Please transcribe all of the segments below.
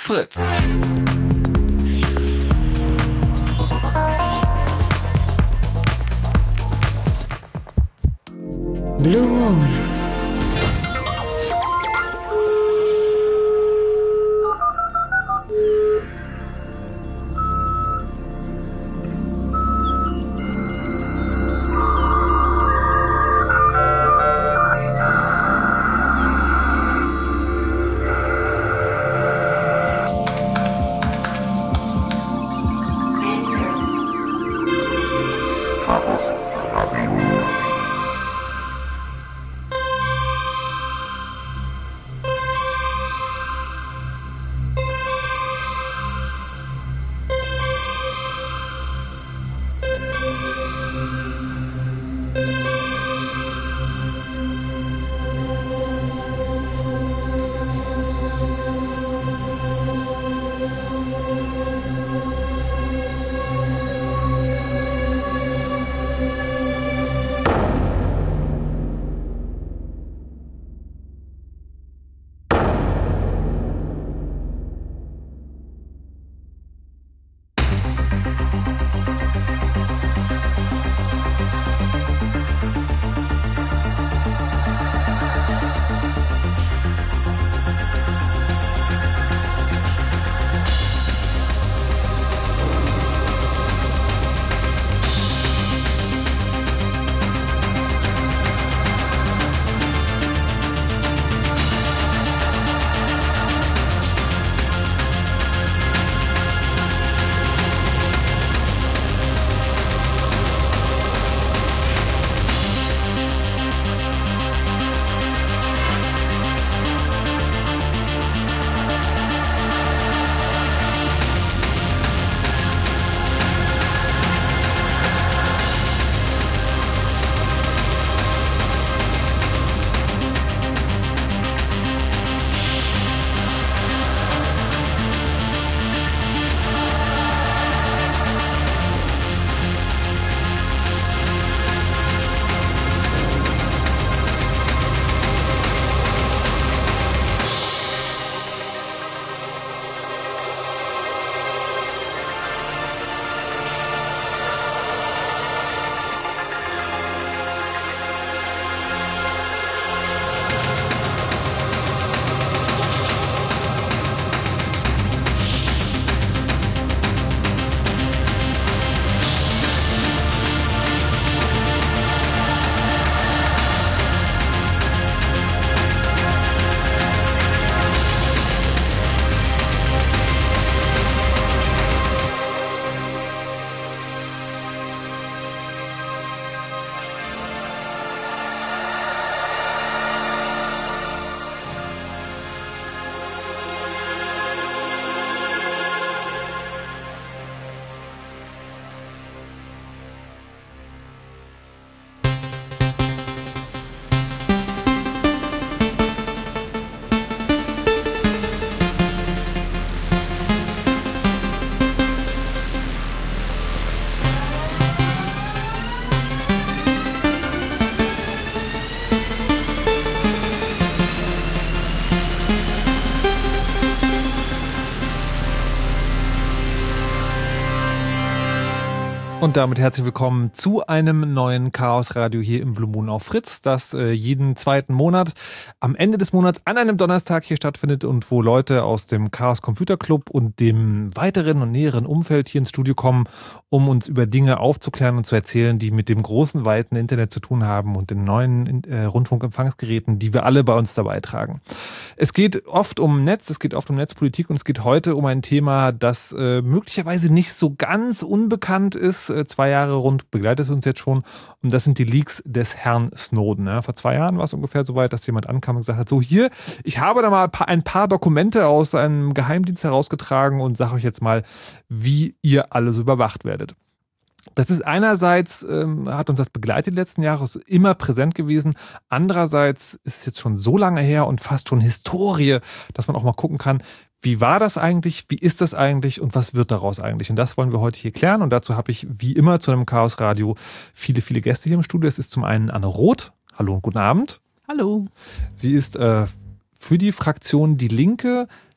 Fritz. Blue Moon. Und damit herzlich willkommen zu einem neuen Chaos-Radio hier im Blue Moon auf Fritz, das jeden zweiten Monat am Ende des Monats an einem Donnerstag hier stattfindet und wo Leute aus dem Chaos Computer Club und dem weiteren und näheren Umfeld hier ins Studio kommen, um uns über Dinge aufzuklären und zu erzählen, die mit dem großen, weiten Internet zu tun haben und den neuen Rundfunkempfangsgeräten, die wir alle bei uns dabei tragen. Es geht oft um Netz, es geht oft um Netzpolitik und es geht heute um ein Thema, das möglicherweise nicht so ganz unbekannt ist. 2 Jahre rund begleitet es uns jetzt schon. Und das sind die Leaks des Herrn Snowden. Ja, vor 2 Jahren war es ungefähr so weit, dass jemand ankam und gesagt hat, so hier, ich habe da mal ein paar Dokumente aus einem Geheimdienst herausgetragen und sage euch jetzt mal, wie ihr alle so überwacht werdet. Das ist einerseits, hat uns das begleitet die letzten Jahre, ist immer präsent gewesen. Andererseits ist es jetzt schon so lange her und fast schon Historie, dass man auch mal gucken kann, wie war das eigentlich, wie ist das eigentlich und was wird daraus eigentlich? Und das wollen wir heute hier klären. Und dazu habe ich wie immer zu einem Chaos Radio viele, viele Gäste hier im Studio. Es ist zum einen Anne Roth. Hallo und guten Abend. Hallo. Sie ist für die Fraktion Die Linke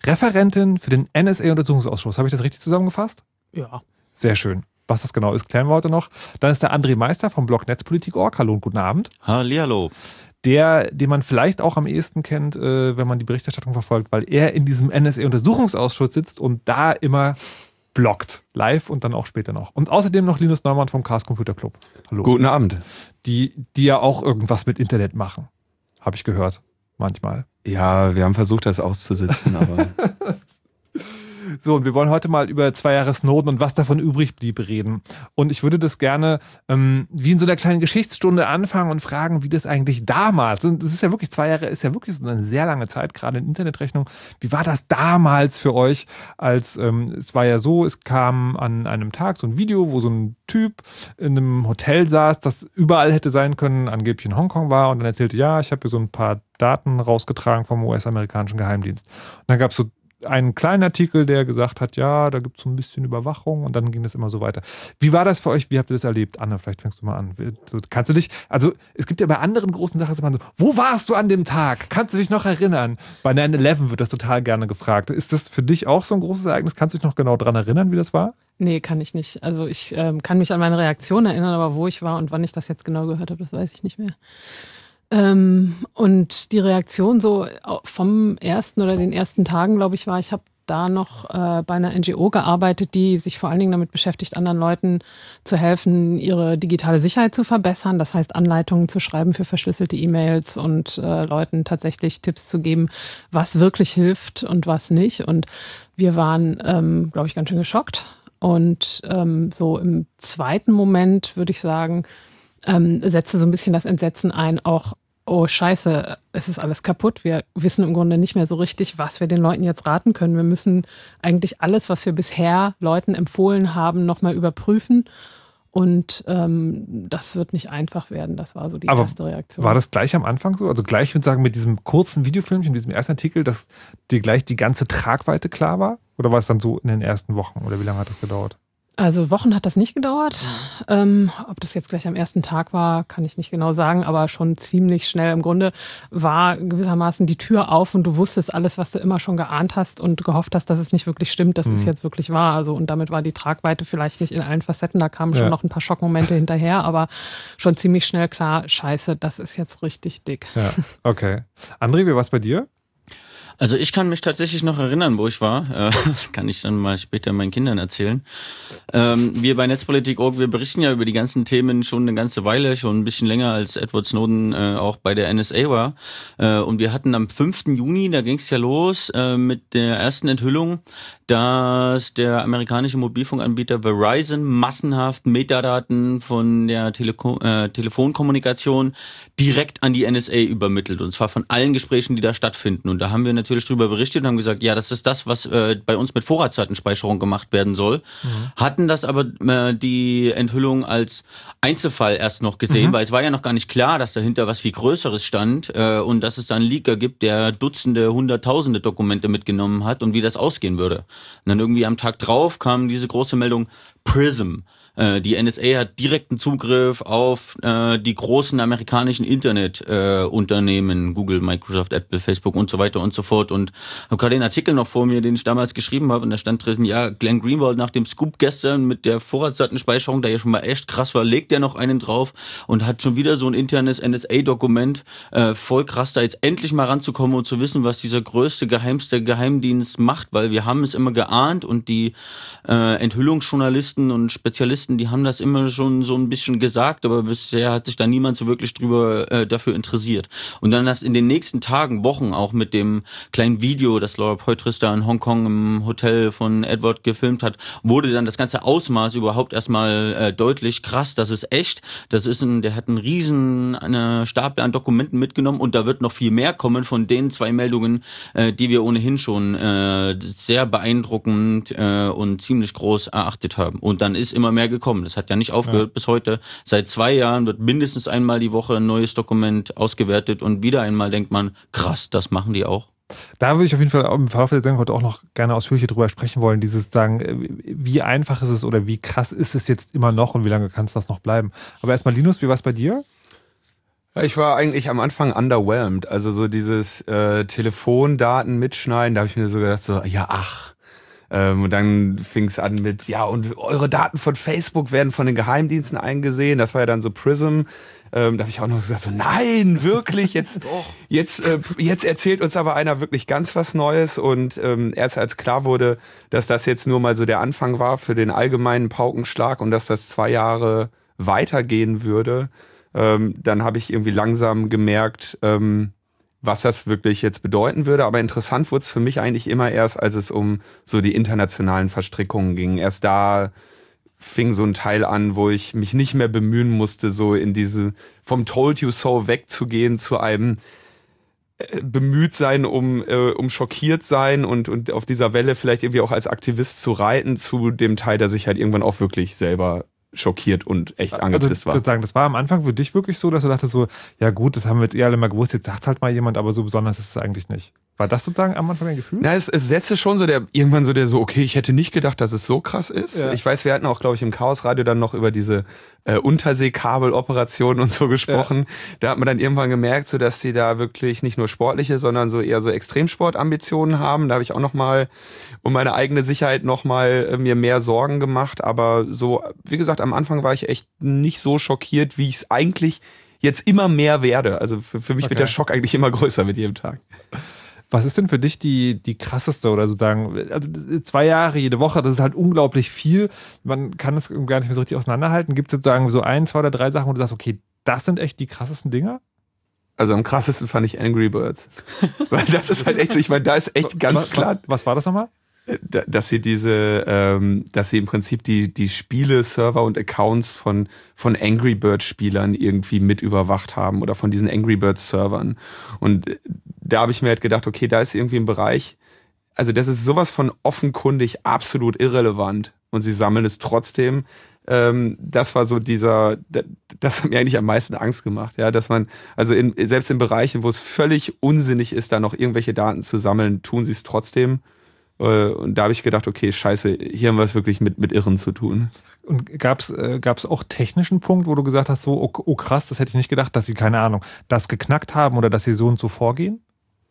Referentin für den NSA-Untersuchungsausschuss. Habe ich das richtig zusammengefasst? Ja. Sehr schön. Was das genau ist, klären wir heute noch. Dann ist der André Meister vom Blog Netzpolitik.org. Hallo und guten Abend. Hallihallo. Den man vielleicht auch am ehesten kennt, wenn man die Berichterstattung verfolgt, weil er in diesem NSA-Untersuchungsausschuss sitzt und da immer bloggt. Live und dann auch später noch. Und außerdem noch Linus Neumann vom Chaos Computer Club. Hallo. Guten Abend. Die ja auch irgendwas mit Internet machen. Habe ich gehört. Manchmal. Ja, wir haben versucht, das auszusitzen, aber... So, und wir wollen heute mal über 2 Jahre Snowden und was davon übrig blieb reden. Und ich würde das gerne wie in so einer kleinen Geschichtsstunde anfangen und fragen, wie das eigentlich damals, das ist ja wirklich 2 Jahre, ist ja wirklich so eine sehr lange Zeit, gerade in Internetrechnung. Wie war das damals für euch, als es war ja so, es kam an einem Tag so ein Video, wo so ein Typ in einem Hotel saß, das überall hätte sein können, angeblich in Hongkong war und dann erzählte, ja, ich habe hier so ein paar Daten rausgetragen vom US-amerikanischen Geheimdienst. Und dann gab es so einen kleinen Artikel, der gesagt hat, ja, da gibt es so ein bisschen Überwachung und dann ging das immer so weiter. Wie war das für euch? Wie habt ihr das erlebt? Anna, vielleicht fängst du mal an. Kannst du dich, also es gibt ja bei anderen großen Sachen, so, wo warst du an dem Tag? Kannst du dich noch erinnern? Bei 9/11 wird das total gerne gefragt. Ist das für dich auch so ein großes Ereignis? Kannst du dich noch genau daran erinnern, wie das war? Nee, kann ich nicht. Also ich kann mich an meine Reaktion erinnern, aber wo ich war und wann ich das jetzt genau gehört habe, das weiß ich nicht mehr. Und die Reaktion so vom ersten oder den ersten Tagen, glaube ich, war, ich habe da noch bei einer NGO gearbeitet, die sich vor allen Dingen damit beschäftigt, anderen Leuten zu helfen, ihre digitale Sicherheit zu verbessern. Das heißt, Anleitungen zu schreiben für verschlüsselte E-Mails und Leuten tatsächlich Tipps zu geben, was wirklich hilft und was nicht. Und wir waren, glaube ich, ganz schön geschockt. Und so im zweiten Moment, würde ich sagen, setzte so ein bisschen das Entsetzen ein, auch, oh Scheiße, es ist alles kaputt. Wir wissen im Grunde nicht mehr so richtig, was wir den Leuten jetzt raten können. Wir müssen eigentlich alles, was wir bisher Leuten empfohlen haben, nochmal überprüfen. Und das wird nicht einfach werden. Das war so die erste Reaktion. War das gleich am Anfang so? Also gleich, ich würde sagen, mit diesem kurzen Videofilmchen, diesem ersten Artikel, dass dir gleich die ganze Tragweite klar war? Oder war es dann so in den ersten Wochen? Oder wie lange hat das gedauert? Also Wochen hat das nicht gedauert. Ob das jetzt gleich am ersten Tag war, kann ich nicht genau sagen, aber schon ziemlich schnell. Im Grunde war gewissermaßen die Tür auf und du wusstest alles, was du immer schon geahnt hast und gehofft hast, dass es nicht wirklich stimmt, dass es jetzt wirklich wahr. Also und damit war die Tragweite vielleicht nicht in allen Facetten. Da kamen schon noch ein paar Schockmomente hinterher, aber schon ziemlich schnell klar, scheiße, das ist jetzt richtig dick. Ja, okay. André, wie war es bei dir? Also ich kann mich tatsächlich noch erinnern, wo ich war. Kann ich dann mal später meinen Kindern erzählen. Wir bei Netzpolitik.org, wir berichten ja über die ganzen Themen schon eine ganze Weile, schon ein bisschen länger als Edward Snowden auch bei der NSA war. Und wir hatten am 5. Juni, da ging es ja los mit der ersten Enthüllung, dass der amerikanische Mobilfunkanbieter Verizon massenhaft Metadaten von der Telefonkommunikation direkt an die NSA übermittelt. Und zwar von allen Gesprächen, die da stattfinden. Und da haben wir natürlich drüber berichtet und haben gesagt, ja, das ist das, was bei uns mit Vorratsdatenspeicherung gemacht werden soll. Hatten das aber die Enthüllung als Einzelfall erst noch gesehen, weil es war ja noch gar nicht klar, dass dahinter was viel Größeres stand und dass es da einen Leaker gibt, der Dutzende, Hunderttausende Dokumente mitgenommen hat und wie das ausgehen würde. Und dann irgendwie am Tag drauf kam diese große Meldung PRISM. Die NSA hat direkten Zugriff auf die großen amerikanischen Internetunternehmen, Google, Microsoft, Apple, Facebook und so weiter und so fort. Und habe gerade den Artikel noch vor mir, den ich damals geschrieben habe. Und da stand drin, ja, Glenn Greenwald nach dem Scoop gestern mit der Vorratsdatenspeicherung, der ja schon mal echt krass war, legt ja noch einen drauf und hat schon wieder so ein internes NSA-Dokument. Voll krass, da jetzt endlich mal ranzukommen und zu wissen, was dieser größte, geheimste Geheimdienst macht, weil wir haben es immer geahnt und die Enthüllungsjournalisten und Spezialisten, die haben das immer schon so ein bisschen gesagt, aber bisher hat sich da niemand so wirklich dafür interessiert. Und dann das in den nächsten Tagen, Wochen auch mit dem kleinen Video, das Laura Poitras da in Hongkong im Hotel von Edward gefilmt hat, wurde dann das ganze Ausmaß überhaupt erstmal deutlich. Krass, das ist echt. Der hat einen riesen Stapel an Dokumenten mitgenommen und da wird noch viel mehr kommen von den 2 Meldungen, die wir ohnehin schon sehr beeindruckend und ziemlich groß erachtet haben. Und dann ist immer mehr gekommen. Das hat ja nicht aufgehört bis heute. Seit 2 Jahren wird mindestens einmal die Woche ein neues Dokument ausgewertet und wieder einmal denkt man, krass, das machen die auch. Da würde ich auf jeden Fall im Verlauf der Sendung heute auch noch gerne ausführlich drüber sprechen wollen, dieses sagen, wie einfach ist es oder wie krass ist es jetzt immer noch und wie lange kann es das noch bleiben. Aber erstmal Linus, wie war es bei dir? Ich war eigentlich am Anfang underwhelmed. Also so dieses Telefondaten mitschneiden, da habe ich mir so gedacht, so, ja, ach. Und dann fing es an mit, ja, und eure Daten von Facebook werden von den Geheimdiensten eingesehen. Das war ja dann so Prism. Da habe ich auch noch gesagt, so, nein, wirklich, jetzt erzählt uns aber einer wirklich ganz was Neues. Und erst als klar wurde, dass das jetzt nur mal so der Anfang war für den allgemeinen Paukenschlag und dass das 2 Jahre weitergehen würde, dann habe ich irgendwie langsam gemerkt, was das wirklich jetzt bedeuten würde. Aber interessant wurde es für mich eigentlich immer erst, als es um so die internationalen Verstrickungen ging. Erst da fing so ein Teil an, wo ich mich nicht mehr bemühen musste, so in diese vom Told You So wegzugehen zu einem bemüht sein, um schockiert sein und auf dieser Welle vielleicht irgendwie auch als Aktivist zu reiten, zu dem Teil, der sich halt irgendwann auch wirklich selber schockiert und echt angepisst war. Sozusagen, das war am Anfang für dich wirklich so, dass du dachtest so, ja gut, das haben wir jetzt alle mal gewusst, jetzt sagt halt mal jemand, aber so besonders ist es eigentlich nicht. War das sozusagen am Anfang ein Gefühl? Na, es setzte schon so irgendwann so, okay, ich hätte nicht gedacht, dass es so krass ist. Ja. Ich weiß, wir hatten auch, glaube ich, im Chaosradio dann noch über diese Unterseekabeloperationen und so gesprochen. Ja. Da hat man dann irgendwann gemerkt, so dass die da wirklich nicht nur sportliche, sondern so eher so Extremsportambitionen haben. Da habe ich auch nochmal um meine eigene Sicherheit nochmal mir mehr Sorgen gemacht. Aber so, wie gesagt, am Anfang war ich echt nicht so schockiert, wie ich es eigentlich jetzt immer mehr werde. Also für mich wird der Schock eigentlich immer größer mit jedem Tag. Was ist denn für dich die krasseste oder sozusagen, also 2 Jahre, jede Woche, das ist halt unglaublich viel. Man kann das gar nicht mehr so richtig auseinanderhalten. Gibt es sozusagen so 1, 2 oder 3 Sachen, wo du sagst, okay, das sind echt die krassesten Dinger? Also am krassesten fand ich Angry Birds. Weil das ist halt echt so, ich meine, da ist echt ganz klar. Was war das nochmal? Dass sie dass sie im Prinzip die Spiele, Server und Accounts von Angry Birds Spielern irgendwie mit überwacht haben oder von diesen Angry Birds Servern. Und da habe ich mir halt gedacht, okay, da ist irgendwie ein Bereich, also das ist sowas von offenkundig absolut irrelevant und sie sammeln es trotzdem. Das war so das hat mir eigentlich am meisten Angst gemacht, ja, dass man, also selbst in Bereichen, wo es völlig unsinnig ist, da noch irgendwelche Daten zu sammeln, tun sie es trotzdem. Und da habe ich gedacht, okay, scheiße, hier haben wir es wirklich mit Irren zu tun. Und gab's auch technischen Punkt, wo du gesagt hast, so, oh krass, das hätte ich nicht gedacht, dass sie, keine Ahnung, das geknackt haben oder dass sie so und so vorgehen?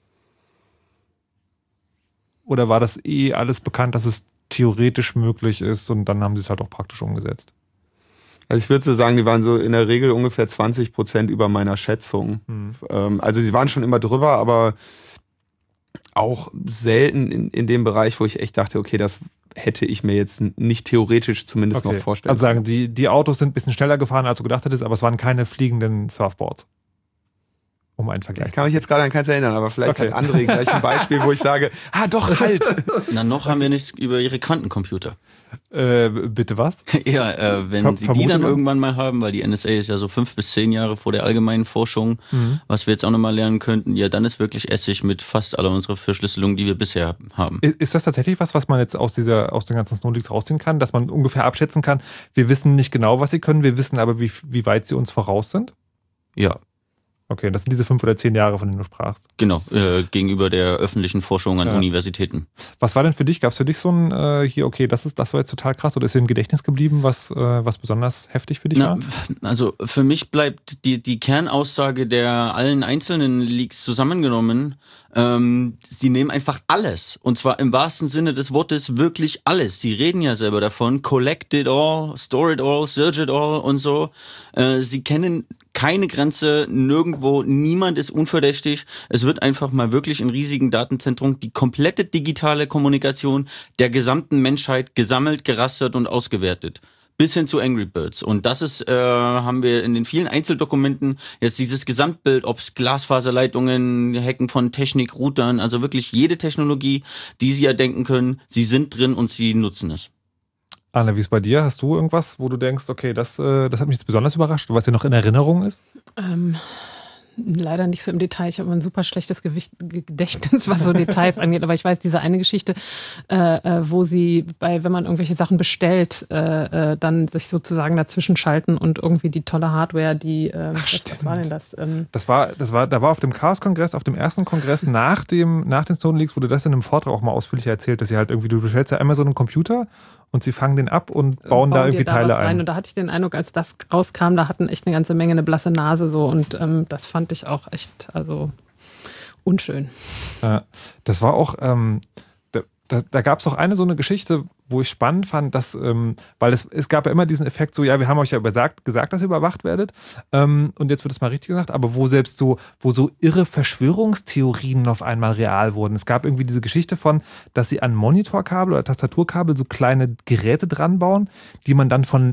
Oder war das alles bekannt, dass es theoretisch möglich ist und dann haben sie es halt auch praktisch umgesetzt? Also ich würde so sagen, die waren so in der Regel ungefähr 20% über meiner Schätzung. Also sie waren schon immer drüber, aber auch selten in dem Bereich, wo ich echt dachte, okay, das hätte ich mir jetzt nicht theoretisch zumindest noch vorstellen können. Also sagen, die Autos sind ein bisschen schneller gefahren, als du gedacht hättest, aber es waren keine fliegenden Surfboards. Um einen Vergleich. Ich kann mich jetzt gerade an keins erinnern, aber vielleicht hat André gleich ein Beispiel, wo ich sage, doch, halt. Na, noch haben wir nichts über ihre Quantencomputer. Bitte was? Ja, wenn sie die dann irgendwann mal haben, weil die NSA ist ja so 5 bis 10 Jahre vor der allgemeinen Forschung, was wir jetzt auch nochmal lernen könnten, ja, dann ist wirklich Essig mit fast aller unserer Verschlüsselung, die wir bisher haben. Ist das tatsächlich was man jetzt aus den ganzen Snowleaks rausziehen kann, dass man ungefähr abschätzen kann, wir wissen nicht genau, was sie können, wir wissen aber, wie weit sie uns voraus sind? Ja. Okay, das sind diese 5 oder 10 Jahre, von denen du sprachst. Genau, gegenüber der öffentlichen Forschung an Universitäten. Was war denn für dich? Gab es für dich so ein, das war jetzt total krass oder ist dir im Gedächtnis geblieben, was besonders heftig für dich war? Also für mich bleibt die Kernaussage der allen einzelnen Leaks zusammengenommen, sie nehmen einfach alles. Und zwar im wahrsten Sinne des Wortes wirklich alles. Sie reden ja selber davon, collect it all, store it all, search it all und so. Sie kennen keine Grenze, nirgendwo, niemand ist unverdächtig. Es wird einfach mal wirklich in riesigen Datenzentren die komplette digitale Kommunikation der gesamten Menschheit gesammelt, gerastert und ausgewertet. Bis hin zu Angry Birds. Und das ist, haben wir in den vielen Einzeldokumenten jetzt dieses Gesamtbild, ob es Glasfaserleitungen, Hacken von Technik, Routern, also wirklich jede Technologie, die Sie erdenken können, sie sind drin und sie nutzen es. Anne, wie ist bei dir? Hast du irgendwas, wo du denkst, okay, das hat mich jetzt besonders überrascht, was dir noch in Erinnerung ist? Leider nicht so im Detail. Ich habe ein super schlechtes Gedächtnis, was so Details angeht. Aber ich weiß, diese eine Geschichte, wo sie wenn man irgendwelche Sachen bestellt, dann sich sozusagen dazwischen schalten und irgendwie die tolle Hardware, was war denn das? Da war auf dem Chaos-Kongress, auf dem ersten Kongress nach den Snowden Leaks, wurde das in einem Vortrag auch mal ausführlich erzählt, dass sie halt irgendwie, du bestellst ja einmal so einen Computer und sie fangen den ab und bauen da irgendwie Teile ein. Und da hatte ich den Eindruck, als das rauskam, da hatten echt eine ganze Menge eine blasse Nase so und das fand ich auch echt, unschön. Das war auch, da gab es auch eine so eine Geschichte, wo ich spannend fand, dass, weil es gab ja immer diesen Effekt so, ja, wir haben euch ja gesagt, dass ihr überwacht werdet und jetzt wird es mal richtig gesagt, aber wo so irre Verschwörungstheorien auf einmal real wurden. Es gab irgendwie diese Geschichte von, dass sie an Monitorkabel oder Tastaturkabel so kleine Geräte dran bauen, die man dann von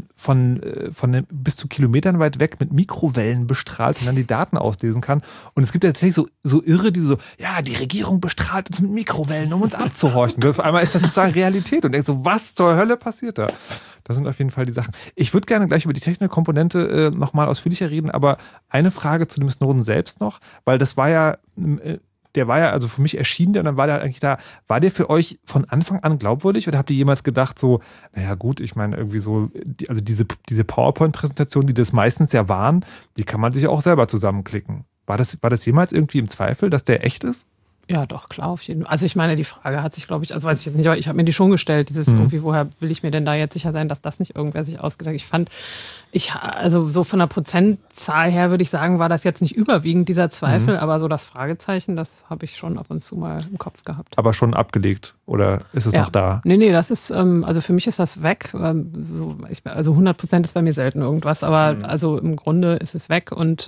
bis zu Kilometern weit weg mit Mikrowellen bestrahlt und dann die Daten auslesen kann. Und es gibt ja tatsächlich so Irre, die so, ja, die Regierung bestrahlt uns mit Mikrowellen, um uns abzuhorchen. Und auf einmal ist das sozusagen Realität und denkt so, was zur Hölle passiert da? Das sind auf jeden Fall die Sachen. Ich würde gerne gleich über die technische Komponente nochmal ausführlicher reden, aber eine Frage zu dem Snowden selbst noch, weil das war ja, der war ja also für mich erschienen und dann war der eigentlich da. War der für euch von Anfang an glaubwürdig oder habt ihr jemals gedacht so, naja gut, ich meine irgendwie so, also diese PowerPoint-Präsentationen, die das meistens ja waren, die kann man sich auch selber zusammenklicken. War das jemals irgendwie im Zweifel, dass der echt ist? Ja, doch, klar, auf jeden Fall. Also ich meine, die Frage hat sich, glaube ich, also weiß ich jetzt nicht, aber ich habe mir die schon gestellt, irgendwie, woher will ich mir denn da jetzt sicher sein, dass das nicht irgendwer sich ausgedacht hat. Also so von der Prozentzahl her würde ich sagen, war das jetzt nicht überwiegend dieser Zweifel, aber so das Fragezeichen, das habe ich schon ab und zu mal im Kopf gehabt. Aber schon abgelegt oder ist es noch da? Nee, das ist, also für mich ist das weg. Also 100% ist bei mir selten irgendwas, aber also im Grunde ist es weg und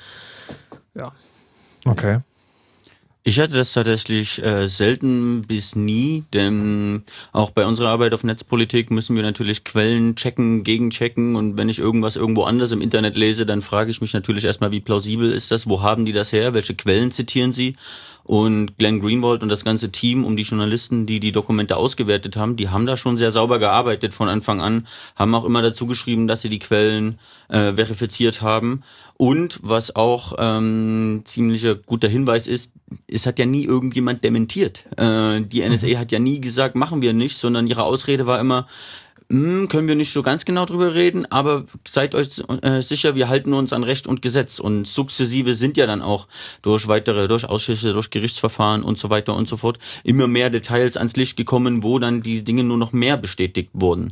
ja. Okay. Ich hatte das tatsächlich selten bis nie, denn auch bei unserer Arbeit auf Netzpolitik müssen wir natürlich Quellen checken, gegenchecken und wenn ich irgendwas irgendwo anders im Internet lese, dann frage ich mich natürlich erstmal, wie plausibel ist das, wo haben die das her, welche Quellen zitieren sie? Und Glenn Greenwald und das ganze Team um die Journalisten, die die Dokumente ausgewertet haben, die haben da schon sehr sauber gearbeitet von Anfang an, haben auch immer dazu geschrieben, dass sie die Quellen verifiziert haben. Und was auch ziemlicher guter Hinweis ist, es hat ja nie irgendjemand dementiert. Die NSA hat ja nie gesagt, machen wir nicht, sondern ihre Ausrede war immer, können wir nicht so ganz genau drüber reden, aber seid euch sicher, wir halten uns an Recht und Gesetz und sukzessive sind ja dann auch durch Ausschüsse, durch Gerichtsverfahren und so weiter und so fort immer mehr Details ans Licht gekommen, wo dann die Dinge nur noch mehr bestätigt wurden.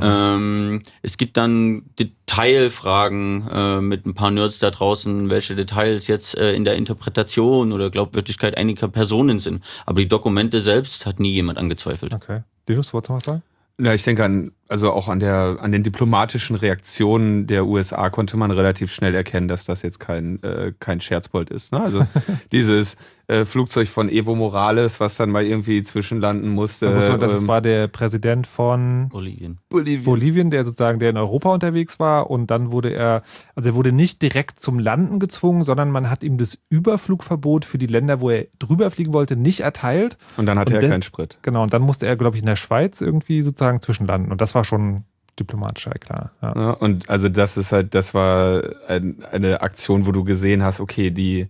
Es gibt dann Detailfragen mit ein paar Nerds da draußen, welche Details jetzt in der Interpretation oder Glaubwürdigkeit einiger Personen sind, aber die Dokumente selbst hat nie jemand angezweifelt. Okay. Linus, wolltest du was sagen? Ja, ich denke an den diplomatischen Reaktionen der USA konnte man relativ schnell erkennen, dass das jetzt kein Scherzbold ist. Ne? Also dieses Flugzeug von Evo Morales, was dann mal irgendwie zwischenlanden musste. Das war der Präsident von Bolivien, der in Europa unterwegs war und dann wurde er wurde nicht direkt zum Landen gezwungen, sondern man hat ihm das Überflugverbot für die Länder, wo er drüber fliegen wollte, nicht erteilt. Und dann hatte er keinen Sprit. Genau, und dann musste er, glaube ich, in der Schweiz irgendwie sozusagen zwischenlanden und das war schon diplomatischer, klar. Ja, und also das war eine Aktion, wo du gesehen hast, okay, die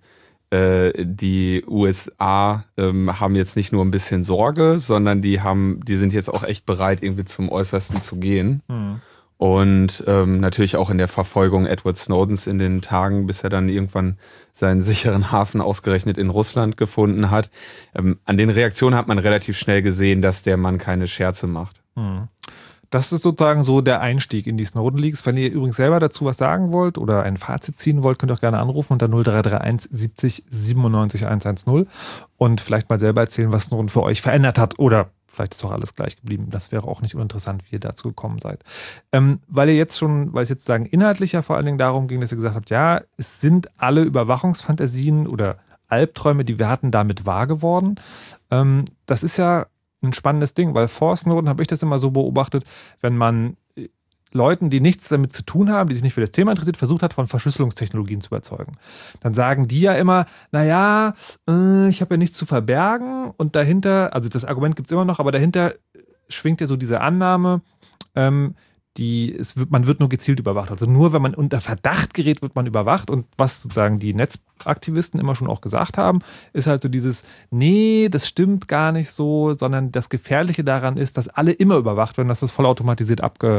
USA haben jetzt nicht nur ein bisschen Sorge, sondern die sind jetzt auch echt bereit, irgendwie zum Äußersten zu gehen. Und natürlich auch in der Verfolgung Edward Snowdens in den Tagen, bis er dann irgendwann seinen sicheren Hafen ausgerechnet in Russland gefunden hat. An den Reaktionen hat man relativ schnell gesehen, dass der Mann keine Scherze macht. Das ist sozusagen so der Einstieg in die Snowden-Leaks. Wenn ihr übrigens selber dazu was sagen wollt oder ein Fazit ziehen wollt, könnt ihr auch gerne anrufen unter 0331 70 97 110 und vielleicht mal selber erzählen, was Snowden für euch verändert hat oder vielleicht ist auch alles gleich geblieben. Das wäre auch nicht uninteressant, wie ihr dazu gekommen seid. Weil es jetzt sozusagen inhaltlicher vor allen Dingen darum ging, dass ihr gesagt habt, ja, es sind alle Überwachungsfantasien oder Albträume, die wir hatten, damit wahr geworden. Das ist ja ein spannendes Ding, weil vor Snowden habe ich das immer so beobachtet, wenn man Leuten, die nichts damit zu tun haben, die sich nicht für das Thema interessiert, versucht hat, von Verschlüsselungstechnologien zu überzeugen. Dann sagen die ja immer, naja, ich habe ja nichts zu verbergen und dahinter, also das Argument gibt es immer noch, aber dahinter schwingt ja so diese Annahme, man wird nur gezielt überwacht. Also nur wenn man unter Verdacht gerät, wird man überwacht. Und was sozusagen die Netzaktivisten immer schon auch gesagt haben, ist halt so dieses, nee, das stimmt gar nicht so, sondern das Gefährliche daran ist, dass alle immer überwacht werden, dass das vollautomatisiert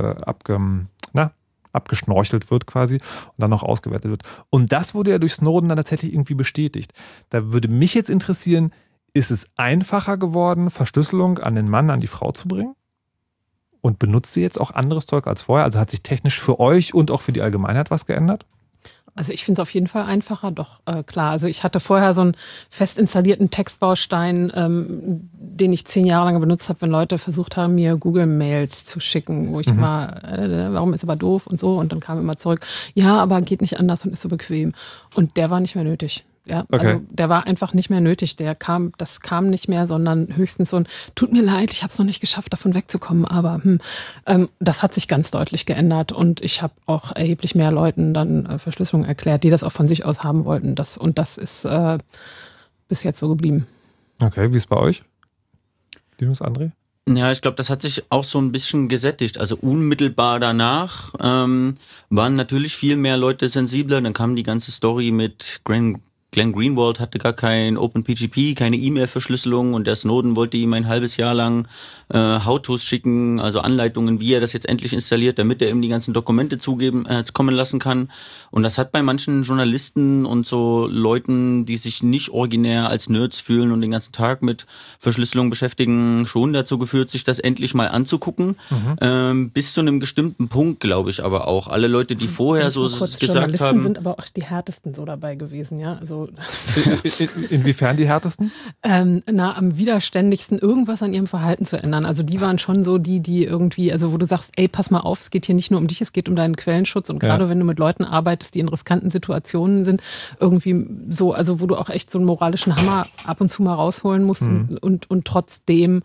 abgeschnorchelt wird quasi und dann noch ausgewertet wird. Und das wurde ja durch Snowden dann tatsächlich irgendwie bestätigt. Da würde mich jetzt interessieren, ist es einfacher geworden, Verschlüsselung an den Mann, an die Frau zu bringen? Und benutzt ihr jetzt auch anderes Zeug als vorher? Also hat sich technisch für euch und auch für die Allgemeinheit was geändert? Also ich finde es auf jeden Fall einfacher, doch klar. Also ich hatte vorher so einen fest installierten Textbaustein, den ich 10 Jahre lang benutzt habe, wenn Leute versucht haben, mir Google-Mails zu schicken, wo ich immer, warum ist aber doof und so. Und dann kam immer zurück, ja, aber geht nicht anders und ist so bequem. Und der war nicht mehr nötig. Ja, okay. Also der war einfach nicht mehr nötig. Das kam nicht mehr, sondern höchstens so ein, tut mir leid, ich habe es noch nicht geschafft, davon wegzukommen. Aber das hat sich ganz deutlich geändert. Und ich habe auch erheblich mehr Leuten dann Verschlüsselung erklärt, die das auch von sich aus haben wollten. Und das ist bis jetzt so geblieben. Okay, wie ist es bei euch? Linus, André? Ja, ich glaube, das hat sich auch so ein bisschen gesättigt. Also unmittelbar danach waren natürlich viel mehr Leute sensibler. Dann kam die ganze Story mit Glenn Greenwald hatte gar kein OpenPGP, keine E-Mail-Verschlüsselung und der Snowden wollte ihm ein halbes Jahr lang How-Tos schicken, also Anleitungen, wie er das jetzt endlich installiert, damit er ihm die ganzen Dokumente kommen lassen kann. Und das hat bei manchen Journalisten und so Leuten, die sich nicht originär als Nerds fühlen und den ganzen Tag mit Verschlüsselung beschäftigen, schon dazu geführt, sich das endlich mal anzugucken. Bis zu einem bestimmten Punkt, glaube ich, aber auch. Alle Leute, die vorher so gesagt Journalisten haben... sind aber auch die härtesten so dabei gewesen, ja. Also Inwiefern die härtesten? Am widerständigsten irgendwas an ihrem Verhalten zu ändern. Also die waren schon so die irgendwie, also wo du sagst, ey, pass mal auf, es geht hier nicht nur um dich, es geht um deinen Quellenschutz und gerade wenn du mit Leuten arbeitest, die in riskanten Situationen sind, irgendwie so, also wo du auch echt so einen moralischen Hammer ab und zu mal rausholen musst und trotzdem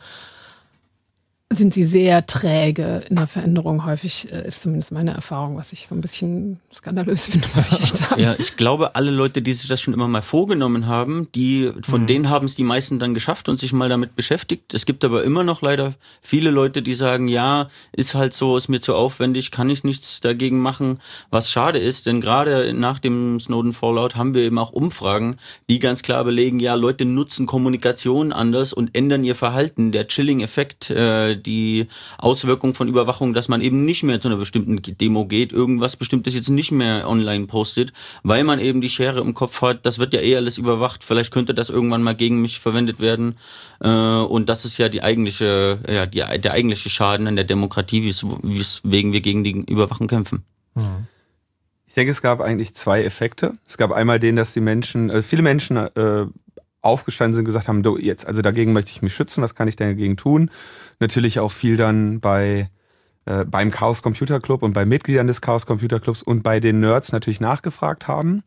sind sie sehr träge in der Veränderung. Häufig ist zumindest meine Erfahrung, was ich so ein bisschen skandalös finde, muss ich echt sagen. Ja, ich glaube, alle Leute, die sich das schon immer mal vorgenommen haben, von denen haben es die meisten dann geschafft und sich mal damit beschäftigt. Es gibt aber immer noch leider viele Leute, die sagen, ja, ist halt so, ist mir zu aufwendig, kann ich nichts dagegen machen. Was schade ist, denn gerade nach dem Snowden-Fallout haben wir eben auch Umfragen, die ganz klar belegen, ja, Leute nutzen Kommunikation anders und ändern ihr Verhalten. Der Chilling-Effekt, die Auswirkung von Überwachung, dass man eben nicht mehr zu einer bestimmten Demo geht, irgendwas Bestimmtes jetzt nicht mehr online postet, weil man eben die Schere im Kopf hat, das wird ja eh alles überwacht, vielleicht könnte das irgendwann mal gegen mich verwendet werden. Und das ist ja der eigentliche Schaden an der Demokratie, weswegen wir gegen die Überwachung kämpfen. Ich denke, es gab eigentlich 2 Effekte. Es gab einmal den, dass viele Menschen aufgestanden sind und gesagt haben, jetzt, also dagegen möchte ich mich schützen, was kann ich denn dagegen tun? Natürlich auch viel dann beim Chaos Computer Club und bei Mitgliedern des Chaos Computer Clubs und bei den Nerds natürlich nachgefragt haben.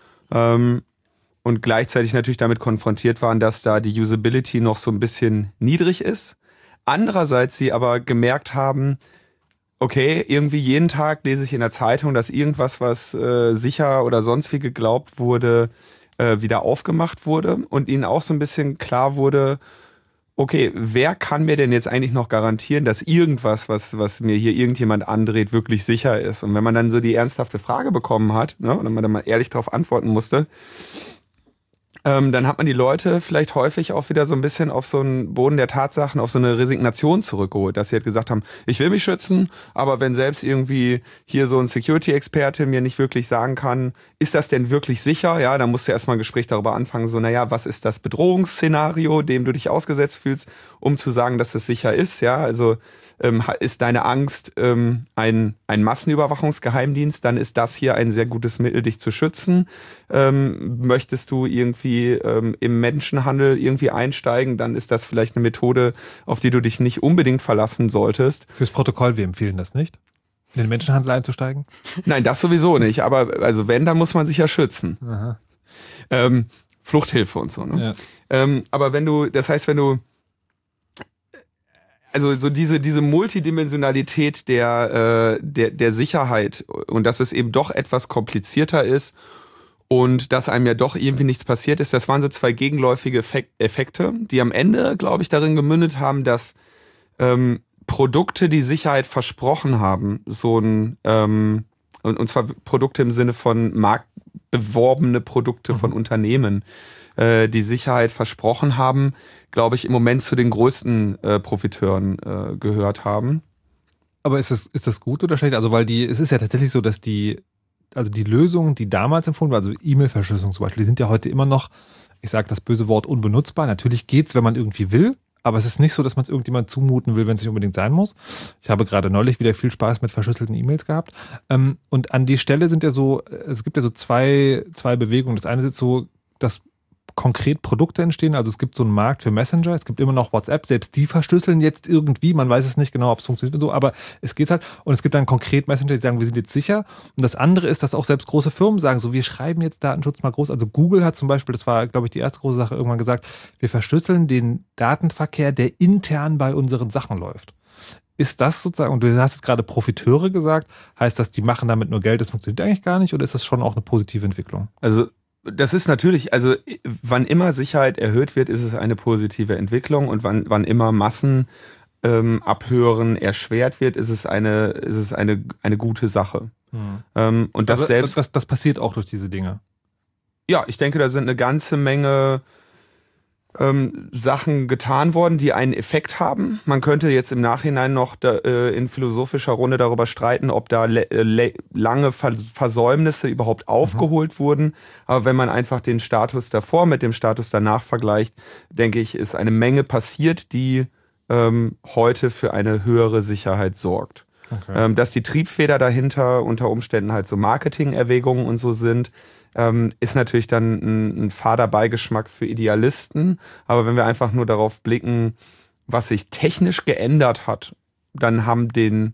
Und gleichzeitig natürlich damit konfrontiert waren, dass da die Usability noch so ein bisschen niedrig ist. Andererseits sie aber gemerkt haben, okay, irgendwie jeden Tag lese ich in der Zeitung, dass irgendwas, was sicher oder sonst wie geglaubt wurde, wieder aufgemacht wurde und ihnen auch so ein bisschen klar wurde, okay, wer kann mir denn jetzt eigentlich noch garantieren, dass irgendwas, was mir hier irgendjemand andreht, wirklich sicher ist? Und wenn man dann so die ernsthafte Frage bekommen hat, ne, und man dann mal ehrlich darauf antworten musste, dann hat man die Leute vielleicht häufig auch wieder so ein bisschen auf so einen Boden der Tatsachen, auf so eine Resignation zurückgeholt, dass sie halt gesagt haben, ich will mich schützen, aber wenn selbst irgendwie hier so ein Security-Experte mir nicht wirklich sagen kann, ist das denn wirklich sicher? Ja, dann musst du erstmal ein Gespräch darüber anfangen, so, naja, was ist das Bedrohungsszenario, dem du dich ausgesetzt fühlst, um zu sagen, dass es sicher ist? Ja, also ist deine Angst ein Massenüberwachungsgeheimdienst, dann ist das hier ein sehr gutes Mittel, dich zu schützen. Möchtest du irgendwie im Menschenhandel irgendwie einsteigen, dann ist das vielleicht eine Methode, auf die du dich nicht unbedingt verlassen solltest. Fürs Protokoll, wir empfehlen das nicht, in den Menschenhandel einzusteigen? Nein, das sowieso nicht, aber also wenn, dann muss man sich ja schützen. Aha. Fluchthilfe und so. Ne? Ja. Aber wenn du also so diese Multidimensionalität der Sicherheit und dass es eben doch etwas komplizierter ist und dass einem ja doch irgendwie nichts passiert ist, das waren so 2 gegenläufige Effekte, die am Ende, glaube ich, darin gemündet haben, dass Produkte, die Sicherheit versprochen haben, und zwar Produkte im Sinne von marktbeworbene Produkte von Unternehmen, die Sicherheit versprochen haben, glaube ich, im Moment zu den größten Profiteuren gehört haben. Aber ist das gut oder schlecht? Also, weil es ist ja tatsächlich so, dass die Lösungen, die damals empfohlen waren, also E-Mail-Verschlüsselung zum Beispiel, die sind ja heute immer noch, ich sage das böse Wort, unbenutzbar. Natürlich geht's, wenn man irgendwie will, aber es ist nicht so, dass man es irgendjemand zumuten will, wenn es nicht unbedingt sein muss. Ich habe gerade neulich wieder viel Spaß mit verschlüsselten E-Mails gehabt. Und an die Stelle sind ja so, es gibt ja so zwei Bewegungen. Das eine ist so, dass konkret Produkte entstehen. Also es gibt so einen Markt für Messenger, es gibt immer noch WhatsApp, selbst die verschlüsseln jetzt irgendwie, man weiß es nicht genau, ob es funktioniert und so, aber es geht halt. Und es gibt dann konkret Messenger, die sagen, wir sind jetzt sicher. Und das andere ist, dass auch selbst große Firmen sagen, so wir schreiben jetzt Datenschutz mal groß. Also Google hat zum Beispiel, das war, glaube ich, die erste große Sache, irgendwann gesagt, wir verschlüsseln den Datenverkehr, der intern bei unseren Sachen läuft. Ist das sozusagen, und du hast jetzt gerade Profiteure gesagt, heißt das, die machen damit nur Geld, das funktioniert eigentlich gar nicht, oder ist das schon auch eine positive Entwicklung? Also das ist natürlich, also wann immer Sicherheit erhöht wird, ist es eine positive Entwicklung, und wann immer Massenabhören erschwert wird, ist es eine gute Sache. Und das selbst. Das passiert auch durch diese Dinge. Ja, ich denke, da sind eine ganze Menge Sachen getan worden, die einen Effekt haben. Man könnte jetzt im Nachhinein noch in philosophischer Runde darüber streiten, ob da lange Versäumnisse überhaupt aufgeholt wurden. Aber wenn man einfach den Status davor mit dem Status danach vergleicht, denke ich, ist eine Menge passiert, die heute für eine höhere Sicherheit sorgt. Okay. Dass die Triebfeder dahinter unter Umständen halt so Marketingerwägungen und so sind, ist natürlich dann ein fader Beigeschmack für Idealisten. Aber wenn wir einfach nur darauf blicken, was sich technisch geändert hat, dann haben den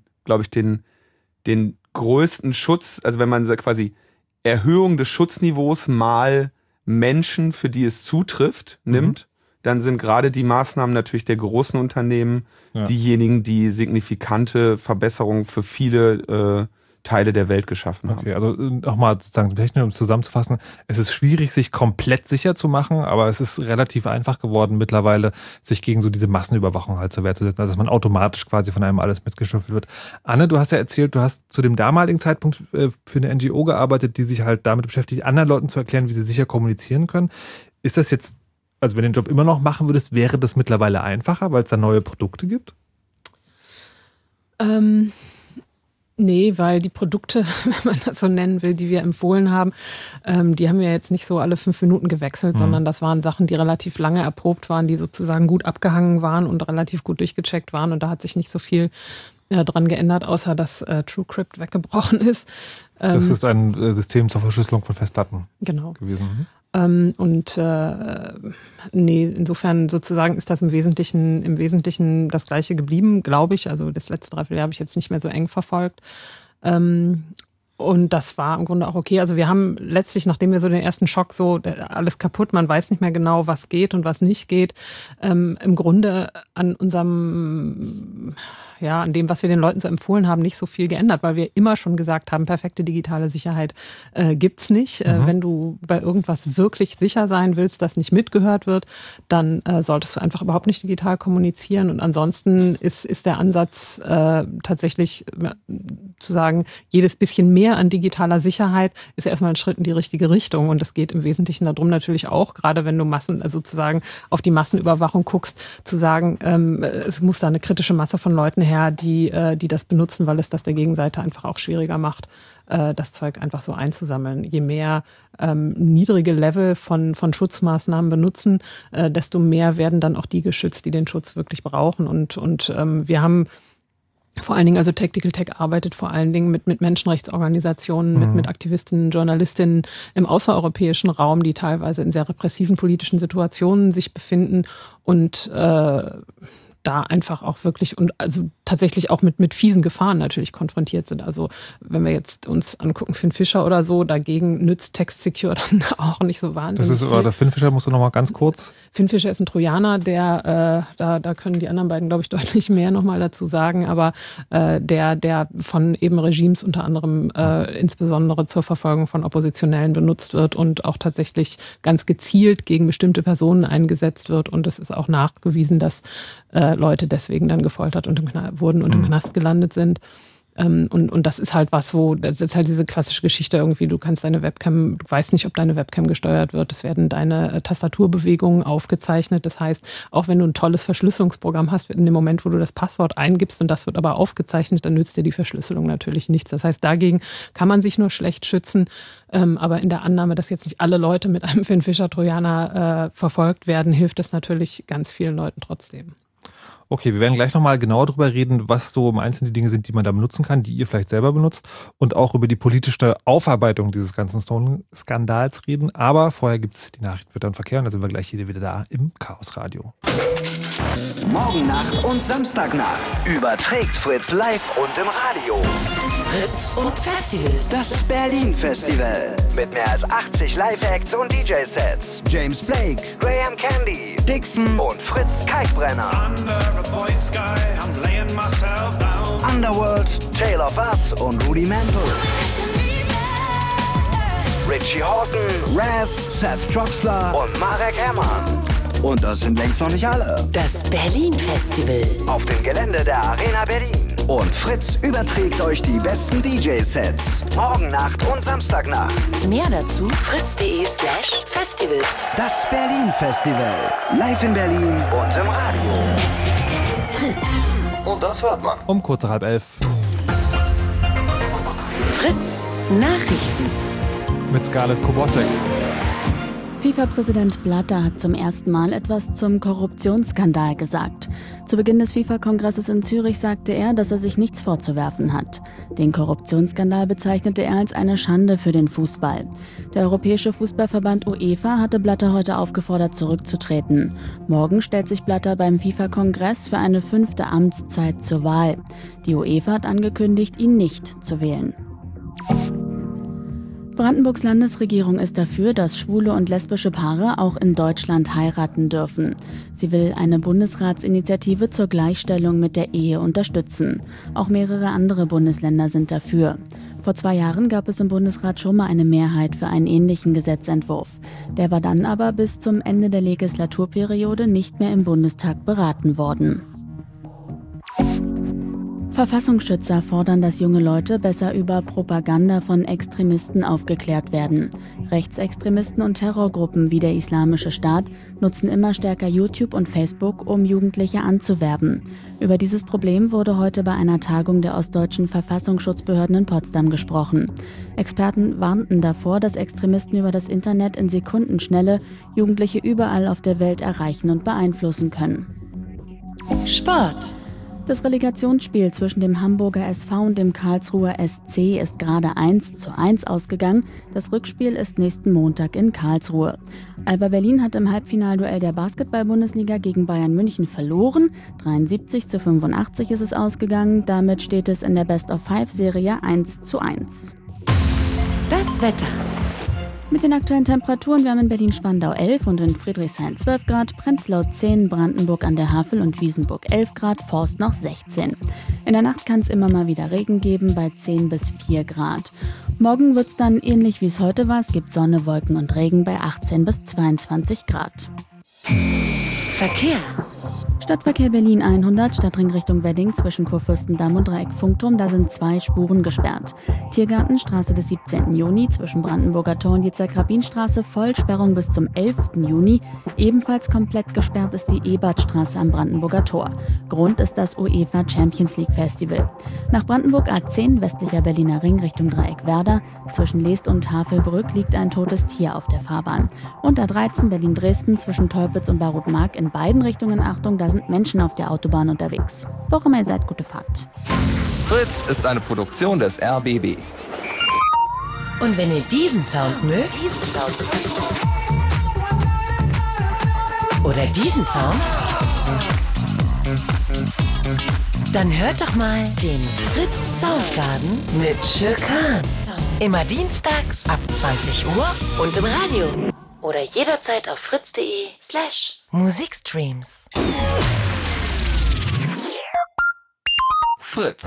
größten Schutz, also wenn man quasi Erhöhung des Schutzniveaus mal Menschen, für die es zutrifft, nimmt, dann sind gerade die Maßnahmen natürlich der großen Unternehmen diejenigen, die signifikante Verbesserungen für viele Teile der Welt geschaffen haben. Okay, also nochmal sozusagen technisch, um es zusammenzufassen, es ist schwierig, sich komplett sicher zu machen, aber es ist relativ einfach geworden mittlerweile, sich gegen so diese Massenüberwachung halt zur Wehr zu setzen, also dass man automatisch quasi von einem alles mitgeschüffelt wird. Anne, du hast ja erzählt, du hast zu dem damaligen Zeitpunkt für eine NGO gearbeitet, die sich halt damit beschäftigt, anderen Leuten zu erklären, wie sie sicher kommunizieren können. Ist das jetzt, also wenn du den Job immer noch machen würdest, wäre das mittlerweile einfacher, weil es da neue Produkte gibt? Nee, weil die Produkte, wenn man das so nennen will, die wir empfohlen haben, die haben wir jetzt nicht so alle 5 Minuten gewechselt, sondern das waren Sachen, die relativ lange erprobt waren, die sozusagen gut abgehangen waren und relativ gut durchgecheckt waren. Und da hat sich nicht so viel dran geändert, außer dass TrueCrypt weggebrochen ist. Das ist ein System zur Verschlüsselung von Festplatten gewesen. Nee, insofern sozusagen ist das im Wesentlichen das Gleiche geblieben, glaube ich. Also das letzte Dreivierteljahr habe ich jetzt nicht mehr so eng verfolgt. Und das war im Grunde auch okay. Also wir haben letztlich, nachdem wir so den ersten Schock so, alles kaputt, man weiß nicht mehr genau, was geht und was nicht geht, im Grunde an an dem, was wir den Leuten so empfohlen haben, nicht so viel geändert, weil wir immer schon gesagt haben, perfekte digitale Sicherheit gibt's nicht. Wenn du bei irgendwas wirklich sicher sein willst, das nicht mitgehört wird, dann solltest du einfach überhaupt nicht digital kommunizieren. Und ansonsten ist der Ansatz tatsächlich zu sagen, jedes bisschen mehr an digitaler Sicherheit ist erstmal ein Schritt in die richtige Richtung. Und es geht im Wesentlichen darum natürlich auch, gerade wenn du sozusagen auf die Massenüberwachung guckst, zu sagen, es muss da eine kritische Masse von Leuten her, die das benutzen, weil es das der Gegenseite einfach auch schwieriger macht, das Zeug einfach so einzusammeln. Je mehr niedrige Level von Schutzmaßnahmen benutzen, desto mehr werden dann auch die geschützt, die den Schutz wirklich brauchen. Und wir haben vor allen Dingen, also Tactical Tech arbeitet vor allen Dingen mit Menschenrechtsorganisationen, mit Aktivistinnen, Journalistinnen im außereuropäischen Raum, die teilweise in sehr repressiven politischen Situationen sich befinden und da einfach auch wirklich und also tatsächlich auch mit fiesen Gefahren natürlich konfrontiert sind. Also wenn wir jetzt uns angucken, Finn Fischer oder so, dagegen nützt Text Secure dann auch nicht so wahnsinnig. Das ist aber der Finn Fischer, musst du noch mal ganz kurz. Finn Fischer ist ein Trojaner, der da können die anderen beiden, glaube ich, deutlich mehr noch mal dazu sagen, aber der von eben Regimes unter anderem insbesondere zur Verfolgung von Oppositionellen benutzt wird und auch tatsächlich ganz gezielt gegen bestimmte Personen eingesetzt wird. Und es ist auch nachgewiesen, dass Leute deswegen dann gefoltert und wurden und im Knast gelandet sind. Und das ist halt das ist halt diese klassische Geschichte irgendwie, du weißt nicht, ob deine Webcam gesteuert wird, es werden deine Tastaturbewegungen aufgezeichnet, das heißt, auch wenn du ein tolles Verschlüsselungsprogramm hast, in dem Moment, wo du das Passwort eingibst und das wird aber aufgezeichnet, dann nützt dir die Verschlüsselung natürlich nichts. Das heißt, dagegen kann man sich nur schlecht schützen, aber in der Annahme, dass jetzt nicht alle Leute mit einem Finn-Fischer-Trojaner verfolgt werden, hilft das natürlich ganz vielen Leuten trotzdem. Okay, wir werden gleich nochmal genauer darüber reden, was so im Einzelnen die Dinge sind, die man da benutzen kann, die ihr vielleicht selber benutzt und auch über die politische Aufarbeitung dieses ganzen Snowden-Skandals reden. Aber vorher gibt es die Nachrichten für den Verkehr und dann sind wir gleich hier wieder da im Chaosradio. Morgennacht und Samstagnacht überträgt Fritz live und im Radio. Fritz und Festivals. Das Berlin-Festival. Mit mehr als 80 Live-Acts und DJ-Sets. James Blake, Graham Candy, Dixon und Fritz Kalkbrenner. Underworld, Tale of Us und Rudy Mantle. Richie Hawtin, Raz, Seth Troxler und Marek Herrmann. Und das sind längst noch nicht alle. Das Berlin-Festival. Auf dem Gelände der Arena Berlin. Und Fritz überträgt euch die besten DJ-Sets. Morgennacht und Samstagnacht. Mehr dazu fritz.de/festivals. Das Berlin-Festival. Live in Berlin und im Radio. Fritz. Und das hört man. Um kurz nach 10:30. Fritz Nachrichten. Mit Scarlett Kobosek. FIFA-Präsident Blatter hat zum ersten Mal etwas zum Korruptionsskandal gesagt. Zu Beginn des FIFA-Kongresses in Zürich sagte er, dass er sich nichts vorzuwerfen hat. Den Korruptionsskandal bezeichnete er als eine Schande für den Fußball. Der Europäische Fußballverband UEFA hatte Blatter heute aufgefordert, zurückzutreten. Morgen stellt sich Blatter beim FIFA-Kongress für eine 5. Amtszeit zur Wahl. Die UEFA hat angekündigt, ihn nicht zu wählen. Brandenburgs Landesregierung ist dafür, dass schwule und lesbische Paare auch in Deutschland heiraten dürfen. Sie will eine Bundesratsinitiative zur Gleichstellung mit der Ehe unterstützen. Auch mehrere andere Bundesländer sind dafür. Vor 2 Jahren gab es im Bundesrat schon mal eine Mehrheit für einen ähnlichen Gesetzentwurf. Der war dann aber bis zum Ende der Legislaturperiode nicht mehr im Bundestag beraten worden. Verfassungsschützer fordern, dass junge Leute besser über Propaganda von Extremisten aufgeklärt werden. Rechtsextremisten und Terrorgruppen wie der Islamische Staat nutzen immer stärker YouTube und Facebook, um Jugendliche anzuwerben. Über dieses Problem wurde heute bei einer Tagung der ostdeutschen Verfassungsschutzbehörden in Potsdam gesprochen. Experten warnten davor, dass Extremisten über das Internet in Sekundenschnelle Jugendliche überall auf der Welt erreichen und beeinflussen können. Sport. Das Relegationsspiel zwischen dem Hamburger SV und dem Karlsruher SC ist gerade 1:1 ausgegangen. Das Rückspiel ist nächsten Montag in Karlsruhe. Alba Berlin hat im Halbfinalduell der Basketball-Bundesliga gegen Bayern München verloren. 73:85 ist es ausgegangen. Damit steht es in der Best-of-5-Serie 1:1. Das Wetter. Mit den aktuellen Temperaturen, wir haben in Berlin-Spandau 11 und in Friedrichshain 12 Grad, Prenzlau 10, Brandenburg an der Havel und Wiesenburg 11 Grad, Forst noch 16. In der Nacht kann es immer mal wieder Regen geben bei 10 bis 4 Grad. Morgen wird es dann ähnlich wie es heute war, es gibt Sonne, Wolken und Regen bei 18 bis 22 Grad. Verkehr. Stadtverkehr Berlin 100, Stadtring Richtung Wedding zwischen Kurfürstendamm und Dreieck Funkturm, da sind 2 Spuren gesperrt. Tiergarten, Straße des 17. Juni zwischen Brandenburger Tor und Jezer-Krabin-Straße, Vollsperrung bis zum 11. Juni. Ebenfalls komplett gesperrt ist die Ebertstraße am Brandenburger Tor. Grund ist das UEFA Champions League Festival. Nach Brandenburg A10, westlicher Berliner Ring Richtung Dreieck Werder. Zwischen Leest und Havelbrück liegt ein totes Tier auf der Fahrbahn. Und A13 Berlin-Dresden zwischen Teupitz und Barut-Mark in beiden Richtungen, Achtung, da sind Menschen auf der Autobahn unterwegs. Wo auch immer ihr seid, gute Fahrt. Fritz ist eine Produktion des RBB. Und wenn ihr diesen Sound mögt, oder diesen Sound, dann hört doch mal den Fritz Soundgarden mit Schirkan. Immer dienstags ab 20 Uhr und im Radio. Oder jederzeit auf fritz.de/Musikstreams. Fritz.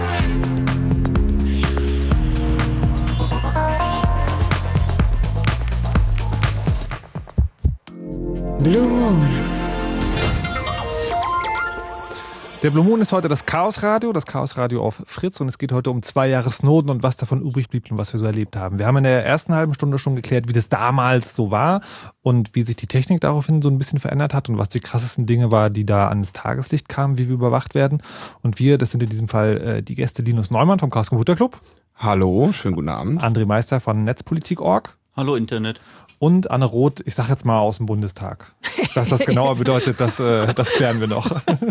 Blue Moon. Der Blue Moon ist heute das Chaosradio auf Fritz und es geht heute um 2 Jahre Snowden und was davon übrig blieb und was wir so erlebt haben. Wir haben in der ersten halben Stunde schon geklärt, wie das damals so war und wie sich die Technik daraufhin so ein bisschen verändert hat und was die krassesten Dinge war, die da ans Tageslicht kamen, wie wir überwacht werden. Und wir, das sind in diesem Fall die Gäste Linus Neumann vom Chaos Computer Club. Hallo, schönen guten Abend. André Meister von Netzpolitik.org. Hallo Internet. Und Anne Roth, ich sag jetzt mal aus dem Bundestag. Was das genauer bedeutet, das klären wir noch.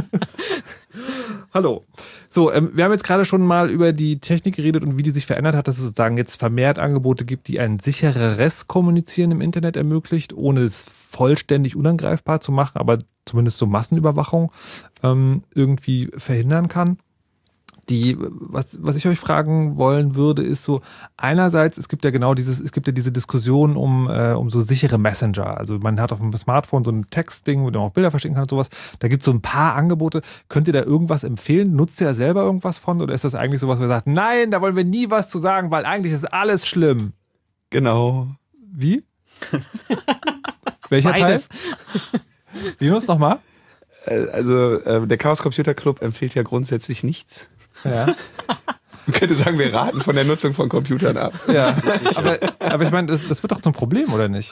Hallo. So, wir haben jetzt gerade schon mal über die Technik geredet und wie die sich verändert hat, dass es sozusagen jetzt vermehrt Angebote gibt, die ein sichereres Kommunizieren im Internet ermöglicht, ohne es vollständig unangreifbar zu machen, aber zumindest so Massenüberwachung irgendwie verhindern kann. Was ich euch fragen wollen würde, ist so, einerseits, es gibt ja diese Diskussion um so sichere Messenger. Also man hat auf dem Smartphone so ein Textding, wo man auch Bilder verschicken kann und sowas. Da gibt es so ein paar Angebote. Könnt ihr da irgendwas empfehlen? Nutzt ihr da selber irgendwas von? Oder ist das eigentlich sowas, wo ihr sagt, nein, da wollen wir nie was zu sagen, weil eigentlich ist alles schlimm? Genau. Wie? Welcher Beides. Teil? Linus, nochmal? Also der Chaos Computer Club empfiehlt ja grundsätzlich nichts. Ja. Man könnte sagen, wir raten von der Nutzung von Computern ab. Ja. Aber ich meine, das wird doch zum Problem, oder nicht?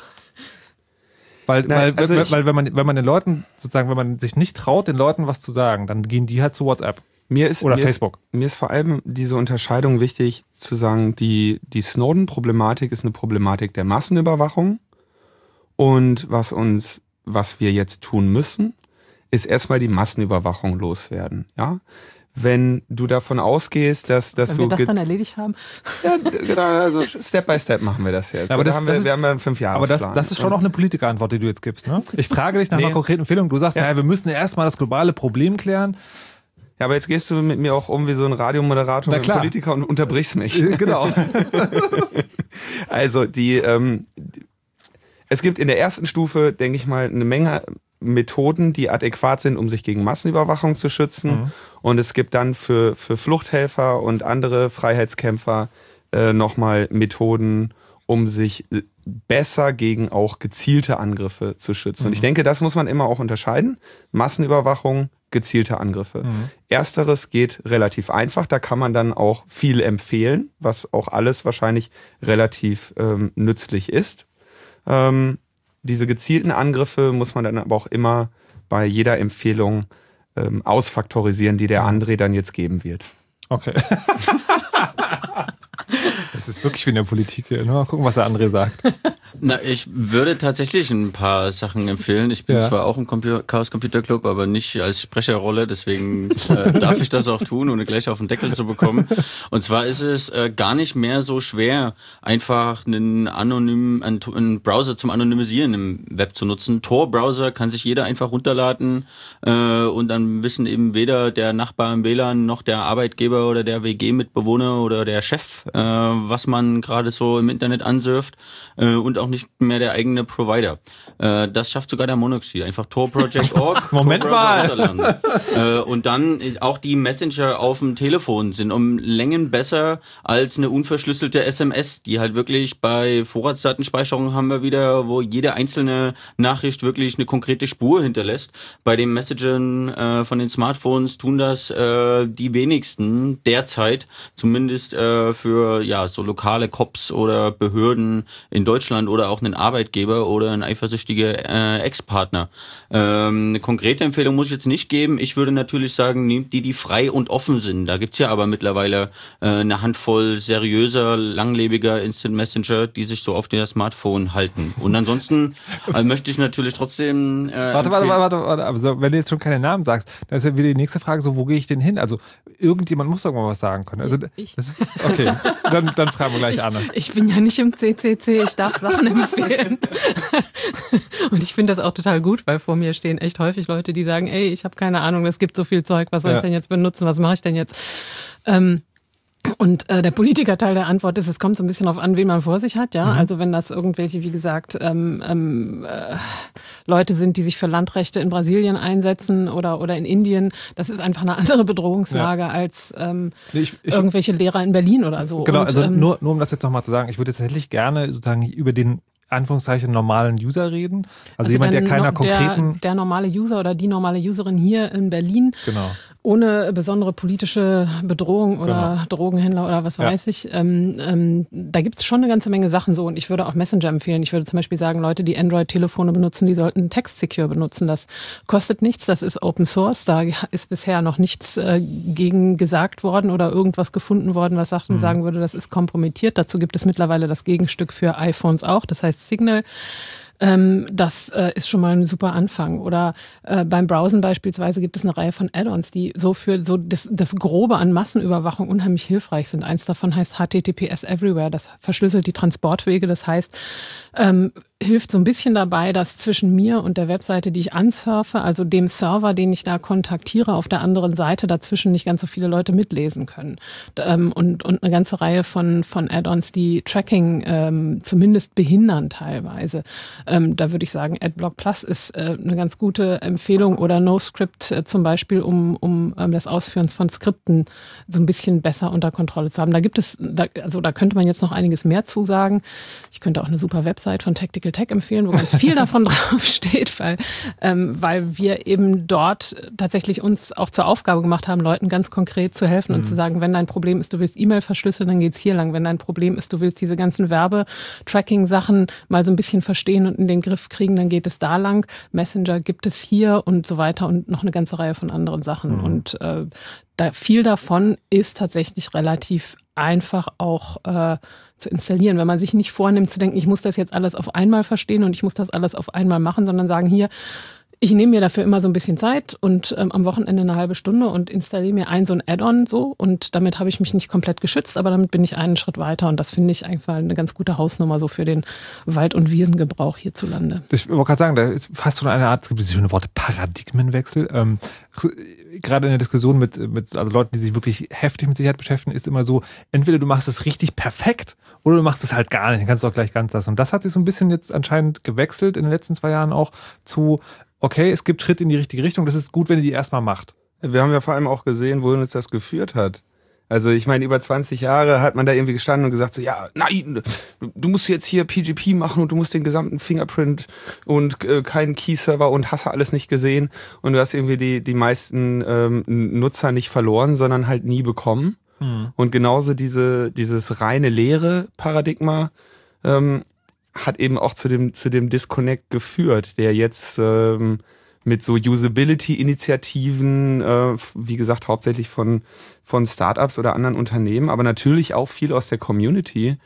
Weil wenn man den Leuten, sozusagen, wenn man sich nicht traut, den Leuten was zu sagen, dann gehen die halt zu WhatsApp. Facebook. Mir ist vor allem diese Unterscheidung wichtig, zu sagen, die Snowden-Problematik ist eine Problematik der Massenüberwachung. Und was wir jetzt tun müssen, ist erstmal die Massenüberwachung loswerden. Ja? Wenn du davon ausgehst, dass wenn wir das dann erledigt haben. Ja, genau, also Step by Step machen wir das jetzt. Aber wir haben ja einen 5-Jahresplan. Aber das ist schon auch eine Politikerantwort, die du jetzt gibst, ne? Ich frage dich nach einer konkreten Empfehlung. Du sagst, wir müssen erstmal das globale Problem klären. Ja, aber jetzt gehst du mit mir auch um wie so ein Radiomoderator mit einem Politiker und unterbrichst mich. Genau. Also es gibt in der ersten Stufe, denke ich mal, eine Menge Methoden, die adäquat sind, um sich gegen Massenüberwachung zu schützen. Mhm. Und es gibt dann für Fluchthelfer und andere Freiheitskämpfer nochmal Methoden, um sich besser gegen auch gezielte Angriffe zu schützen. Mhm. Und ich denke, das muss man immer auch unterscheiden. Massenüberwachung, gezielte Angriffe. Mhm. Ersteres geht relativ einfach. Da kann man dann auch viel empfehlen, was auch alles wahrscheinlich relativ nützlich ist. Diese gezielten Angriffe muss man dann aber auch immer bei jeder Empfehlung ausfaktorisieren, die der André dann jetzt geben wird. Okay. Das ist wirklich wie in der Politik hier. Mal gucken, was der André sagt. Na, ich würde tatsächlich ein paar Sachen empfehlen. Ich bin zwar auch im Chaos Computer Club, aber nicht als Sprecherrolle, deswegen darf ich das auch tun, ohne gleich auf den Deckel zu bekommen. Und zwar ist es gar nicht mehr so schwer, einfach einen Browser zum Anonymisieren im Web zu nutzen. Tor-Browser kann sich jeder einfach runterladen und dann wissen eben weder der Nachbar im WLAN noch der Arbeitgeber oder der WG-Mitbewohner oder der Chef, was man gerade so im Internet ansurft und auch nicht mehr der eigene Provider. Das schafft sogar der Monoxid. Einfach Tor-Project.org. Moment mal. Und dann auch die Messenger auf dem Telefon sind um Längen besser als eine unverschlüsselte SMS, die halt wirklich bei Vorratsdatenspeicherung haben wir wieder, wo jede einzelne Nachricht wirklich eine konkrete Spur hinterlässt. Bei den Messagern von den Smartphones tun das die wenigsten derzeit, zumindest für so lokale Cops oder Behörden in Deutschland oder auch einen Arbeitgeber oder ein eifersüchtiger Ex-Partner. Eine konkrete Empfehlung muss ich jetzt nicht geben. Ich würde natürlich sagen, nehmt die frei und offen sind. Da gibt's ja aber mittlerweile eine Handvoll seriöser, langlebiger Instant Messenger, die sich so auf der Smartphone halten. Und ansonsten möchte ich natürlich trotzdem Warte. Also, wenn du jetzt schon keine Namen sagst, dann ist ja wieder die nächste Frage so, wo gehe ich denn hin? Also irgendjemand muss irgendwann was sagen können. Also, okay, dann fragen wir gleich Anne. Ich bin ja nicht im CCC, ich darf Sachen empfehlen. Und ich finde das auch total gut, weil vor mir stehen echt häufig Leute, die sagen, ey, ich habe keine Ahnung, es gibt so viel Zeug, was soll ich denn jetzt benutzen, was mache ich denn jetzt? Und der Politikerteil der Antwort ist, es kommt so ein bisschen darauf an, wen man vor sich hat, ja. Mhm. Also wenn das irgendwelche, wie gesagt, Leute sind, die sich für Landrechte in Brasilien einsetzen oder in Indien, das ist einfach eine andere Bedrohungslage als irgendwelche Lehrer in Berlin oder so. Genau, und, also nur um das jetzt nochmal zu sagen, ich würde tatsächlich gerne sozusagen über den Anführungszeichen normalen User reden. Also jemand, der keiner konkreten... Der normale User oder die normale Userin hier in Berlin. Genau. ohne besondere politische Bedrohung oder Drogenhändler oder was weiß ich. Da gibt es schon eine ganze Menge Sachen so und ich würde auch Messenger empfehlen. Ich würde zum Beispiel sagen, Leute, die Android-Telefone benutzen, die sollten Text-Secure benutzen. Das kostet nichts, das ist Open Source. Da ist bisher noch nichts gegen gesagt worden oder irgendwas gefunden worden, was sagen würde, das ist kompromittiert. Dazu gibt es mittlerweile das Gegenstück für iPhones auch, das heißt Signal. Das ist schon mal ein super Anfang. Oder beim Browsen beispielsweise gibt es eine Reihe von Add-ons, die so für so das Grobe an Massenüberwachung unheimlich hilfreich sind. Eins davon heißt HTTPS Everywhere, das verschlüsselt die Transportwege. Das heißt, hilft so ein bisschen dabei, dass zwischen mir und der Webseite, die ich ansurfe, also dem Server, den ich da kontaktiere, auf der anderen Seite dazwischen nicht ganz so viele Leute mitlesen können. Und eine ganze Reihe von Add-ons, die Tracking zumindest behindern teilweise. Da würde ich sagen, AdBlock Plus ist eine ganz gute Empfehlung oder NoScript zum Beispiel, um das Ausführen von Skripten so ein bisschen besser unter Kontrolle zu haben. Da könnte man jetzt noch einiges mehr zu sagen. Ich könnte auch eine super Website von Tactical Tech empfehlen, wo ganz viel davon draufsteht, weil wir eben dort tatsächlich uns auch zur Aufgabe gemacht haben, Leuten ganz konkret zu helfen und zu sagen, wenn dein Problem ist, du willst E-Mail verschlüsseln, dann geht's hier lang. Wenn dein Problem ist, du willst diese ganzen Werbetracking-Sachen mal so ein bisschen verstehen und in den Griff kriegen, dann geht es da lang. Messenger gibt es hier und so weiter und noch eine ganze Reihe von anderen Sachen. Und viel davon ist tatsächlich relativ einfach auch zu installieren, wenn man sich nicht vornimmt zu denken, ich muss das jetzt alles auf einmal verstehen und ich muss das alles auf einmal machen, sondern sagen, hier, ich nehme mir dafür immer so ein bisschen Zeit und am Wochenende eine halbe Stunde und installiere mir so ein Add-on so und damit habe ich mich nicht komplett geschützt, aber damit bin ich einen Schritt weiter und das finde ich einfach eine ganz gute Hausnummer so für den Wald- und Wiesengebrauch hierzulande. Ich wollte gerade sagen, da ist fast so eine Art, es gibt dieses schöne Wort Paradigmenwechsel. Gerade in der Diskussion mit also Leuten, die sich wirklich heftig mit Sicherheit beschäftigen, ist immer so, entweder du machst es richtig perfekt oder du machst es halt gar nicht, dann kannst du auch gleich ganz lassen. Und das hat sich so ein bisschen jetzt anscheinend gewechselt in den letzten 2 Jahren auch zu, okay, es gibt Schritte in die richtige Richtung, das ist gut, wenn ihr die erstmal macht. Wir haben ja vor allem auch gesehen, wohin uns das geführt hat. Also ich meine, über 20 Jahre hat man da irgendwie gestanden und gesagt so, ja, nein, du musst jetzt hier PGP machen und du musst den gesamten Fingerprint und keinen Key-Server und hast alles nicht gesehen und du hast irgendwie die meisten Nutzer nicht verloren, sondern halt nie bekommen. Und genauso dieses reine leere Paradigma hat eben auch zu dem Disconnect geführt, der jetzt mit so Usability-Initiativen, wie gesagt, hauptsächlich von Startups oder anderen Unternehmen, aber natürlich auch viel aus der Community,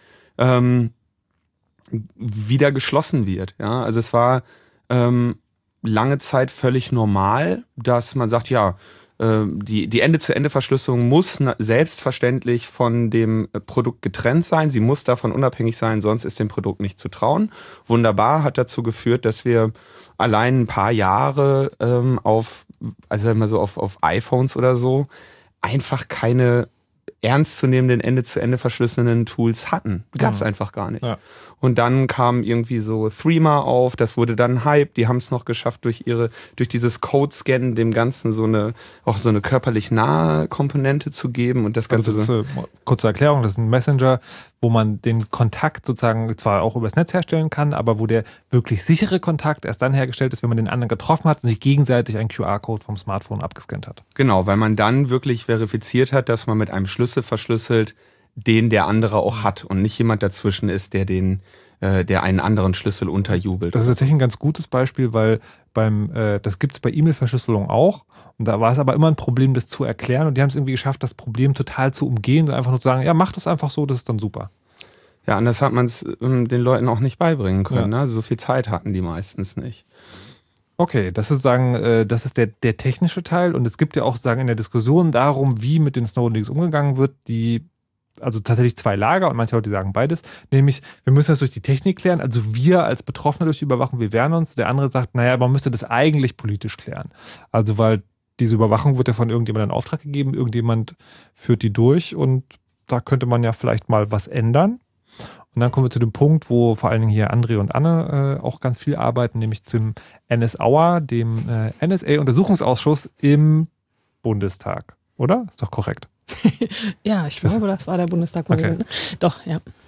wieder geschlossen wird. Ja, also es war lange Zeit völlig normal, dass man sagt, ja, die Ende-zu-Ende-Verschlüsselung muss selbstverständlich von dem Produkt getrennt sein. Sie muss davon unabhängig sein, sonst ist dem Produkt nicht zu trauen. Wunderbar, hat dazu geführt, dass wir allein ein paar Jahre auf iPhones oder so einfach keine ernstzunehmenden Ende-zu-Ende verschlüsselnden Tools hatten. Gab's einfach gar nicht. Ja. Und dann kam irgendwie so Threema auf, das wurde dann Hype, die haben es noch geschafft, durch dieses Code-Scannen dem Ganzen so eine körperlich nahe Komponente zu geben und das Ganze. Also das ist, kurze Erklärung, das ist ein Messenger, wo man den Kontakt sozusagen zwar auch übers Netz herstellen kann, aber wo der wirklich sichere Kontakt erst dann hergestellt ist, wenn man den anderen getroffen hat und sich gegenseitig einen QR-Code vom Smartphone abgescannt hat. Genau, weil man dann wirklich verifiziert hat, dass man mit einem Schlüssel verschlüsselt, den der andere auch hat und nicht jemand dazwischen ist, der einen anderen Schlüssel unterjubelt. Das ist tatsächlich ein ganz gutes Beispiel, weil das gibt es bei E-Mail-Verschlüsselung auch. Und da war es aber immer ein Problem, das zu erklären. Und die haben es irgendwie geschafft, das Problem total zu umgehen und einfach nur zu sagen, ja, mach das einfach so, das ist dann super. Ja, anders hat man es den Leuten auch nicht beibringen können. Ja. Ne? So viel Zeit hatten die meistens nicht. Okay, das ist sozusagen, das ist der technische Teil. Und es gibt ja auch sozusagen in der Diskussion darum, wie mit den Snowden-Leaks umgegangen wird, also tatsächlich 2 Lager und manche Leute sagen beides, nämlich wir müssen das durch die Technik klären, also wir als Betroffene durch die Überwachung, wir wehren uns. Der andere sagt, naja, man müsste das eigentlich politisch klären. Also weil diese Überwachung wird ja von irgendjemandem in Auftrag gegeben, irgendjemand führt die durch und da könnte man ja vielleicht mal was ändern. Und dann kommen wir zu dem Punkt, wo vor allen Dingen hier André und Anne auch ganz viel arbeiten, nämlich zum NSAUer, dem NSA-Untersuchungsausschuss im Bundestag. Oder? Ist doch korrekt. Ja, ich glaube, das war der Bundestag. Okay. Doch, ja.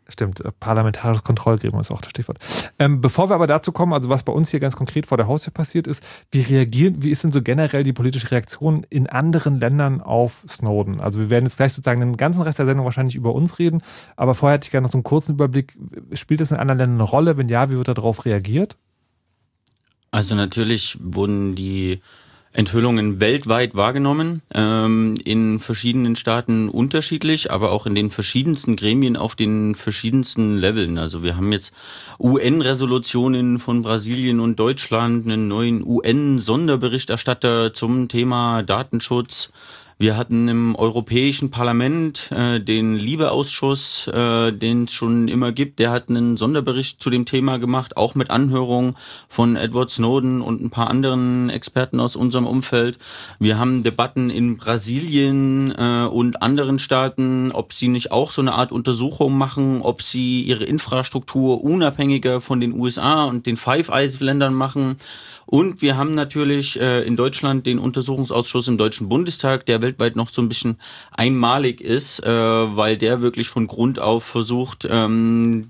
Stimmt, parlamentarisches Kontrollgremium ist auch das Stichwort. Bevor wir aber dazu kommen, also was bei uns hier ganz konkret vor der Haustür passiert ist, wie ist denn so generell die politische Reaktion in anderen Ländern auf Snowden? Also wir werden jetzt gleich sozusagen den ganzen Rest der Sendung wahrscheinlich über uns reden, aber vorher hätte ich gerne noch so einen kurzen Überblick. Spielt das in anderen Ländern eine Rolle? Wenn ja, wie wird darauf reagiert? Also natürlich wurden die Enthüllungen weltweit wahrgenommen, in verschiedenen Staaten unterschiedlich, aber auch in den verschiedensten Gremien auf den verschiedensten Leveln. Also wir haben jetzt UN-Resolutionen von Brasilien und Deutschland, einen neuen UN-Sonderberichterstatter zum Thema Datenschutz. Wir hatten im Europäischen Parlament den LIBE-Ausschuss, den es schon immer gibt. Der hat einen Sonderbericht zu dem Thema gemacht, auch mit Anhörung von Edward Snowden und ein paar anderen Experten aus unserem Umfeld. Wir haben Debatten in Brasilien und anderen Staaten, ob sie nicht auch so eine Art Untersuchung machen, ob sie ihre Infrastruktur unabhängiger von den USA und den Five Eyes-Ländern machen. Und wir haben natürlich in Deutschland den Untersuchungsausschuss im Deutschen Bundestag, der weltweit noch so ein bisschen einmalig ist, weil der wirklich von Grund auf versucht, den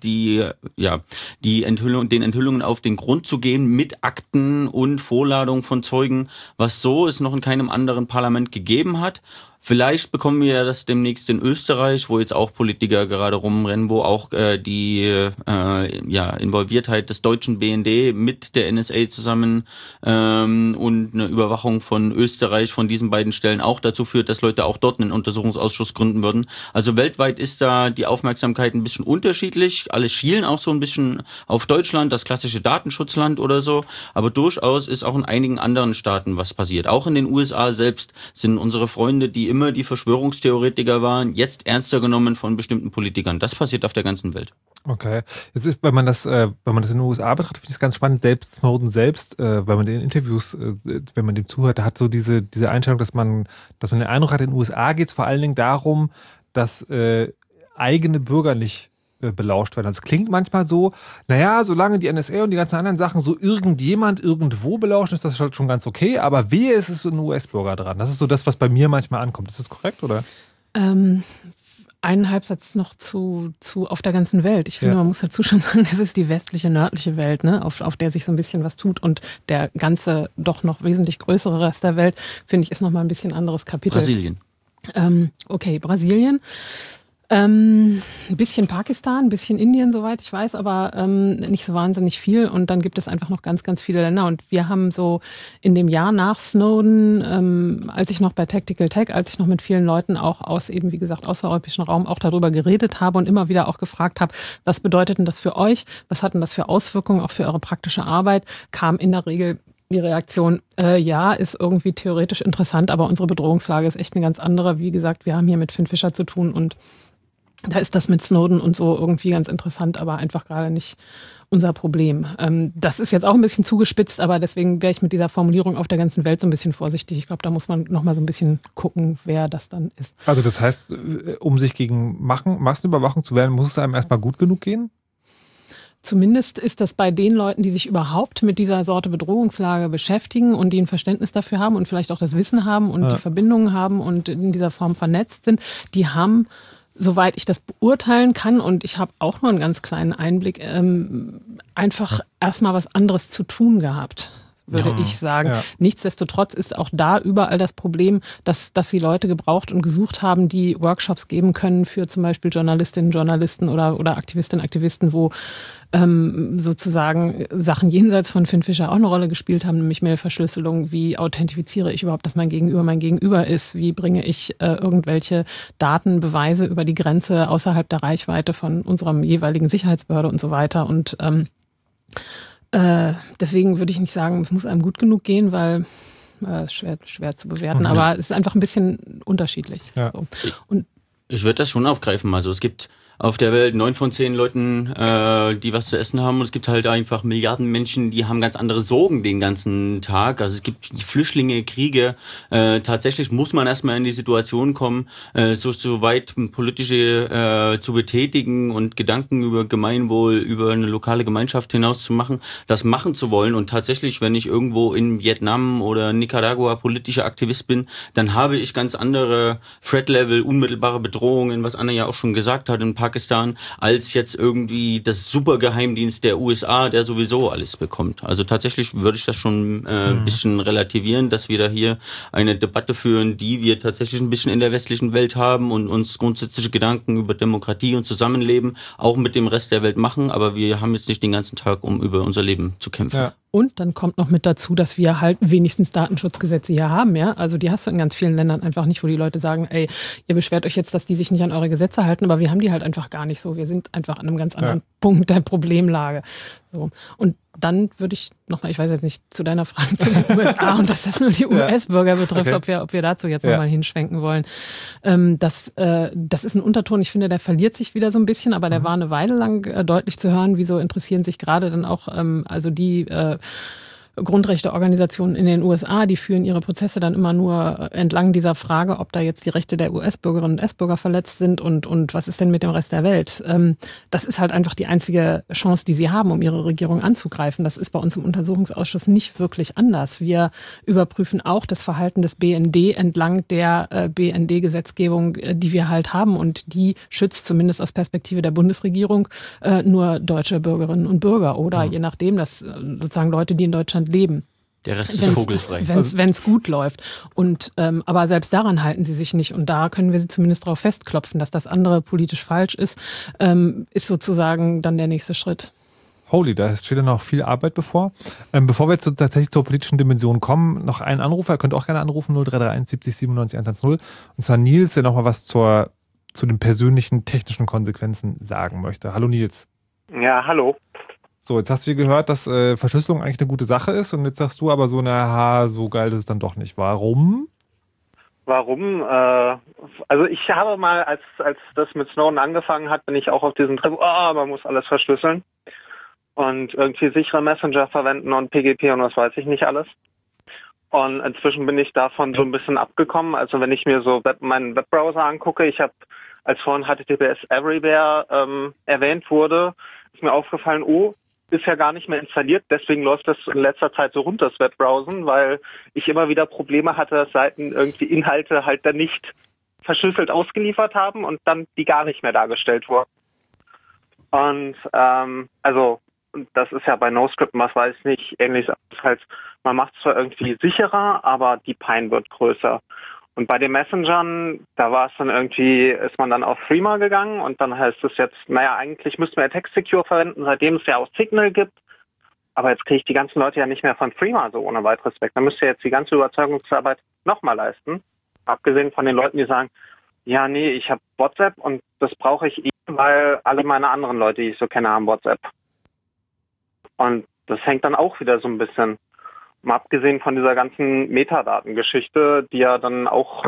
Enthüllungen auf den Grund zu gehen mit Akten und Vorladung von Zeugen, was so es noch in keinem anderen Parlament gegeben hat. Vielleicht bekommen wir ja das demnächst in Österreich, wo jetzt auch Politiker gerade rumrennen, wo auch die Involviertheit des deutschen BND mit der NSA zusammen und eine Überwachung von Österreich von diesen beiden Stellen auch dazu führt, dass Leute auch dort einen Untersuchungsausschuss gründen würden. Also weltweit ist da die Aufmerksamkeit ein bisschen unterschiedlich. Alle schielen auch so ein bisschen auf Deutschland, das klassische Datenschutzland oder so. Aber durchaus ist auch in einigen anderen Staaten was passiert. Auch in den USA selbst sind unsere Freunde, die immer die Verschwörungstheoretiker waren, jetzt ernster genommen von bestimmten Politikern. Das passiert auf der ganzen Welt. Okay. Jetzt ist, wenn man das in den USA betrachtet, finde ich es ganz spannend. Selbst Snowden selbst, wenn man den Interviews, wenn man dem zuhört, hat so diese Einstellung, dass man den Eindruck hat, in den USA geht es vor allen Dingen darum, dass eigene Bürger nicht belauscht werden. Das klingt manchmal so, naja, solange die NSA und die ganzen anderen Sachen so irgendjemand irgendwo belauschen, ist das halt schon ganz okay, aber wehe, ist es ein US-Bürger dran. Das ist so das, was bei mir manchmal ankommt. Ist das korrekt, oder? Einen Halbsatz noch zu auf der ganzen Welt. Ich finde, man muss dazu schon sagen, es ist die westliche, nördliche Welt, ne, auf der sich so ein bisschen was tut, und der ganze, doch noch wesentlich größere Rest der Welt, finde ich, ist nochmal ein bisschen anderes Kapitel. Brasilien. Okay, Brasilien. Ein bisschen Pakistan, ein bisschen Indien, soweit ich weiß, aber nicht so wahnsinnig viel. Und dann gibt es einfach noch ganz, ganz viele Länder. Und wir haben so in dem Jahr nach Snowden, als ich noch bei Tactical Tech, als ich noch mit vielen Leuten auch aus eben, wie gesagt, außereuropäischen Raum auch darüber geredet habe und immer wieder auch gefragt habe, was bedeutet denn das für euch? Was hat denn das für Auswirkungen auch für eure praktische Arbeit? Kam in der Regel die Reaktion, ja, ist irgendwie theoretisch interessant, aber unsere Bedrohungslage ist echt eine ganz andere. Wie gesagt, wir haben hier mit Finn Fischer zu tun und da ist das mit Snowden und so irgendwie ganz interessant, aber einfach gerade nicht unser Problem. Das ist jetzt auch ein bisschen zugespitzt, aber deswegen wäre ich mit dieser Formulierung auf der ganzen Welt so ein bisschen vorsichtig. Ich glaube, da muss man nochmal so ein bisschen gucken, wer das dann ist. Also das heißt, um sich gegen Massenüberwachung zu wehren, muss es einem erstmal gut genug gehen? Zumindest ist das bei den Leuten, die sich überhaupt mit dieser Sorte Bedrohungslage beschäftigen und die ein Verständnis dafür haben und vielleicht auch das Wissen haben und die Verbindungen haben und in dieser Form vernetzt sind, die haben, soweit ich das beurteilen kann, und ich habe auch nur einen ganz kleinen Einblick, einfach erstmal was anderes zu tun gehabt, würde ich sagen. Ja. Nichtsdestotrotz ist auch da überall das Problem, dass sie Leute gebraucht und gesucht haben, die Workshops geben können für zum Beispiel Journalistinnen, Journalisten oder Aktivistinnen, Aktivisten, wo sozusagen Sachen jenseits von Finn Fischer auch eine Rolle gespielt haben, nämlich Mailverschlüsselung. Wie authentifiziere ich überhaupt, dass mein Gegenüber ist? Wie bringe ich irgendwelche Daten, Beweise über die Grenze außerhalb der Reichweite von unserem jeweiligen Sicherheitsbehörde und so weiter? Und deswegen würde ich nicht sagen, es muss einem gut genug gehen, weil schwer zu bewerten, aber es ist einfach ein bisschen unterschiedlich. Ja. So. Und ich würde das schon aufgreifen. Also es gibt auf der Welt 9 von 10 Leuten, die was zu essen haben. Und es gibt halt einfach Milliarden Menschen, die haben ganz andere Sorgen den ganzen Tag. Also es gibt Flüchtlinge, Kriege. Tatsächlich muss man erstmal in die Situation kommen, so weit politische zu betätigen und Gedanken über Gemeinwohl, über eine lokale Gemeinschaft hinaus zu machen, das machen zu wollen. Und tatsächlich, wenn ich irgendwo in Vietnam oder Nicaragua politischer Aktivist bin, dann habe ich ganz andere Threat-Level, unmittelbare Bedrohungen, was Anna ja auch schon gesagt hat, in Pakistan, als jetzt irgendwie das Supergeheimdienst der USA, der sowieso alles bekommt. Also tatsächlich würde ich das schon ein bisschen relativieren, dass wir da hier eine Debatte führen, die wir tatsächlich ein bisschen in der westlichen Welt haben und uns grundsätzliche Gedanken über Demokratie und Zusammenleben auch mit dem Rest der Welt machen, aber wir haben jetzt nicht den ganzen Tag, um über unser Leben zu kämpfen. Ja. Und dann kommt noch mit dazu, dass wir halt wenigstens Datenschutzgesetze hier haben, ja. Also die hast du in ganz vielen Ländern einfach nicht, wo die Leute sagen, ey, ihr beschwert euch jetzt, dass die sich nicht an eure Gesetze halten, aber wir haben die halt einfach gar nicht so. Wir sind einfach an einem ganz anderen Punkt der Problemlage. So. Und dann würde ich nochmal, ich weiß jetzt nicht, zu deiner Frage zu den USA und dass das nur die US-Bürger betrifft, ob wir dazu jetzt nochmal hinschwenken wollen. Das ist ein Unterton, ich finde, der verliert sich wieder so ein bisschen, aber der war eine Weile lang deutlich zu hören, wieso interessieren sich gerade dann auch, also die Grundrechteorganisationen in den USA, die führen ihre Prozesse dann immer nur entlang dieser Frage, ob da jetzt die Rechte der US-Bürgerinnen und US-Bürger verletzt sind und was ist denn mit dem Rest der Welt. Das ist halt einfach die einzige Chance, die sie haben, um ihre Regierung anzugreifen. Das ist bei uns im Untersuchungsausschuss nicht wirklich anders. Wir überprüfen auch das Verhalten des BND entlang der BND-Gesetzgebung, die wir halt haben, und die schützt zumindest aus Perspektive der Bundesregierung nur deutsche Bürgerinnen und Bürger oder je nachdem, dass sozusagen Leute, die in Deutschland leben. Der Rest ist vogelfrei. Wenn es gut läuft. Und aber selbst daran halten sie sich nicht. Und da können wir sie zumindest darauf festklopfen, dass das andere politisch falsch ist, ist sozusagen dann der nächste Schritt. Holy, da steht ja noch viel Arbeit bevor. Bevor wir jetzt tatsächlich zur politischen Dimension kommen, noch ein Anrufer, ihr könnt auch gerne anrufen, 0331 70 97 110. Und zwar Nils, der noch mal was zu den persönlichen technischen Konsequenzen sagen möchte. Hallo Nils. Ja, hallo. So, jetzt hast du gehört, dass Verschlüsselung eigentlich eine gute Sache ist, und jetzt sagst du aber so, so geil ist es dann doch nicht. Warum? Warum? Also ich habe mal, als das mit Snowden angefangen hat, bin ich auch auf diesen Trip, man muss alles verschlüsseln und irgendwie sichere Messenger verwenden und PGP und was weiß ich nicht alles. Und inzwischen bin ich davon so ein bisschen abgekommen. Also wenn ich mir so meinen Webbrowser angucke, ich habe, als vorhin HTTPS Everywhere erwähnt wurde, ist mir aufgefallen, ist ja gar nicht mehr installiert, deswegen läuft das in letzter Zeit so runter, das Webbrowsen, weil ich immer wieder Probleme hatte, dass Seiten irgendwie Inhalte halt dann nicht verschlüsselt ausgeliefert haben und dann die gar nicht mehr dargestellt wurden. Und das ist ja bei NoScript, was weiß ich nicht, ähnlich halt, man macht es zwar irgendwie sicherer, aber die Pein wird größer. Und bei den Messengern, da war es dann irgendwie, ist man dann auf Threema gegangen und dann heißt es jetzt, eigentlich müssten wir TextSecure verwenden, seitdem es ja auch Signal gibt. Aber jetzt kriege ich die ganzen Leute ja nicht mehr von Threema so ohne weiteres weg. Dann müsst ihr jetzt die ganze Überzeugungsarbeit nochmal leisten. Abgesehen von den Leuten, die sagen, ja, nee, ich habe WhatsApp und das brauche ich weil alle meine anderen Leute, die ich so kenne, haben WhatsApp. Und das hängt dann auch wieder so ein bisschen. Mal abgesehen von dieser ganzen Metadatengeschichte, die ja dann auch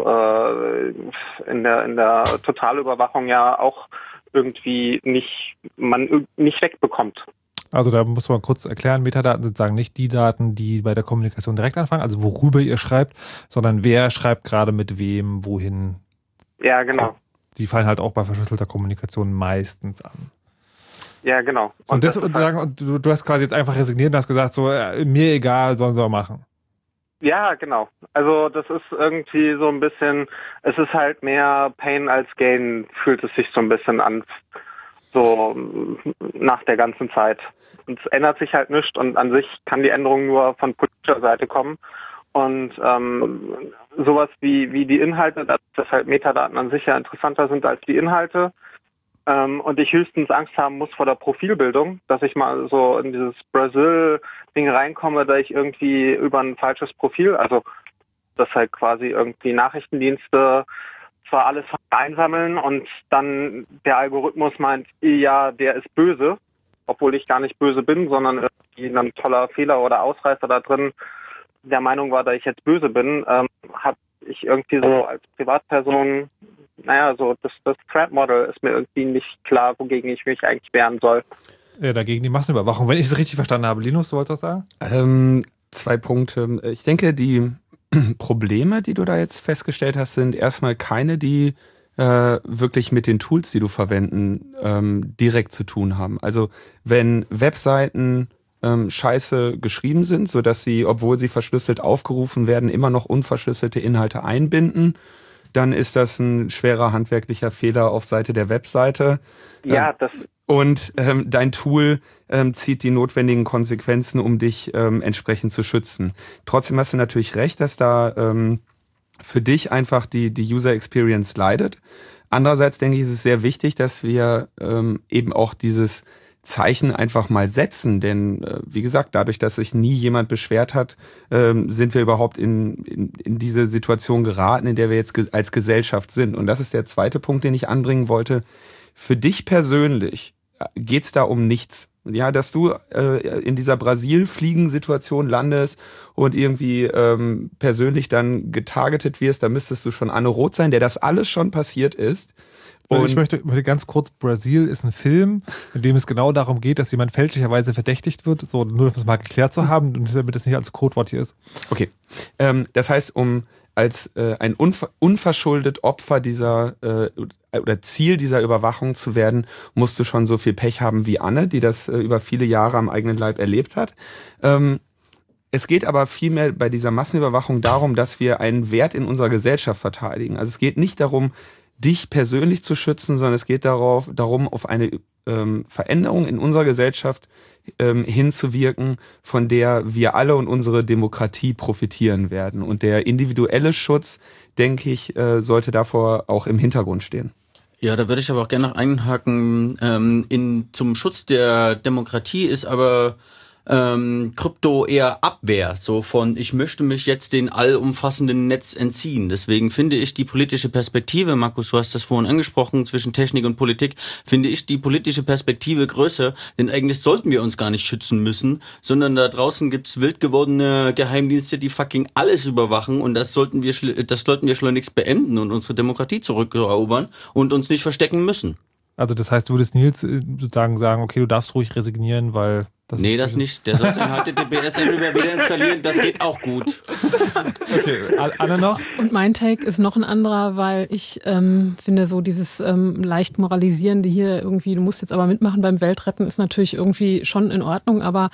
in der Totalüberwachung ja auch irgendwie man nicht wegbekommt. Also da muss man kurz erklären, Metadaten sind sozusagen nicht die Daten, die bei der Kommunikation direkt anfangen, also worüber ihr schreibt, sondern wer schreibt gerade mit wem, wohin. Ja, genau. Die fallen halt auch bei verschlüsselter Kommunikation meistens an. Ja, genau. Und du hast quasi jetzt einfach resigniert und hast gesagt, so, mir egal, sollen sie auch machen. Ja, genau. Also das ist irgendwie so ein bisschen, es ist halt mehr Pain als Gain, fühlt es sich so ein bisschen an, so nach der ganzen Zeit. Und es ändert sich halt nichts und an sich kann die Änderung nur von politischer Seite kommen. Und sowas wie die Inhalte, dass halt Metadaten an sich ja interessanter sind als die Inhalte, und ich höchstens Angst haben muss vor der Profilbildung, dass ich mal so in dieses Brasil-Ding reinkomme, da ich irgendwie über ein falsches Profil, also dass halt quasi irgendwie Nachrichtendienste zwar alles einsammeln und dann der Algorithmus meint, ja, der ist böse, obwohl ich gar nicht böse bin, sondern irgendwie ein toller Fehler oder Ausreißer da drin der Meinung war, dass ich jetzt böse bin, habe ich irgendwie so als Privatperson, so das Threat-Model ist mir irgendwie nicht klar, wogegen ich mich eigentlich wehren soll. Ja, dagegen die Massenüberwachung, wenn ich es richtig verstanden habe. Linus, du wolltest was sagen? 2 Punkte. Ich denke, die Probleme, die du da jetzt festgestellt hast, sind erstmal keine, die wirklich mit den Tools, die du verwenden, direkt zu tun haben. Also wenn Webseiten scheiße geschrieben sind, sodass sie, obwohl sie verschlüsselt aufgerufen werden, immer noch unverschlüsselte Inhalte einbinden, dann ist das ein schwerer handwerklicher Fehler auf Seite der Webseite. Ja, Und dein Tool zieht die notwendigen Konsequenzen, um dich entsprechend zu schützen. Trotzdem hast du natürlich recht, dass da für dich einfach die User Experience leidet. Andererseits denke ich, ist es sehr wichtig, dass wir eben auch dieses Zeichen einfach mal setzen, denn wie gesagt, dadurch, dass sich nie jemand beschwert hat, sind wir überhaupt in diese Situation geraten, in der wir jetzt als Gesellschaft sind. Und das ist der zweite Punkt, den ich anbringen wollte. Für dich persönlich geht's da um nichts. Ja, dass du in dieser Brasil-Fliegen-Situation landest und irgendwie persönlich dann getargetet wirst, da müsstest du schon Anne Roth sein, der das alles schon passiert ist. Und ich möchte ganz kurz, Brasil ist ein Film, in dem es genau darum geht, dass jemand fälschlicherweise verdächtigt wird, so nur um das mal geklärt zu haben und damit das nicht als Codewort hier ist. Okay, das heißt, um als ein unverschuldet Opfer dieser oder Ziel dieser Überwachung zu werden, musst du schon so viel Pech haben wie Anne, die das über viele Jahre am eigenen Leib erlebt hat. Es geht aber vielmehr bei dieser Massenüberwachung darum, dass wir einen Wert in unserer Gesellschaft verteidigen. Also es geht nicht darum, dich persönlich zu schützen, sondern es geht darum, auf eine Veränderung in unserer Gesellschaft hinzuwirken, von der wir alle und unsere Demokratie profitieren werden. Und der individuelle Schutz, denke ich, sollte davor auch im Hintergrund stehen. Ja, da würde ich aber auch gerne noch einhaken. Zum Schutz der Demokratie ist aber Krypto eher Abwehr, so von ich möchte mich jetzt den allumfassenden Netz entziehen. Deswegen finde ich die politische Perspektive, Markus, du hast das vorhin angesprochen, zwischen Technik und Politik, finde ich die politische Perspektive größer, denn eigentlich sollten wir uns gar nicht schützen müssen, sondern da draußen gibt's wild gewordene Geheimdienste, die fucking alles überwachen und das sollten wir schleunigst beenden und unsere Demokratie zurückerobern und uns nicht verstecken müssen. Also das heißt, du würdest Nils sozusagen sagen, okay, du darfst ruhig resignieren, weil das nee, das nicht. Der soll sein HTTPS Everywhere wieder installieren, das geht auch gut. Okay, Anne noch? Und mein Take ist noch ein anderer, weil ich finde, so dieses leicht moralisierende hier irgendwie, du musst jetzt aber mitmachen beim Weltretten, ist natürlich irgendwie schon in Ordnung, aber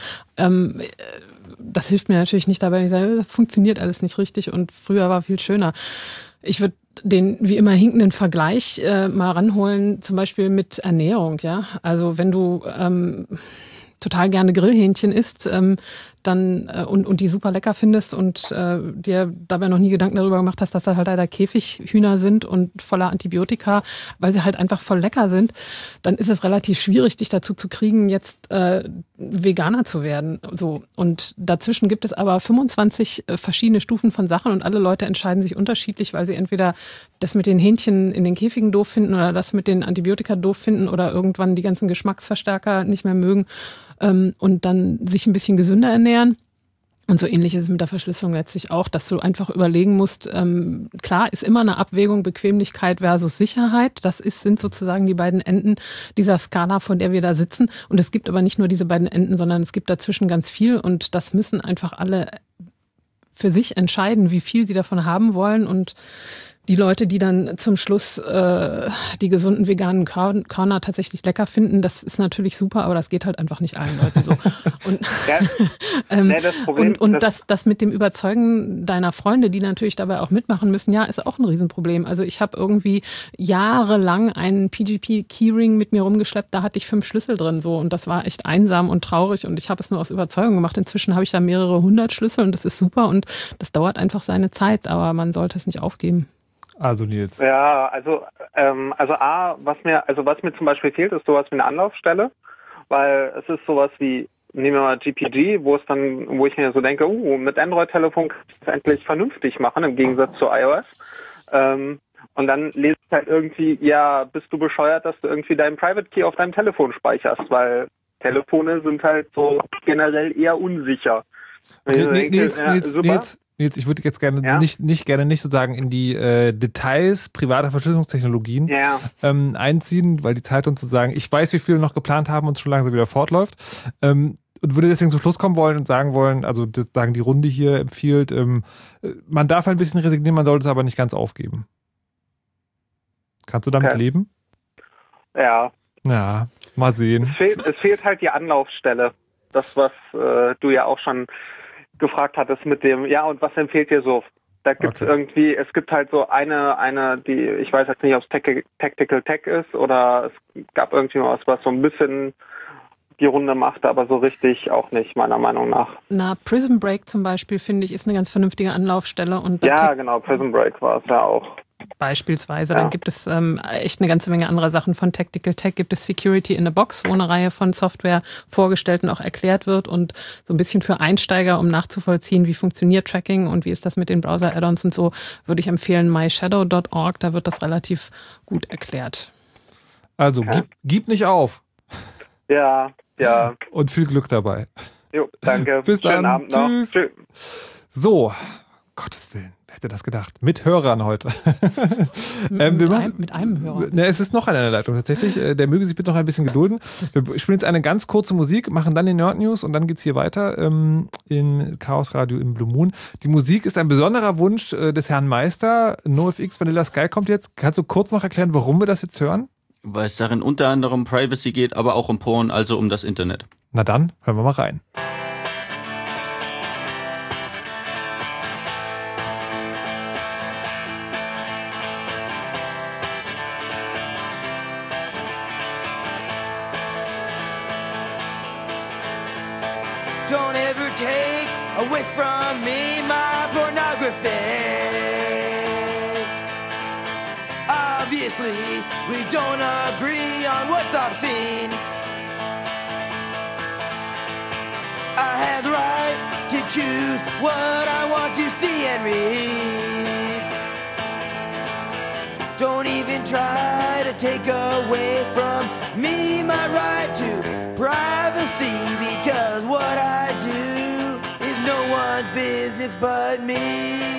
das hilft mir natürlich nicht dabei, ich sage, das funktioniert alles nicht richtig und früher war viel schöner. Ich würde den wie immer hinkenden Vergleich mal ranholen, zum Beispiel mit Ernährung, ja. Also wenn du total gerne Grillhähnchen isst, dann und die super lecker findest und dir dabei noch nie Gedanken darüber gemacht hast, dass das halt leider Käfighühner sind und voller Antibiotika, weil sie halt einfach voll lecker sind, dann ist es relativ schwierig, dich dazu zu kriegen, jetzt Veganer zu werden. So. Und dazwischen gibt es aber 25 verschiedene Stufen von Sachen und alle Leute entscheiden sich unterschiedlich, weil sie entweder das mit den Hähnchen in den Käfigen doof finden oder das mit den Antibiotika doof finden oder irgendwann die ganzen Geschmacksverstärker nicht mehr mögen und dann sich ein bisschen gesünder ernähren. Und so ähnlich ist es mit der Verschlüsselung letztlich auch, dass du einfach überlegen musst, klar ist immer eine Abwägung Bequemlichkeit versus Sicherheit. Das sind sozusagen die beiden Enden dieser Skala, von der wir da sitzen. Und es gibt aber nicht nur diese beiden Enden, sondern es gibt dazwischen ganz viel. Und das müssen einfach alle für sich entscheiden, wie viel sie davon haben wollen. Und die Leute, die dann zum Schluss die gesunden veganen Körner tatsächlich lecker finden, das ist natürlich super, aber das geht halt einfach nicht allen Leuten so. Und das mit dem Überzeugen deiner Freunde, die natürlich dabei auch mitmachen müssen, ja, ist auch ein Riesenproblem. Also ich habe irgendwie jahrelang einen PGP-Keyring mit mir rumgeschleppt, da hatte ich 5 Schlüssel drin so und das war echt einsam und traurig und ich habe es nur aus Überzeugung gemacht. Inzwischen habe ich da mehrere 100 Schlüssel und das ist super und das dauert einfach seine Zeit, aber man sollte es nicht aufgeben. Also Nils. Ja, also was mir zum Beispiel fehlt, ist sowas wie eine Anlaufstelle, weil es ist sowas wie, nehmen wir mal GPG, wo ich mir so denke, mit Android-Telefon kann ich das endlich vernünftig machen, im Gegensatz zu iOS. Und dann lese ich halt irgendwie, ja, bist du bescheuert, dass du irgendwie deinen Private Key auf deinem Telefon speicherst, weil Telefone sind halt so generell eher unsicher. Okay, Nils, ich würde jetzt gerne nicht sozusagen in die Details privater Verschlüsselungstechnologien einziehen, weil die Zeit uns zu sagen, ich weiß, wie viele noch geplant haben und schon langsam wieder fortläuft. Und würde deswegen zum Schluss kommen wollen und sagen wollen, also sagen die Runde hier empfiehlt, man darf ein bisschen resignieren, man sollte es aber nicht ganz aufgeben. Kannst du damit leben? Ja. Ja, mal sehen. Es fehlt halt die Anlaufstelle. Das, was du ja auch schon gefragt hattest mit dem, ja, und was empfiehlt dir so Da gibt's irgendwie, es gibt halt so eine, die, ich weiß jetzt nicht, ob es Tactical Tech ist oder es gab irgendwie was so ein bisschen die Runde macht, aber so richtig auch nicht, meiner Meinung nach. Na, Prison Break zum Beispiel, finde ich, ist eine ganz vernünftige Anlaufstelle. Und ja, genau, Prison Break war es ja auch. Beispielsweise. Dann gibt es echt eine ganze Menge anderer Sachen. Von Tactical Tech gibt es Security in a Box, wo eine Reihe von Software vorgestellt und auch erklärt wird und so ein bisschen für Einsteiger, um nachzuvollziehen, wie funktioniert Tracking und wie ist das mit den Browser-Add-ons und so, würde ich empfehlen myshadow.org, da wird das relativ gut erklärt. Also, gib nicht auf. Ja. Und viel Glück dabei. Jo, danke. Bis dann. Schönen Abend noch. Tschüss. So, Gottes Willen. Wer hätte das gedacht? Mit Hörern heute. Mit einem Hörer. Ne, es ist noch eine Leitung tatsächlich. Der möge sich bitte noch ein bisschen gedulden. Wir spielen jetzt eine ganz kurze Musik, machen dann die Nerd News und dann geht es hier weiter im Chaos Radio im Blue Moon. Die Musik ist ein besonderer Wunsch des Herrn Meister. NoFX Vanilla Sky kommt jetzt. Kannst du kurz noch erklären, warum wir das jetzt hören? Weil es darin unter anderem Privacy geht, aber auch um Porn, also um das Internet. Na dann, hören wir mal rein. Don't ever take away from me my pornography. Obviously, we don't agree on what's obscene. I have the right to choose what I want to see and read. Don't even try to take away from me my right to privacy, because what I do is no one's business but me.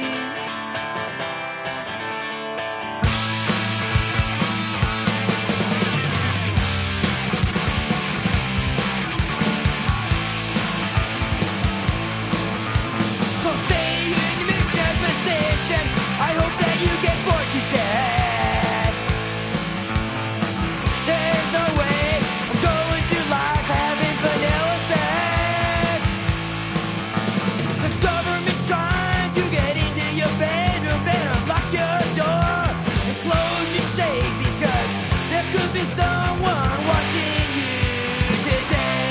I hope that you get bored to death. There's no way I'm going through life having vanilla sex. The government's trying to get into your bedroom, then unlock your door and close your safe, because there could be someone watching you today.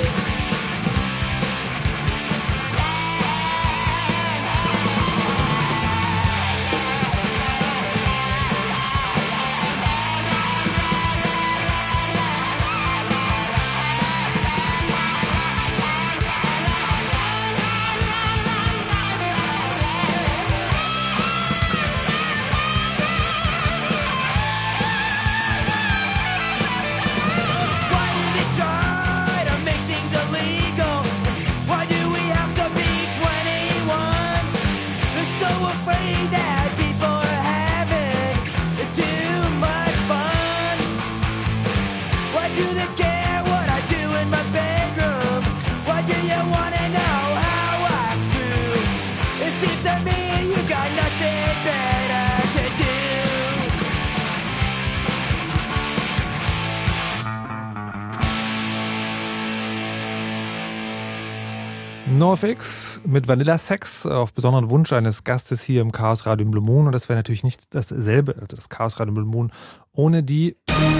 NoFX mit Vanilla Sex auf besonderen Wunsch eines Gastes hier im Chaos Radio im Blue Moon. Und das wäre natürlich nicht dasselbe, also das Chaos Radio im Blue Moon, ohne die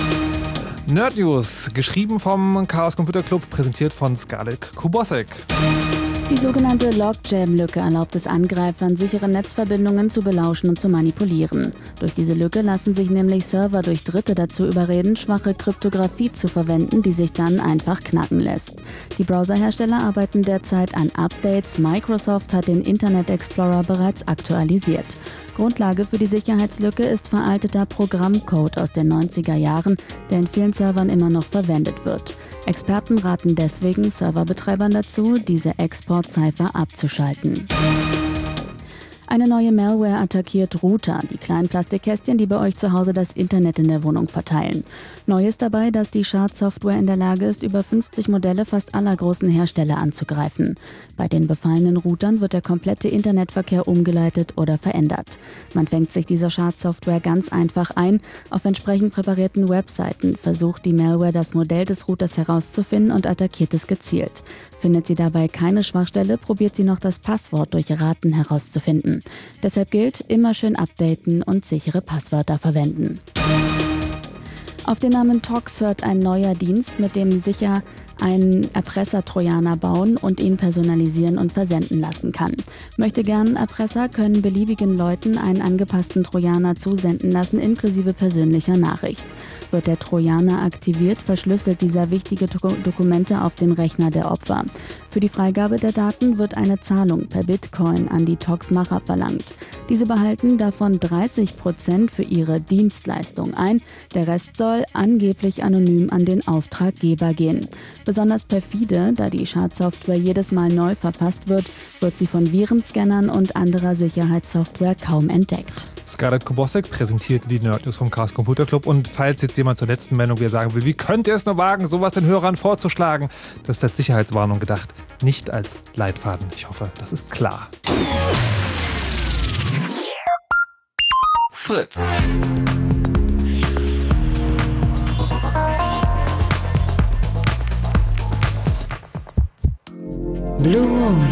Nerd News, geschrieben vom Chaos Computer Club, präsentiert von Scarlett Kubosek. Die sogenannte Logjam-Lücke erlaubt es Angreifern, sichere Netzverbindungen zu belauschen und zu manipulieren. Durch diese Lücke lassen sich nämlich Server durch Dritte dazu überreden, schwache Kryptographie zu verwenden, die sich dann einfach knacken lässt. Die Browserhersteller arbeiten derzeit an Updates. Microsoft hat den Internet Explorer bereits aktualisiert. Grundlage für die Sicherheitslücke ist veralteter Programmcode aus den 90er Jahren, der in vielen Servern immer noch verwendet wird. Experten raten deswegen Serverbetreibern dazu, diese Export-Cipher abzuschalten. Eine neue Malware attackiert Router, die kleinen Plastikkästchen, die bei euch zu Hause das Internet in der Wohnung verteilen. Neu ist dabei, dass die Schadsoftware in der Lage ist, über 50 Modelle fast aller großen Hersteller anzugreifen. Bei den befallenen Routern wird der komplette Internetverkehr umgeleitet oder verändert. Man fängt sich dieser Schadsoftware ganz einfach ein. Auf entsprechend präparierten Webseiten versucht die Malware, das Modell des Routers herauszufinden und attackiert es gezielt. Findet sie dabei keine Schwachstelle, probiert sie noch das Passwort durch Raten herauszufinden. bleiben. Deshalb gilt, immer schön updaten und sichere Passwörter verwenden. Auf den Namen Tox hört ein neuer Dienst, mit dem sicher einen Erpresser-Trojaner bauen und ihn personalisieren und versenden lassen kann. Möchte gern Erpresser können beliebigen Leuten einen angepassten Trojaner zusenden lassen, inklusive persönlicher Nachricht. Wird der Trojaner aktiviert, verschlüsselt dieser wichtige Dokumente auf dem Rechner der Opfer. Für die Freigabe der Daten wird eine Zahlung per Bitcoin an die Tox-Macher verlangt. Diese behalten davon 30% für ihre Dienstleistung ein. Der Rest soll angeblich anonym an den Auftraggeber gehen. Besonders perfide, da die Schadsoftware jedes Mal neu verfasst wird sie von Virenscannern und anderer Sicherheitssoftware kaum entdeckt. Scarlett Kubosek präsentierte die Nerd News vom Chaos Computer Club. Und falls jetzt jemand zur letzten Meldung wieder sagen will, wie könnt ihr es nur wagen, sowas den Hörern vorzuschlagen, das ist als Sicherheitswarnung gedacht, nicht als Leitfaden. Ich hoffe, das ist klar. Fritz. Blue Moon.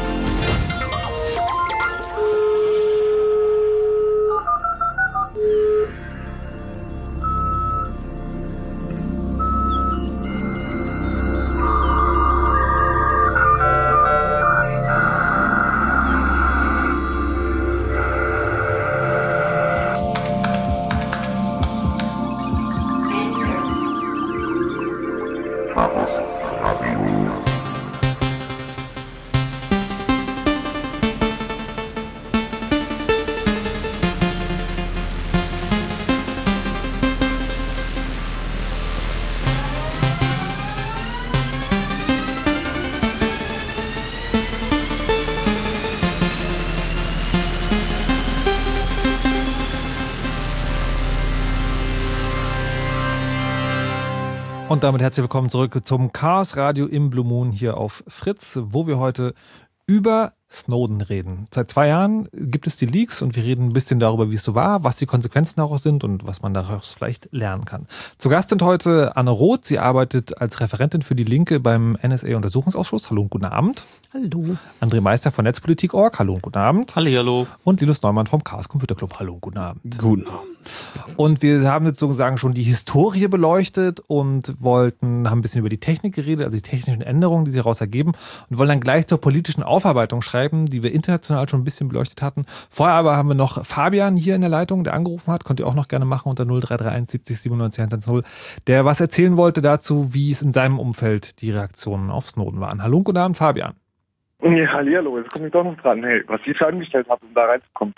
Und damit herzlich willkommen zurück zum Chaos Radio im Blue Moon hier auf Fritz, wo wir heute über Snowden reden. Seit 2 Jahren gibt es die Leaks und wir reden ein bisschen darüber, wie es so war, was die Konsequenzen daraus sind und was man daraus vielleicht lernen kann. Zu Gast sind heute Anne Roth. Sie arbeitet als Referentin für die Linke beim NSA-Untersuchungsausschuss. Hallo und guten Abend. Hallo. André Meister von Netzpolitik.org. Hallo und guten Abend. Hallo. Und Linus Neumann vom Chaos Computer Club. Hallo und guten Abend. Guten Abend. Und wir haben jetzt sozusagen schon die Historie beleuchtet und haben ein bisschen über die Technik geredet, also die technischen Änderungen, die sich daraus ergeben und wollen dann gleich zur politischen Aufarbeitung schreiben, die wir international schon ein bisschen beleuchtet hatten. Vorher aber haben wir noch Fabian hier in der Leitung, der angerufen hat, könnt ihr auch noch gerne machen unter 0331 70 97 110, der was erzählen wollte dazu, wie es in seinem Umfeld die Reaktionen auf Snowden waren. Hallo und guten Abend, Fabian. Ja, hallo, jetzt komme ich doch noch dran. Hey, was ich angestellt habe, um da reinzukommen.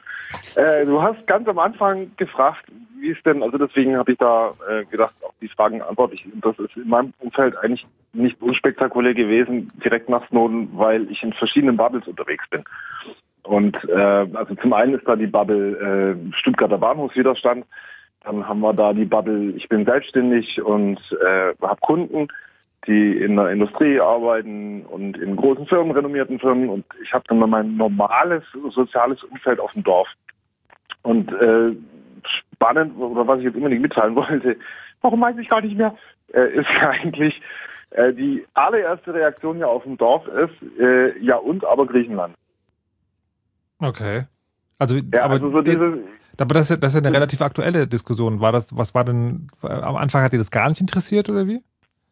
Du hast ganz am Anfang gefragt, wie es denn, also deswegen habe ich da gedacht, auf die Fragen antworte ich. Das ist in meinem Umfeld eigentlich nicht unspektakulär gewesen, direkt nach Snowden, weil ich in verschiedenen Bubbles unterwegs bin. Und also zum einen ist da die Bubble Stuttgarter Bahnhofswiderstand, dann haben wir da die Bubble, ich bin selbstständig und habe Kunden, die in der Industrie arbeiten und in großen Firmen, renommierten Firmen. Und ich habe dann mal mein normales soziales Umfeld auf dem Dorf. Und spannend, oder was ich jetzt unbedingt mitteilen wollte, warum weiß ich gar nicht mehr, ist eigentlich die allererste Reaktion hier auf dem Dorf ist, ja und, aber Griechenland. Okay. Also, ja, aber, also so diese, aber das ist ja eine relativ aktuelle Diskussion. Was war denn, am Anfang hat dir das gar nicht interessiert oder wie?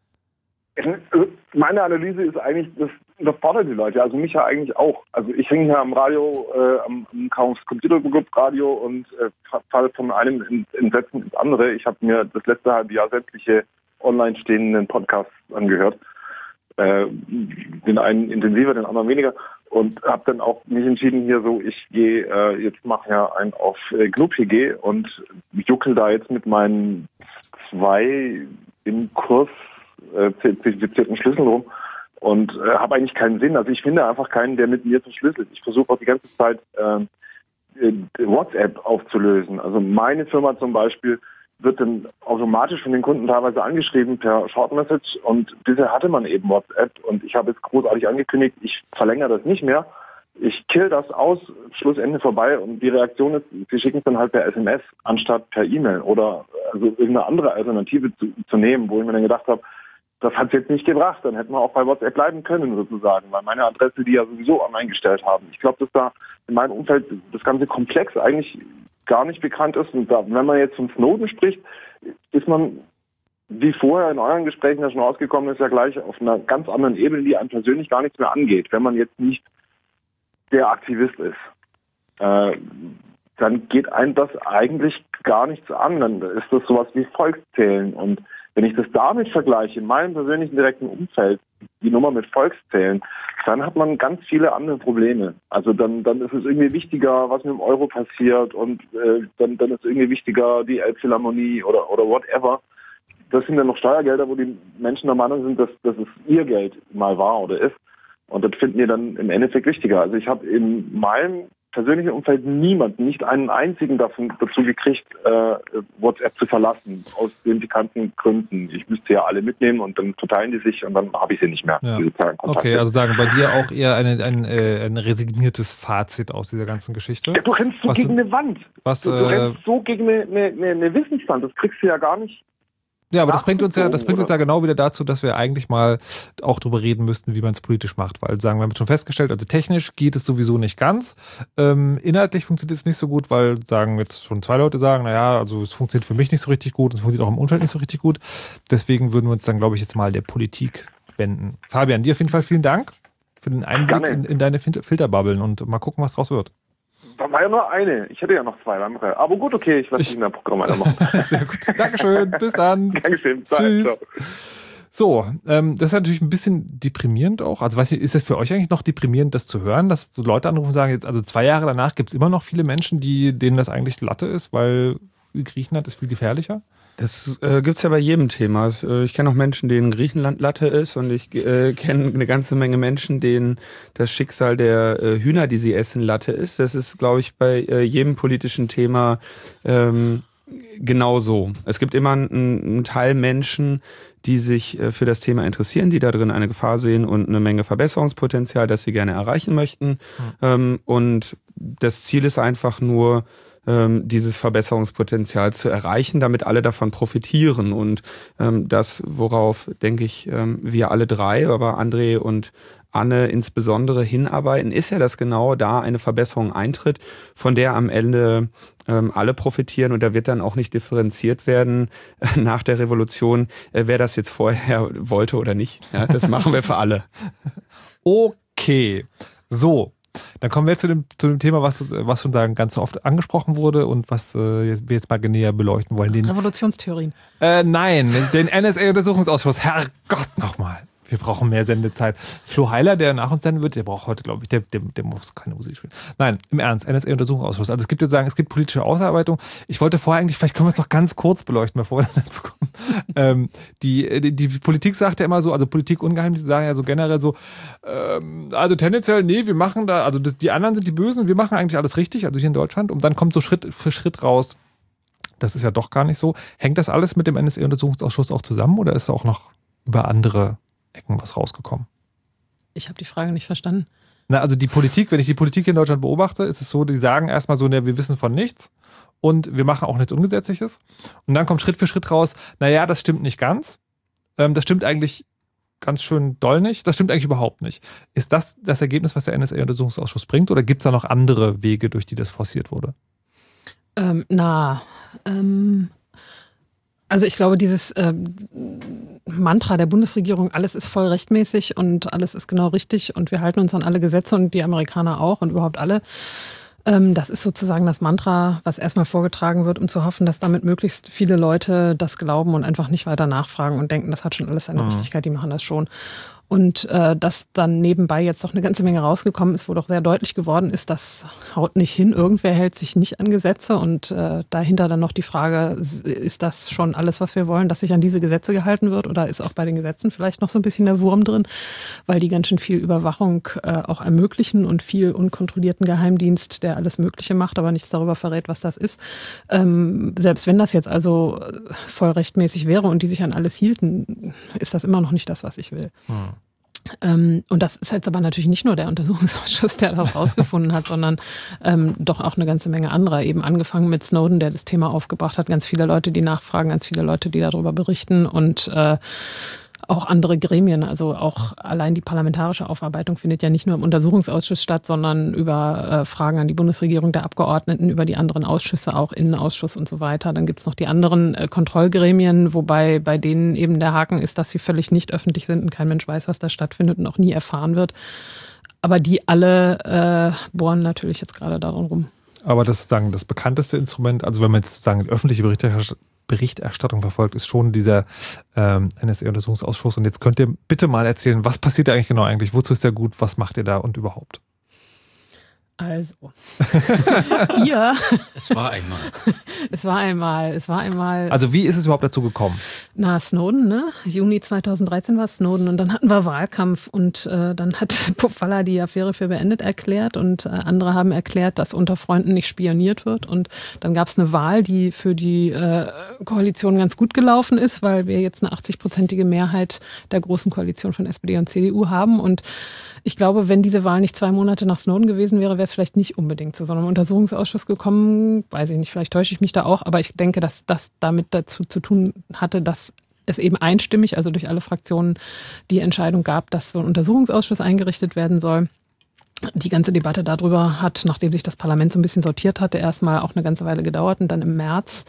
Meine Analyse ist eigentlich, das fordert die Leute, also mich ja eigentlich auch. Also ich hänge hier am Radio, am Chaos Computer Club Radio und falle von einem Entsetzen ins andere. Ich habe mir das letzte halbe Jahr sämtliche online stehenden Podcasts angehört. Den einen intensiver, den anderen weniger. Und habe dann auch mich entschieden, hier so, ich gehe, jetzt mache ja einen auf GNU-PG und juckel da jetzt mit meinen 2 im Kurs zertifizierten Schlüssel rum und habe eigentlich keinen Sinn. Also ich finde einfach keinen, der mit mir verschlüsselt. Ich versuche auch die ganze Zeit WhatsApp aufzulösen. Also meine Firma zum Beispiel wird dann automatisch von den Kunden teilweise angeschrieben per Short Message und bisher hatte man eben WhatsApp und ich habe jetzt großartig angekündigt, ich verlängere das nicht mehr. Ich kill das aus, Schlussende vorbei und die Reaktion ist, sie schicken es dann halt per SMS anstatt per E-Mail oder also irgendeine andere Alternative zu nehmen, wo ich mir dann gedacht habe, das hat es jetzt nicht gebracht. Dann hätten wir auch bei WhatsApp bleiben können sozusagen, weil meine Adresse die ja sowieso eingestellt haben. Ich glaube, dass da in meinem Umfeld das ganze Komplex eigentlich gar nicht bekannt ist. Und da, wenn man jetzt von Snowden spricht, ist man, wie vorher in euren Gesprächen ja schon rausgekommen ist, ja gleich auf einer ganz anderen Ebene, die einem persönlich gar nichts mehr angeht. Wenn man jetzt nicht der Aktivist ist, dann geht einem das eigentlich gar nichts an. Dann ist das sowas wie Volkszählen. Und wenn ich das damit vergleiche, in meinem persönlichen direkten Umfeld, die Nummer mit Volkszählen, dann hat man ganz viele andere Probleme. Also dann ist es irgendwie wichtiger, was mit dem Euro passiert und dann ist es irgendwie wichtiger, die Elbphilharmonie oder whatever. Das sind dann noch Steuergelder, wo die Menschen der Meinung sind, dass es ihr Geld mal war oder ist. Und das finden die dann im Endeffekt wichtiger. Also ich habe in meinem persönlichen Umfeld nicht einen einzigen dazu gekriegt, WhatsApp zu verlassen, aus den bekannten Gründen. Ich müsste ja alle mitnehmen und dann verteilen die sich und dann habe ich sie nicht mehr. Ja. Okay, also sagen bei dir auch eher ein resigniertes Fazit aus dieser ganzen Geschichte. Ja, du rennst so gegen eine Wand. Du rennst so gegen eine Wissenswand. Das kriegst du ja gar nicht. Ja, aber das bringt uns ja genau wieder dazu, dass wir eigentlich mal auch drüber reden müssten, wie man es politisch macht. Weil, sagen wir haben schon festgestellt, also technisch geht es sowieso nicht ganz. Inhaltlich funktioniert es nicht so gut, weil sagen jetzt schon 2 Leute sagen, naja, also es funktioniert für mich nicht so richtig gut, es funktioniert auch im Umfeld nicht so richtig gut. Deswegen würden wir uns dann, glaube ich, jetzt mal der Politik wenden. Fabian, dir auf jeden Fall vielen Dank für den Einblick in deine Filterbubbeln und mal gucken, was draus wird. Da war ja nur eine. Ich hätte ja noch 2 andere. Aber gut, okay, ich lasse dich in der Programm weitermachen. Sehr gut. Dankeschön. Bis dann. Dankeschön. Tschüss. Ciao. So, das ist natürlich ein bisschen deprimierend auch. Also weiß ich, ist das für euch eigentlich noch deprimierend, das zu hören, dass so Leute anrufen und sagen, jetzt, also 2 Jahre danach gibt es immer noch viele Menschen, denen das eigentlich Latte ist, weil Griechenland ist viel gefährlicher? Das gibt's ja bei jedem Thema. Ich kenne auch Menschen, denen Griechenland Latte ist und ich kenne eine ganze Menge Menschen, denen das Schicksal der Hühner, die sie essen, Latte ist. Das ist, glaube ich, bei jedem politischen Thema genauso. Es gibt immer einen Teil Menschen, die sich für das Thema interessieren, die da drin eine Gefahr sehen und eine Menge Verbesserungspotenzial, das sie gerne erreichen möchten. Und das Ziel ist einfach nur, dieses Verbesserungspotenzial zu erreichen, damit alle davon profitieren. Und das, worauf, denke ich, wir alle 3, aber André und Anne insbesondere hinarbeiten, ist ja, dass genau da eine Verbesserung eintritt, von der am Ende alle profitieren. Und da wird dann auch nicht differenziert werden nach der Revolution, wer das jetzt vorher wollte oder nicht. Ja, das machen wir für alle. Okay, so. Dann kommen wir zu dem Thema, was schon da ganz oft angesprochen wurde und was wir jetzt mal näher beleuchten wollen. Revolutionstheorien. Nein, den NSA-Untersuchungsausschuss. Herrgott nochmal. Wir brauchen mehr Sendezeit. Flo Heiler, der nach uns senden wird, der braucht heute, glaube ich, der muss keine Musik spielen. Nein, im Ernst, NSA-Untersuchungsausschuss. Also es gibt es gibt politische Ausarbeitung. Ich wollte vorher eigentlich, vielleicht können wir es doch ganz kurz beleuchten, bevor wir dazu kommen. Die Politik sagt ja immer so, also Politik ungeheimlich, die sagen ja so generell so, also tendenziell, nee, wir machen da, also die anderen sind die Bösen, wir machen eigentlich alles richtig, also hier in Deutschland. Und dann kommt so Schritt für Schritt raus, das ist ja doch gar nicht so. Hängt das alles mit dem NSA-Untersuchungsausschuss auch zusammen oder ist auch noch über andere Ecken was rausgekommen? Ich habe die Frage nicht verstanden. Na, also die Politik, wenn ich die Politik hier in Deutschland beobachte, ist es so, die sagen erstmal so, ne, wir wissen von nichts und wir machen auch nichts Ungesetzliches. Und dann kommt Schritt für Schritt raus, naja, das stimmt nicht ganz. Das stimmt eigentlich ganz schön doll nicht. Das stimmt eigentlich überhaupt nicht. Ist das das Ergebnis, was der NSA-Untersuchungsausschuss bringt oder gibt es da noch andere Wege, durch die das forciert wurde? Also ich glaube, dieses Mantra der Bundesregierung, alles ist voll rechtmäßig und alles ist genau richtig und wir halten uns an alle Gesetze und die Amerikaner auch und überhaupt alle. Das ist sozusagen das Mantra, was erstmal vorgetragen wird, um zu hoffen, dass damit möglichst viele Leute das glauben und einfach nicht weiter nachfragen und denken, das hat schon alles seine Richtigkeit, die machen das schon. Und dass dann nebenbei jetzt doch eine ganze Menge rausgekommen ist, wo doch sehr deutlich geworden ist, das haut nicht hin. Irgendwer hält sich nicht an Gesetze und dahinter dann noch die Frage, ist das schon alles, was wir wollen, dass sich an diese Gesetze gehalten wird oder ist auch bei den Gesetzen vielleicht noch so ein bisschen der Wurm drin, weil die ganz schön viel Überwachung auch ermöglichen und viel unkontrollierten Geheimdienst, der alles Mögliche macht, aber nichts darüber verrät, was das ist. Selbst wenn das jetzt also voll rechtmäßig wäre und die sich an alles hielten, ist das immer noch nicht das, was ich will. Und das ist jetzt aber natürlich nicht nur der Untersuchungsausschuss, der das rausgefunden hat, sondern doch auch eine ganze Menge anderer. Eben angefangen mit Snowden, der das Thema aufgebracht hat. Ganz viele Leute, die nachfragen, ganz viele Leute, die darüber berichten und auch andere Gremien, also auch allein die parlamentarische Aufarbeitung findet ja nicht nur im Untersuchungsausschuss statt, sondern über Fragen an die Bundesregierung der Abgeordneten, über die anderen Ausschüsse, auch Innenausschuss und so weiter. Dann gibt es noch die anderen Kontrollgremien, wobei bei denen eben der Haken ist, dass sie völlig nicht öffentlich sind und kein Mensch weiß, was da stattfindet und auch nie erfahren wird. Aber die alle bohren natürlich jetzt gerade daran rum. Aber das ist sozusagen das bekannteste Instrument, also wenn man jetzt sozusagen öffentliche Berichterstattung verfolgt, ist schon dieser NSA-Untersuchungsausschuss. Und jetzt könnt ihr bitte mal erzählen, was passiert da eigentlich genau eigentlich? Wozu ist der gut? Was macht ihr da und überhaupt? Also, ja. Es war einmal. Also wie ist es überhaupt dazu gekommen? Na, Snowden, ne? Juni 2013 war Snowden und dann hatten wir Wahlkampf und dann hat Pofalla die Affäre für beendet erklärt und andere haben erklärt, dass unter Freunden nicht spioniert wird und dann gab es eine Wahl, die für die Koalition ganz gut gelaufen ist, weil wir jetzt eine 80-prozentige Mehrheit der großen Koalition von SPD und CDU haben und ich glaube, wenn diese Wahl nicht 2 Monate nach Snowden gewesen wäre, wäre es vielleicht nicht unbedingt zu so einem Untersuchungsausschuss gekommen. Weiß ich nicht, vielleicht täusche ich mich da auch, aber ich denke, dass das damit dazu zu tun hatte, dass es eben einstimmig, also durch alle Fraktionen, die Entscheidung gab, dass so ein Untersuchungsausschuss eingerichtet werden soll. Die ganze Debatte darüber hat, nachdem sich das Parlament so ein bisschen sortiert hatte, erstmal auch eine ganze Weile gedauert. Und dann im März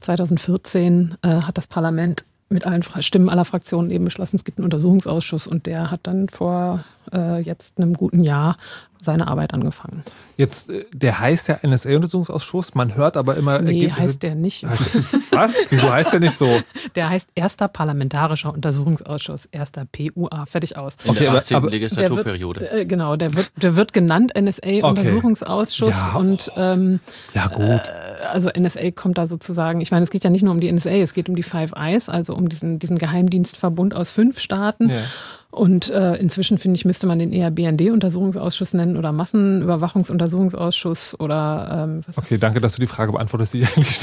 2014 hat das Parlament mit allen Stimmen aller Fraktionen eben beschlossen, es gibt einen Untersuchungsausschuss und der hat dann vor jetzt einem guten Jahr seine Arbeit angefangen. Jetzt, der heißt ja NSA-Untersuchungsausschuss, man hört aber immer Ergebnisse. Nee, heißt der nicht. Was? Wieso heißt der nicht so? Der heißt Erster Parlamentarischer Untersuchungsausschuss, erster PUA, fertig aus. In der 18. Legislaturperiode. Genau, der wird genannt NSA-Untersuchungsausschuss. Ja, und ja gut. Also NSA kommt da sozusagen, ich meine, es geht ja nicht nur um die NSA, es geht um die Five Eyes, also um diesen Geheimdienstverbund aus 5 Staaten. Ja. Und inzwischen, finde ich, müsste man den eher BND-Untersuchungsausschuss nennen oder Massenüberwachungsuntersuchungsausschuss oder Okay, danke, dass du die Frage beantwortest, die ich eigentlich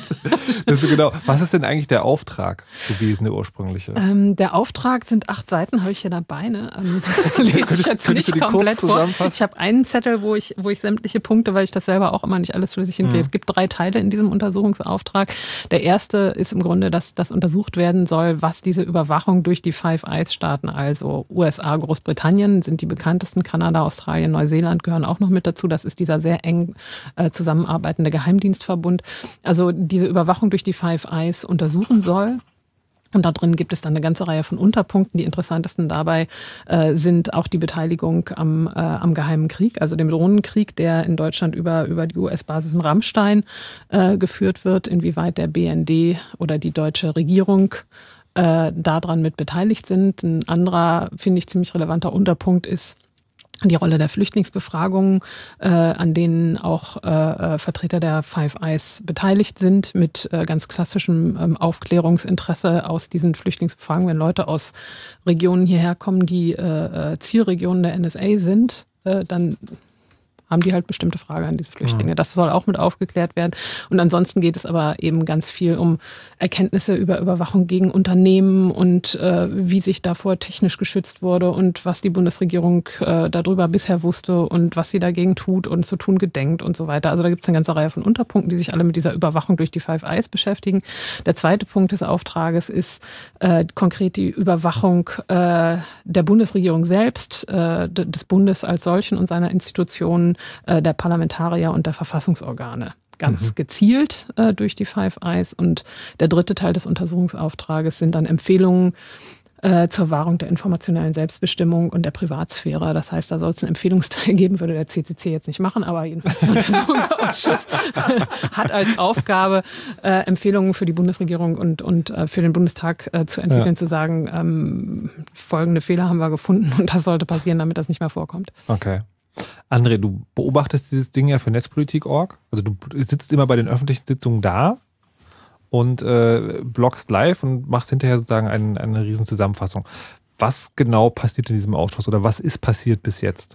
das ist genau. Was ist denn eigentlich der Auftrag gewesen, der ursprüngliche? Der Auftrag sind 8 Seiten, habe ich hier dabei. Ne? Lese ich jetzt nicht komplett vor. Ich habe einen Zettel, wo ich sämtliche Punkte, weil ich das selber auch immer nicht alles flüssig hinkriege. Es gibt 3 Teile in diesem Untersuchungsauftrag. Der erste ist im Grunde, dass das untersucht werden soll, was diese Überwachung durch die Five Eyes-Staaten, also USA, Großbritannien sind die bekanntesten, Kanada, Australien, Neuseeland gehören auch noch mit dazu. Das ist dieser sehr eng zusammenarbeitende Geheimdienstverbund. Also diese Überwachung durch die Five Eyes untersuchen soll. Und da drin gibt es dann eine ganze Reihe von Unterpunkten. Die interessantesten dabei sind auch die Beteiligung am Geheimen Krieg, also dem Drohnenkrieg, der in Deutschland über die US-Basis in Ramstein geführt wird, inwieweit der BND oder die deutsche Regierung daran mit beteiligt sind. Ein anderer, finde ich, ziemlich relevanter Unterpunkt ist die Rolle der Flüchtlingsbefragungen, an denen auch Vertreter der Five Eyes beteiligt sind, mit ganz klassischem Aufklärungsinteresse aus diesen Flüchtlingsbefragungen. Wenn Leute aus Regionen hierher kommen, die Zielregionen der NSA sind, dann haben die halt bestimmte Fragen an diese Flüchtlinge. Das soll auch mit aufgeklärt werden. Und ansonsten geht es aber eben ganz viel um Erkenntnisse über Überwachung gegen Unternehmen und wie sich davor technisch geschützt wurde und was die Bundesregierung darüber bisher wusste und was sie dagegen tut und zu tun gedenkt und so weiter. Also da gibt es eine ganze Reihe von Unterpunkten, die sich alle mit dieser Überwachung durch die Five Eyes beschäftigen. Der zweite Punkt des Auftrages ist konkret die Überwachung der Bundesregierung selbst, des Bundes als solchen und seiner Institutionen, der Parlamentarier und der Verfassungsorgane. Ganz gezielt durch die Five Eyes. Und der dritte Teil des Untersuchungsauftrages sind dann Empfehlungen zur Wahrung der informationellen Selbstbestimmung und der Privatsphäre. Das heißt, da soll es einen Empfehlungsteil geben, würde der CCC jetzt nicht machen, aber jedenfalls der Untersuchungsausschuss hat als Aufgabe, Empfehlungen für die Bundesregierung und für den Bundestag zu entwickeln, zu sagen, folgende Fehler haben wir gefunden und das sollte passieren, damit das nicht mehr vorkommt. Okay. André, du beobachtest dieses Ding ja für Netzpolitik.org. Also du sitzt immer bei den öffentlichen Sitzungen da und bloggst live und machst hinterher sozusagen eine riesen Zusammenfassung. Was genau passiert in diesem Ausschuss oder was ist passiert bis jetzt?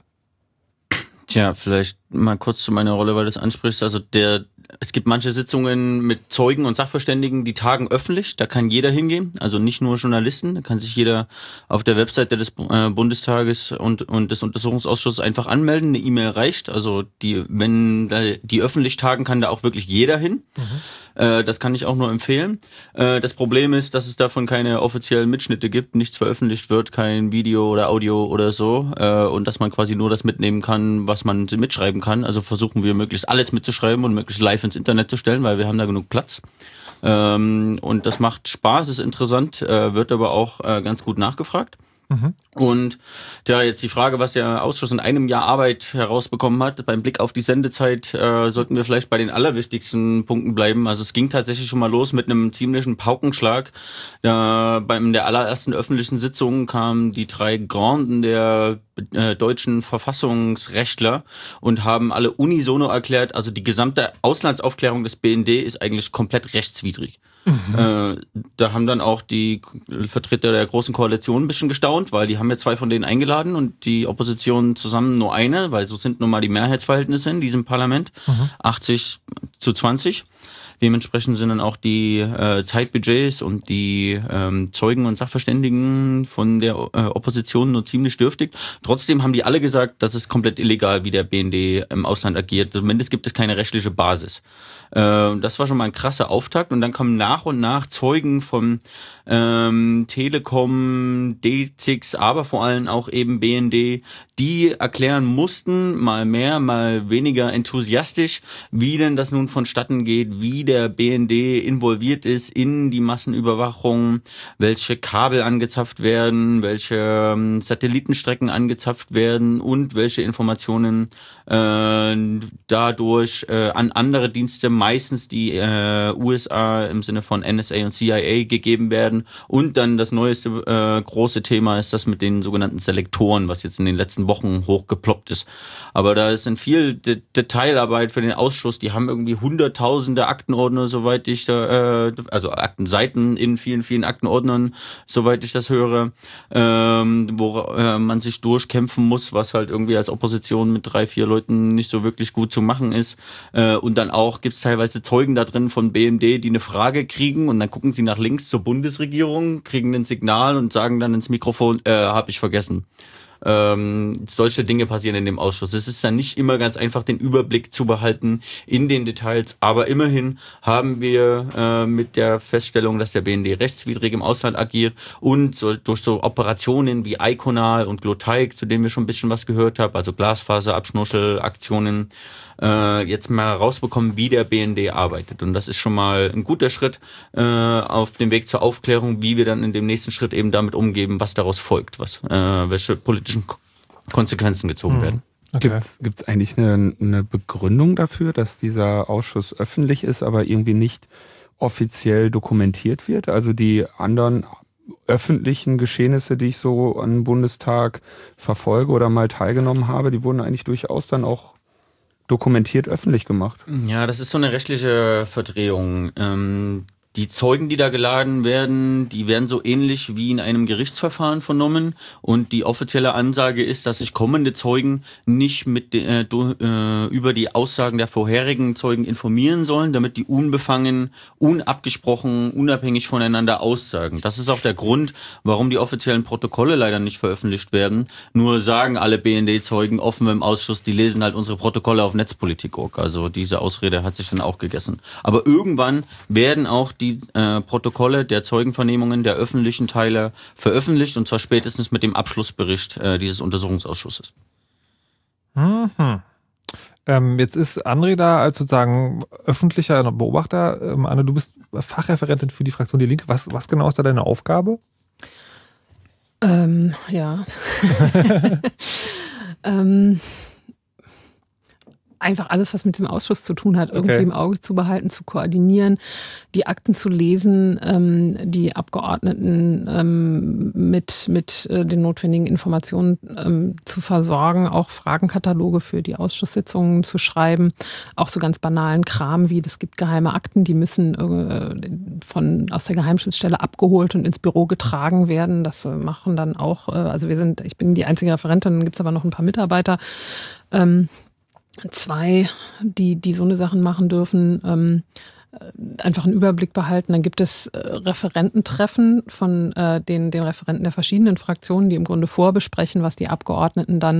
Tja, vielleicht mal kurz zu meiner Rolle, weil du das ansprichst. Also es gibt manche Sitzungen mit Zeugen und Sachverständigen, die tagen öffentlich. Da kann jeder hingehen, also nicht nur Journalisten. Da kann sich jeder auf der Webseite des Bundestages und des Untersuchungsausschusses einfach anmelden. Eine E-Mail reicht. Also wenn die öffentlich tagen, kann da auch wirklich jeder hin. Das kann ich auch nur empfehlen. Das Problem ist, dass es davon keine offiziellen Mitschnitte gibt, nichts veröffentlicht wird, kein Video oder Audio oder so, und dass man quasi nur das mitnehmen kann, was man mitschreiben kann. Also versuchen wir möglichst alles mitzuschreiben und möglichst live ins Internet zu stellen, weil wir haben da genug Platz. Und das macht Spaß, ist interessant, wird aber auch ganz gut nachgefragt. Und ja, jetzt die Frage, was der Ausschuss in einem Jahr Arbeit herausbekommen hat. Beim Blick auf die Sendezeit sollten wir vielleicht bei den allerwichtigsten Punkten bleiben. Also es ging tatsächlich schon mal los mit einem ziemlichen Paukenschlag. Beim der allerersten öffentlichen Sitzung kamen die 3 Granden der deutschen Verfassungsrechtler und haben alle unisono erklärt, also die gesamte Auslandsaufklärung des BND ist eigentlich komplett rechtswidrig. Da haben dann auch die Vertreter der Großen Koalition ein bisschen gestaunt, weil die haben ja 2 von denen eingeladen und die Opposition zusammen nur eine, weil so sind nun mal die Mehrheitsverhältnisse in diesem Parlament, 80-20. Dementsprechend sind dann auch die Zeitbudgets und die Zeugen und Sachverständigen von der Opposition nur ziemlich dürftig. Trotzdem haben die alle gesagt, das ist komplett illegal, wie der BND im Ausland agiert. Zumindest gibt es keine rechtliche Basis. Das war schon mal ein krasser Auftakt und dann kamen nach und nach Zeugen von Telekom, D6, aber vor allem auch eben BND, die erklären mussten, mal mehr, mal weniger enthusiastisch, wie denn das nun vonstatten geht, wie der BND involviert ist in die Massenüberwachung, welche Kabel angezapft werden, welche Satellitenstrecken angezapft werden und welche Informationen dadurch an andere Dienste, meistens die USA im Sinne von NSA und CIA gegeben werden. Und dann das neueste große Thema ist das mit den sogenannten Selektoren, was jetzt in den letzten Wochen hochgeploppt ist. Aber da ist viel Detailarbeit für den Ausschuss. Die haben irgendwie hunderttausende Aktenordner, soweit ich also Aktenseiten in vielen, vielen Aktenordnern, soweit ich das höre, wo man sich durchkämpfen muss, was halt irgendwie als Opposition mit 3, 4 Leuten nicht so wirklich gut zu machen ist. Und dann auch gibt es teilweise Zeugen da drin von BND, die eine Frage kriegen und dann gucken sie nach links zur Bundesregierung, kriegen ein Signal und sagen dann ins Mikrofon, hab ich vergessen. Solche Dinge passieren in dem Ausschuss. Es ist dann nicht immer ganz einfach, den Überblick zu behalten in den Details, aber immerhin haben wir mit der Feststellung, dass der BND rechtswidrig im Ausland agiert und durch so Operationen wie Iconal und Gloteig, zu denen wir schon ein bisschen was gehört haben, also Glasfaserabschnurschelaktionen, jetzt mal rausbekommen, wie der BND arbeitet. Und das ist schon mal ein guter Schritt auf dem Weg zur Aufklärung, wie wir dann in dem nächsten Schritt eben damit umgehen, was daraus folgt, welche politischen Konsequenzen gezogen werden. Okay. Gibt's eigentlich eine Begründung dafür, dass dieser Ausschuss öffentlich ist, aber irgendwie nicht offiziell dokumentiert wird? Also die anderen öffentlichen Geschehnisse, die ich so am Bundestag verfolge oder mal teilgenommen habe, die wurden eigentlich durchaus dann auch dokumentiert öffentlich gemacht. Ja, das ist so eine rechtliche Verdrehung. Die Zeugen, die da geladen werden, die werden so ähnlich wie in einem Gerichtsverfahren vernommen und die offizielle Ansage ist, dass sich kommende Zeugen nicht über die Aussagen der vorherigen Zeugen informieren sollen, damit die unbefangen, unabgesprochen, unabhängig voneinander aussagen. Das ist auch der Grund, warum die offiziellen Protokolle leider nicht veröffentlicht werden. Nur sagen alle BND-Zeugen offen im Ausschuss, die lesen halt unsere Protokolle auf Netzpolitik.org. Also diese Ausrede hat sich dann auch gegessen. Aber irgendwann werden auch die Protokolle der Zeugenvernehmungen der öffentlichen Teile veröffentlicht und zwar spätestens mit dem Abschlussbericht dieses Untersuchungsausschusses. Jetzt ist André da als sozusagen öffentlicher Beobachter. Anne, du bist Fachreferentin für die Fraktion Die Linke. Was genau ist da deine Aufgabe? Ja. Einfach alles, was mit dem Ausschuss zu tun hat, irgendwie im Auge zu behalten, zu koordinieren, die Akten zu lesen, die Abgeordneten mit den notwendigen Informationen zu versorgen, auch Fragenkataloge für die Ausschusssitzungen zu schreiben, auch so ganz banalen Kram wie, es gibt geheime Akten, die müssen aus der Geheimschutzstelle abgeholt und ins Büro getragen werden. Das machen dann auch, ich bin die einzige Referentin, dann gibt es aber noch ein paar Mitarbeiter, 2, die so eine Sachen machen dürfen. einfach einen Überblick behalten. Dann gibt es Referententreffen von den Referenten der verschiedenen Fraktionen, die im Grunde vorbesprechen, was die Abgeordneten dann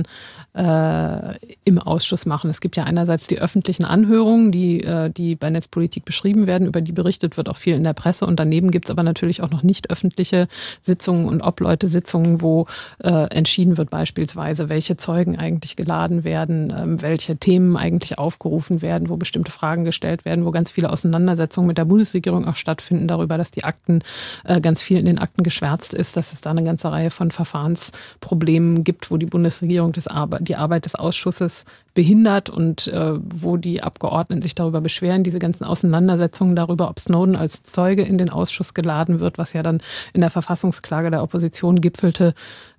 im Ausschuss machen. Es gibt ja einerseits die öffentlichen Anhörungen, die bei Netzpolitik beschrieben werden, über die berichtet wird auch viel in der Presse. Und daneben gibt es aber natürlich auch noch nicht öffentliche Sitzungen und Obleute-Sitzungen, wo entschieden wird beispielsweise, welche Zeugen eigentlich geladen werden, welche Themen eigentlich aufgerufen werden, wo bestimmte Fragen gestellt werden, wo ganz viele Auseinandersetzungen mit der Bundesregierung auch stattfinden darüber, dass die Akten ganz viel in den Akten geschwärzt ist, dass es da eine ganze Reihe von Verfahrensproblemen gibt, wo die Bundesregierung die Arbeit des Ausschusses behindert und wo die Abgeordneten sich darüber beschweren, diese ganzen Auseinandersetzungen darüber, ob Snowden als Zeuge in den Ausschuss geladen wird, was ja dann in der Verfassungsklage der Opposition gipfelte,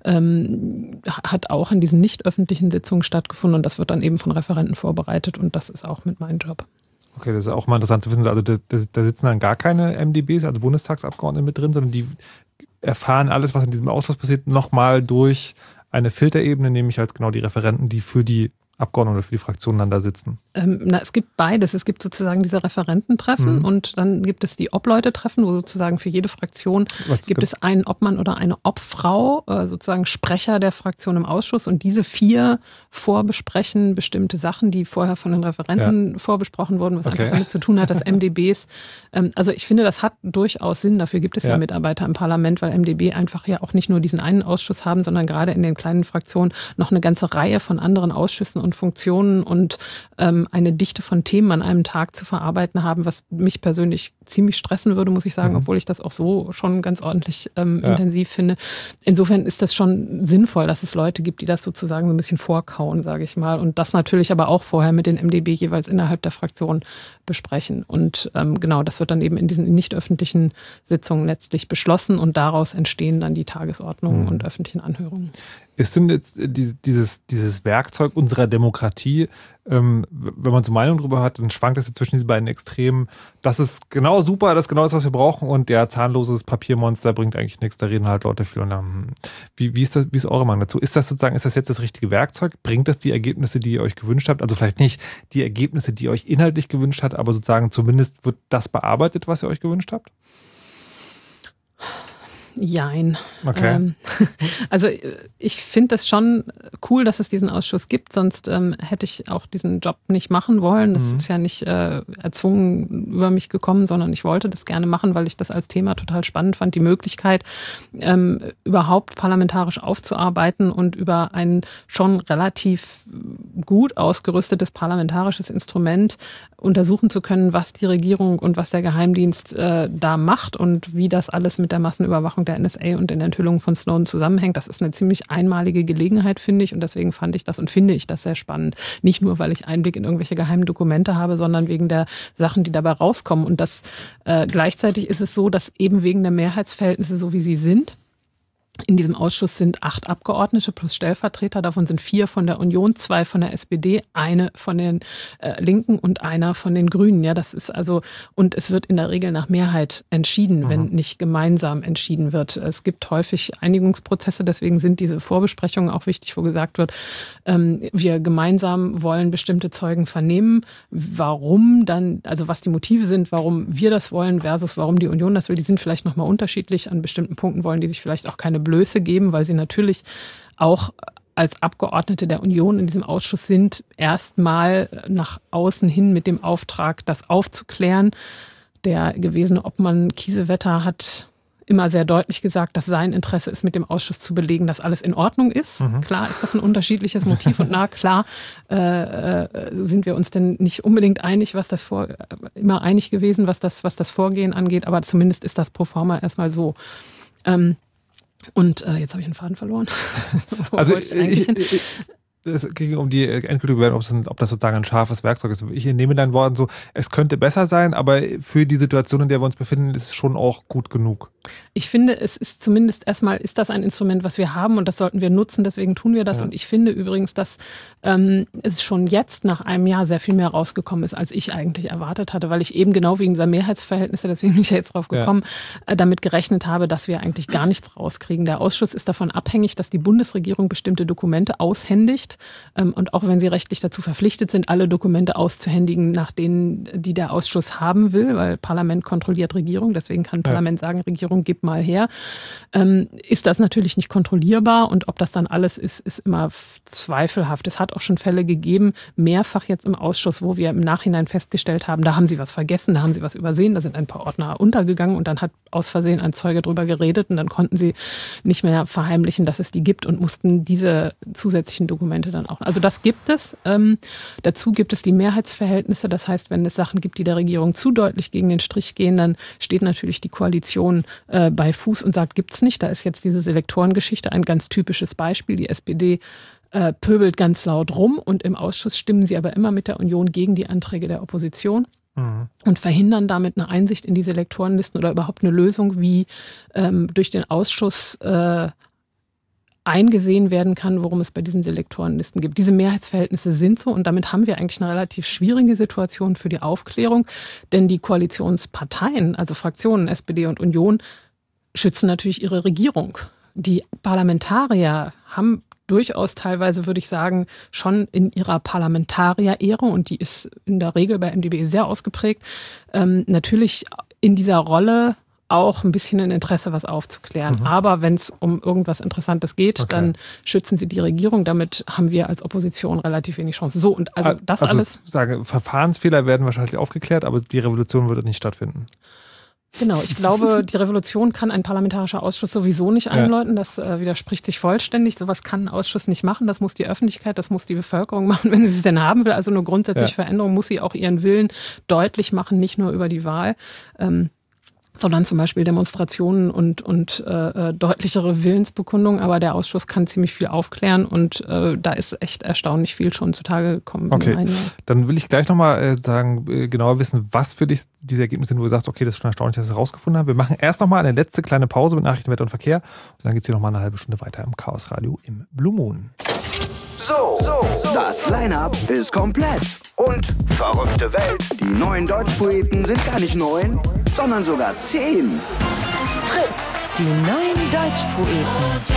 hat auch in diesen nicht öffentlichen Sitzungen stattgefunden und das wird dann eben von Referenten vorbereitet und das ist auch mit meinem Job. Okay, das ist auch mal interessant zu wissen. Also da sitzen dann gar keine MdBs, also Bundestagsabgeordnete mit drin, sondern die erfahren alles, was in diesem Ausschuss passiert, nochmal durch eine Filterebene, nämlich halt genau die Referenten, die für die Abgeordneten oder für die Fraktionen dann da sitzen? Es gibt beides. Es gibt sozusagen diese Referententreffen und dann gibt es die Obleute-Treffen, wo sozusagen für jede Fraktion gibt es einen Obmann oder eine Obfrau, sozusagen Sprecher der Fraktion im Ausschuss und diese 4 vorbesprechen bestimmte Sachen, die vorher von den Referenten vorbesprochen wurden, was einfach damit zu tun hat, dass MdBs, also ich finde, das hat durchaus Sinn, dafür gibt es ja Mitarbeiter im Parlament, weil MdB einfach ja auch nicht nur diesen einen Ausschuss haben, sondern gerade in den kleinen Fraktionen noch eine ganze Reihe von anderen Ausschüssen und Funktionen und eine Dichte von Themen an einem Tag zu verarbeiten haben, was mich persönlich ziemlich stressen würde, muss ich sagen, obwohl ich das auch so schon ganz ordentlich intensiv finde. Insofern ist das schon sinnvoll, dass es Leute gibt, die das sozusagen so ein bisschen vorkauen, sage ich mal. Und das natürlich aber auch vorher mit den MdB jeweils innerhalb der Fraktion besprechen. Und genau, das wird dann eben in diesen nicht öffentlichen Sitzungen letztlich beschlossen und daraus entstehen dann die Tagesordnungen und öffentlichen Anhörungen. Ist denn jetzt dieses Werkzeug unserer Demokratie, wenn man so Meinung drüber hat, dann schwankt es zwischen diesen beiden Extremen. Das ist genau super, das ist genau das, was wir brauchen und der zahnloses Papiermonster bringt eigentlich nichts, da reden halt Leute viel und dann, wie ist eure Meinung dazu? Ist das jetzt das richtige Werkzeug? Bringt das die Ergebnisse, die ihr euch gewünscht habt? Also vielleicht nicht die Ergebnisse, die ihr euch inhaltlich gewünscht habt, aber sozusagen zumindest wird das bearbeitet, was ihr euch gewünscht habt? Jein. Okay. Also ich finde das schon cool, dass es diesen Ausschuss gibt, sonst hätte ich auch diesen Job nicht machen wollen. Das ist ja nicht erzwungen über mich gekommen, sondern ich wollte das gerne machen, weil ich das als Thema total spannend fand. Die Möglichkeit, überhaupt parlamentarisch aufzuarbeiten und über ein schon relativ gut ausgerüstetes parlamentarisches Instrument untersuchen zu können, was die Regierung und was der Geheimdienst da macht und wie das alles mit der Massenüberwachung der NSA und den Enthüllungen von Snowden zusammenhängt. Das ist eine ziemlich einmalige Gelegenheit, finde ich. Und deswegen fand ich das und finde ich das sehr spannend. Nicht nur, weil ich Einblick in irgendwelche geheimen Dokumente habe, sondern wegen der Sachen, die dabei rauskommen. Und das gleichzeitig ist es so, dass eben wegen der Mehrheitsverhältnisse, so wie sie sind, in diesem Ausschuss sind 8 Abgeordnete plus Stellvertreter. Davon sind 4 von der Union, 2 von der SPD, eine von den Linken und einer von den Grünen. Ja, das ist also, und es wird in der Regel nach Mehrheit entschieden, wenn nicht gemeinsam entschieden wird. Es gibt häufig Einigungsprozesse, deswegen sind diese Vorbesprechungen auch wichtig, wo gesagt wird, wir gemeinsam wollen bestimmte Zeugen vernehmen. Warum dann, also was die Motive sind, warum wir das wollen versus warum die Union das will, die sind vielleicht nochmal unterschiedlich. An bestimmten Punkten wollen die sich vielleicht auch keine Blöße geben, weil sie natürlich auch als Abgeordnete der Union in diesem Ausschuss sind, erstmal nach außen hin mit dem Auftrag, das aufzuklären. Der gewesene Obmann Kiesewetter hat immer sehr deutlich gesagt, dass sein Interesse ist, mit dem Ausschuss zu belegen, dass alles in Ordnung ist. Klar ist das ein unterschiedliches Motiv und klar sind wir uns denn nicht unbedingt einig, immer einig gewesen, was das Vorgehen angeht, aber zumindest ist das pro forma erstmal so. Und jetzt habe ich den Faden verloren. Also es ging um die endgültige Bewertung, ob das sozusagen ein scharfes Werkzeug ist. Ich nehme deinen Worten so, es könnte besser sein, aber für die Situation, in der wir uns befinden, ist es schon auch gut genug. Ich finde, es ist zumindest erstmal, ist das ein Instrument, was wir haben und das sollten wir nutzen, deswegen tun wir das. Ja. Und ich finde übrigens, dass es schon jetzt nach einem Jahr sehr viel mehr rausgekommen ist, als ich eigentlich erwartet hatte, weil ich eben genau wegen dieser Mehrheitsverhältnisse, deswegen bin ich ja jetzt drauf gekommen, damit gerechnet habe, dass wir eigentlich gar nichts rauskriegen. Der Ausschuss ist davon abhängig, dass die Bundesregierung bestimmte Dokumente aushändigt und auch wenn sie rechtlich dazu verpflichtet sind, alle Dokumente auszuhändigen, nach denen die der Ausschuss haben will, weil Parlament kontrolliert Regierung, deswegen kann Parlament sagen, Regierung, gib mal her, ist das natürlich nicht kontrollierbar und ob das dann alles ist, ist immer zweifelhaft. Es hat auch schon Fälle gegeben, mehrfach jetzt im Ausschuss, wo wir im Nachhinein festgestellt haben, da haben sie was vergessen, da haben sie was übersehen, da sind ein paar Ordner untergegangen und dann hat aus Versehen ein Zeuge drüber geredet und dann konnten sie nicht mehr verheimlichen, dass es die gibt und mussten diese zusätzlichen Dokumente dann auch. Also das gibt es. Dazu gibt es die Mehrheitsverhältnisse. Das heißt, wenn es Sachen gibt, die der Regierung zu deutlich gegen den Strich gehen, dann steht natürlich die Koalition bei Fuß und sagt, gibt's nicht. Da ist jetzt diese Selektorengeschichte ein ganz typisches Beispiel. Die SPD pöbelt ganz laut rum und im Ausschuss stimmen sie aber immer mit der Union gegen die Anträge der Opposition und verhindern damit eine Einsicht in die Selektorenlisten oder überhaupt eine Lösung, wie durch den Ausschuss eingesehen werden kann, worum es bei diesen Selektorenlisten gibt. Diese Mehrheitsverhältnisse sind so und damit haben wir eigentlich eine relativ schwierige Situation für die Aufklärung, denn die Koalitionsparteien, also Fraktionen SPD und Union, schützen natürlich ihre Regierung. Die Parlamentarier haben durchaus teilweise, würde ich sagen, schon in ihrer Parlamentarier-Ehre, und die ist in der Regel bei MdB sehr ausgeprägt, natürlich in dieser Rolle auch ein bisschen ein Interesse, was aufzuklären. Aber wenn es um irgendwas Interessantes geht, dann schützen sie die Regierung. Damit haben wir als Opposition relativ wenig Chance. So, und also das alles. Sage, Verfahrensfehler werden wahrscheinlich aufgeklärt, aber die Revolution wird nicht stattfinden. Genau, ich glaube, die Revolution kann ein parlamentarischer Ausschuss sowieso nicht einläuten. Das widerspricht sich vollständig. Sowas kann ein Ausschuss nicht machen. Das muss die Öffentlichkeit, das muss die Bevölkerung machen, wenn sie es denn haben will. Also eine grundsätzliche Veränderung muss sie auch ihren Willen deutlich machen, nicht nur über die Wahl. Sondern zum Beispiel Demonstrationen und deutlichere Willensbekundungen. Aber der Ausschuss kann ziemlich viel aufklären und da ist echt erstaunlich viel schon zutage gekommen. Okay, dann will ich gleich nochmal genauer wissen, was für dich diese Ergebnisse sind, wo du sagst, okay, das ist schon erstaunlich, dass wir es rausgefunden haben. Wir machen erst nochmal eine letzte kleine Pause mit Nachrichten, Wetter und Verkehr und dann geht es hier nochmal eine halbe Stunde weiter im Chaos Radio im Blue Moon. So, das Line-Up ist komplett. Und verrückte Welt, die 9 Deutschpoeten sind gar nicht 9, sondern sogar 10. Fritz, die 9 Deutschpoeten.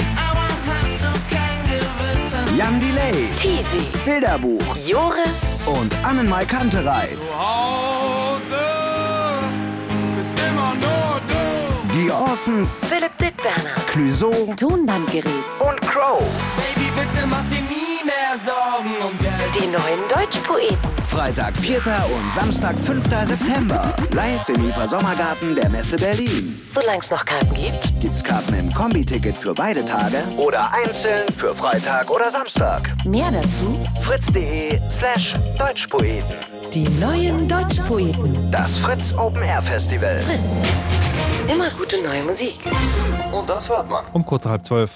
Jan Delay, Teasy, Bilderbuch, Joris und Annenmai Kantereit. Die Orsons, Philipp Dittberner, Clouseau, Tonbandgerät und Crow. Baby, bitte mach dir nie mehr Sorgen um Geld. Die 9 Deutschpoeten. Freitag, 4. und Samstag, 5. September. Live im IFA Sommergarten der Messe Berlin. Solange es noch Karten gibt. Gibt's Karten im Kombi-Ticket für beide Tage oder einzeln für Freitag oder Samstag. Mehr dazu fritz.de/Deutschpoeten. Die 9 Deutschpoeten. Das Fritz Open Air Festival. Fritz. Immer gute neue Musik. Und das hört man. Um kurz 11:30.